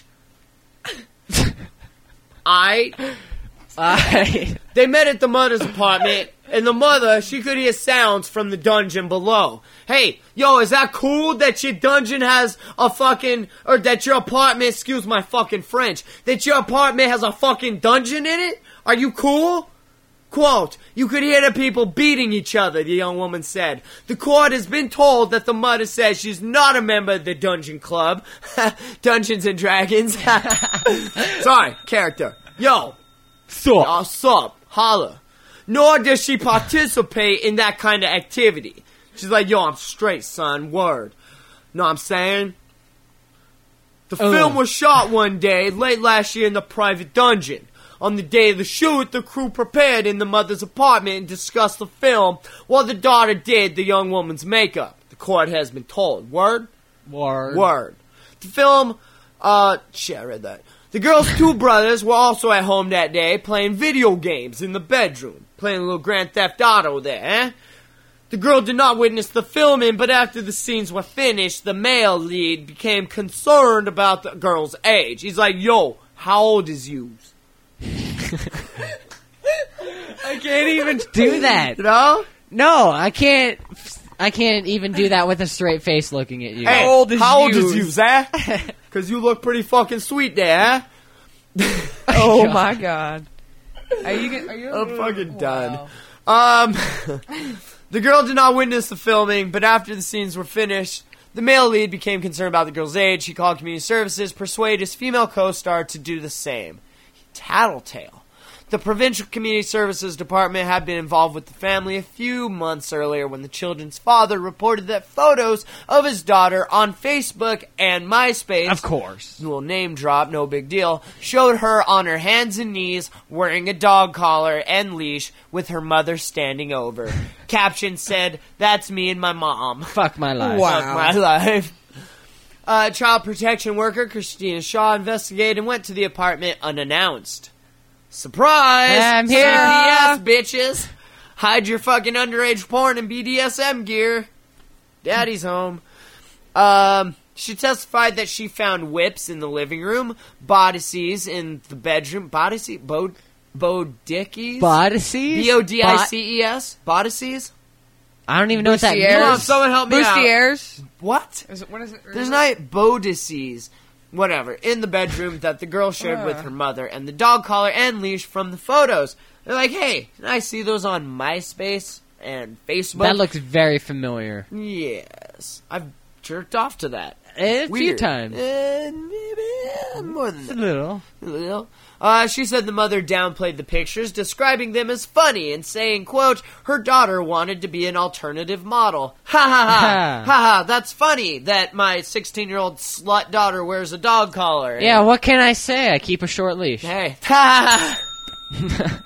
I Aight. They met at the mother's apartment, and the mother, she could hear sounds from the dungeon below. Hey, yo, is that cool that your dungeon has a fucking, or that your apartment, excuse my fucking French, that your apartment has a fucking dungeon in it? Are you cool? Quote, you could hear the people beating each other, the young woman said. The court has been told that the mother says she's not a member of the Dungeon Club. Dungeons and Dragons. Sorry, character. Yo. So, Uh, sup, holla. Nor does she participate in that kind of activity. She's like, yo, I'm straight, son, word. Know what I'm saying? The Uh. film was shot one day, late last year in the private dungeon. On the day of the shoot, the crew prepared in the mother's apartment and discussed the film while the daughter did the young woman's makeup. The court has been told. Word? word. Word. The film, uh, shit, I read that. The girl's two brothers were also at home that day playing video games in the bedroom. Playing a little Grand Theft Auto there, eh? The girl did not witness the filming, but after the scenes were finished, the male lead became concerned about the girl's age. He's like, yo, how old is you? I can't even do that. You know? No, I can't. I can't even do that with a straight face looking at you. Hey, How old is how old yous? is you, eh? Because you look pretty fucking sweet there, eh? Oh my god. Are you gonna, are you I'm fucking done. Wow. Um, the girl did not witness the filming, but after the scenes were finished, the male lead became concerned about the girl's age. He called community services, persuaded his female co-star to do the same. Tattletale. The Provincial Community Services Department had been involved with the family a few months earlier when the children's father reported that photos of his daughter on Facebook and MySpace, Of course. little name drop, no big deal, showed her on her hands and knees wearing a dog collar and leash with her mother standing over. Caption said, "That's me and my mom." Fuck my life. Wow. Fuck my life. Uh, child protection worker Christina Shaw investigated and went to the apartment unannounced. Surprise! I'm here. C P S, bitches. Hide your fucking underage porn and B D S M gear. Daddy's home. Um, she testified that she found whips in the living room, bodices in the bedroom. Bodice? Bod- Bodickies? Bodices? B O D I C E S? Bodices? I don't even know what that Bustiers? Come on, means. someone help me out. Bustiers? What? Is it, what is it? There's not bodices, whatever, in the bedroom that the girl shared with her mother, and the dog collar and leash from the photos. They're like, hey, can I see those on MySpace and Facebook? That looks very familiar. Yes. I've jerked off to that. A few Weird. times. Uh, maybe more than A that. little. A little. Uh, she said the mother downplayed the pictures, describing them as funny and saying, quote, her daughter wanted to be an alternative model. Ha ha ha. Ha ha. That's funny that my sixteen-year-old slut daughter wears a dog collar. Yeah, what can I say? I keep a short leash. Hey. Ha ha.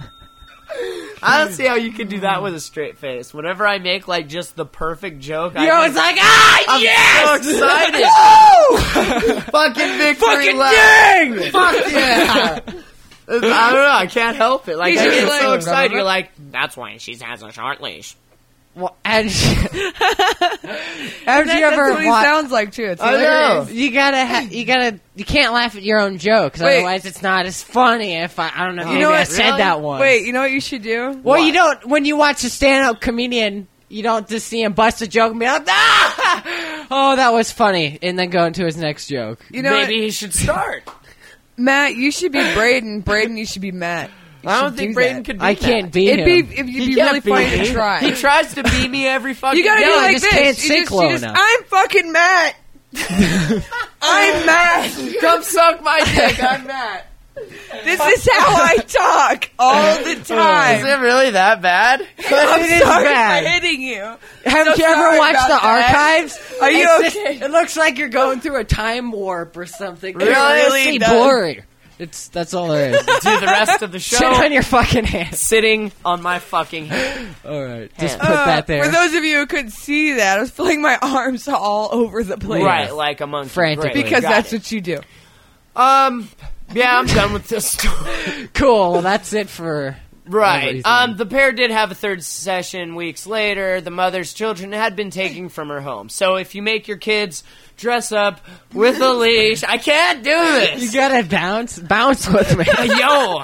I don't see how you can do that with a straight face. Whenever I make, like, just the perfect joke, You're I always like, ah, I'm yes! so excited. Oh! Fucking victory Fucking lap. dang! Fuck yeah! I don't know. I can't help it. Like, He's I just get like, so excited. remember? You're like, that's why she has a short leash. Well, and have you That- ever that's what he wa- sounds like too. It's I know. hilarious. You gotta, ha- you gotta, you can't laugh at your own jokes. Wait. Otherwise, it's not as funny. If I, I don't know, You maybe know I what? said Really? that one. Wait, you know what you should do? well, What? you don't. When you watch a stand-up comedian, you don't just see him bust a joke and be like, ah, oh, that was funny, and then go into his next joke. You know Maybe what? he should start. Matt, you should be Braden. Braden, you should be Matt. You I don't should think do Braden that. could be I can't be It'd him. be it'd He be can't really be funny me. to try. He tries to be me every fucking You gotta day. do I like just this. can't you sing just, low you just, enough. I'm fucking Matt. I'm Matt. Come suck my dick. I'm Matt. This is how I talk all the time. Is it really that bad? I'm It is sorry bad. for hitting you. Have So you ever sorry watched about the that. archives? Are you It's- okay? It looks like you're going through a time warp or something. Really? It's really does. blurry. It's that's all there is. Do the rest of the Sit show on your fucking hands. sitting on my fucking head. All right, just Hand. put Uh, that there. For those of you who couldn't see that, I was feeling my arms all over the place. Right, like a monkey. Frantically. Great. Because Got that's it. what you do. Um, yeah, I'm done with this story. Cool. Well, that's it for Right. everything. Um, the pair did have a third session weeks later. The mother's children had been taken from her home. So if you make your kids dress up with a leash, I can't do You this. gotta bounce, bounce with me. Yo,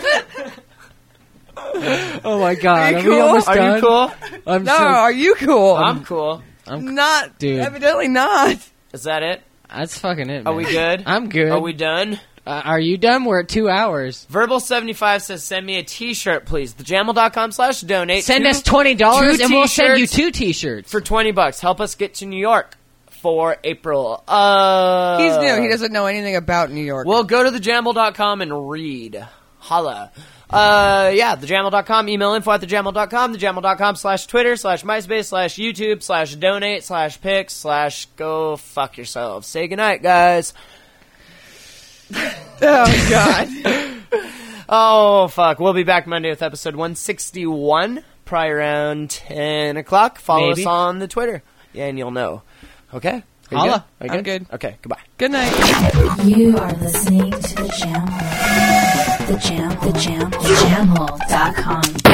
Oh my god, Are you are, we cool? almost are done? you cool? I'm No, so. are you cool? I'm cool. I'm, not. Dude. Evidently not. Is that it? that's fucking it. Are Man. we good? I'm good. Are we done? Uh, are you done? We're at two hours. Verbal seventy-five says, send me a t-shirt, please. Thejamel.com slash donate. Send Two- us twenty dollars two and we'll send you t-shirts two T-shirts. for twenty bucks. Help us get to New York for April. Uh, He's new. He doesn't know anything about New York. Well, go to thejamel dot com and read. Holla. Uh, yeah, thejamel dot com. Email info at thejamel dot com. thejamel dot com slash Twitter slash MySpace slash YouTube slash donate slash pics slash go fuck yourselves. Say goodnight, guys. Oh, God. Oh, fuck. We'll be back Monday with episode one sixty-one, probably around ten o'clock. Follow Maybe. us on the Twitter, yeah, and you'll know. Okay? Are you Holla. good? Are you I'm good. Okay, goodbye. Good night. You are listening to the Jam Hole. The Jam, the Jam, the Jam Hole dot com.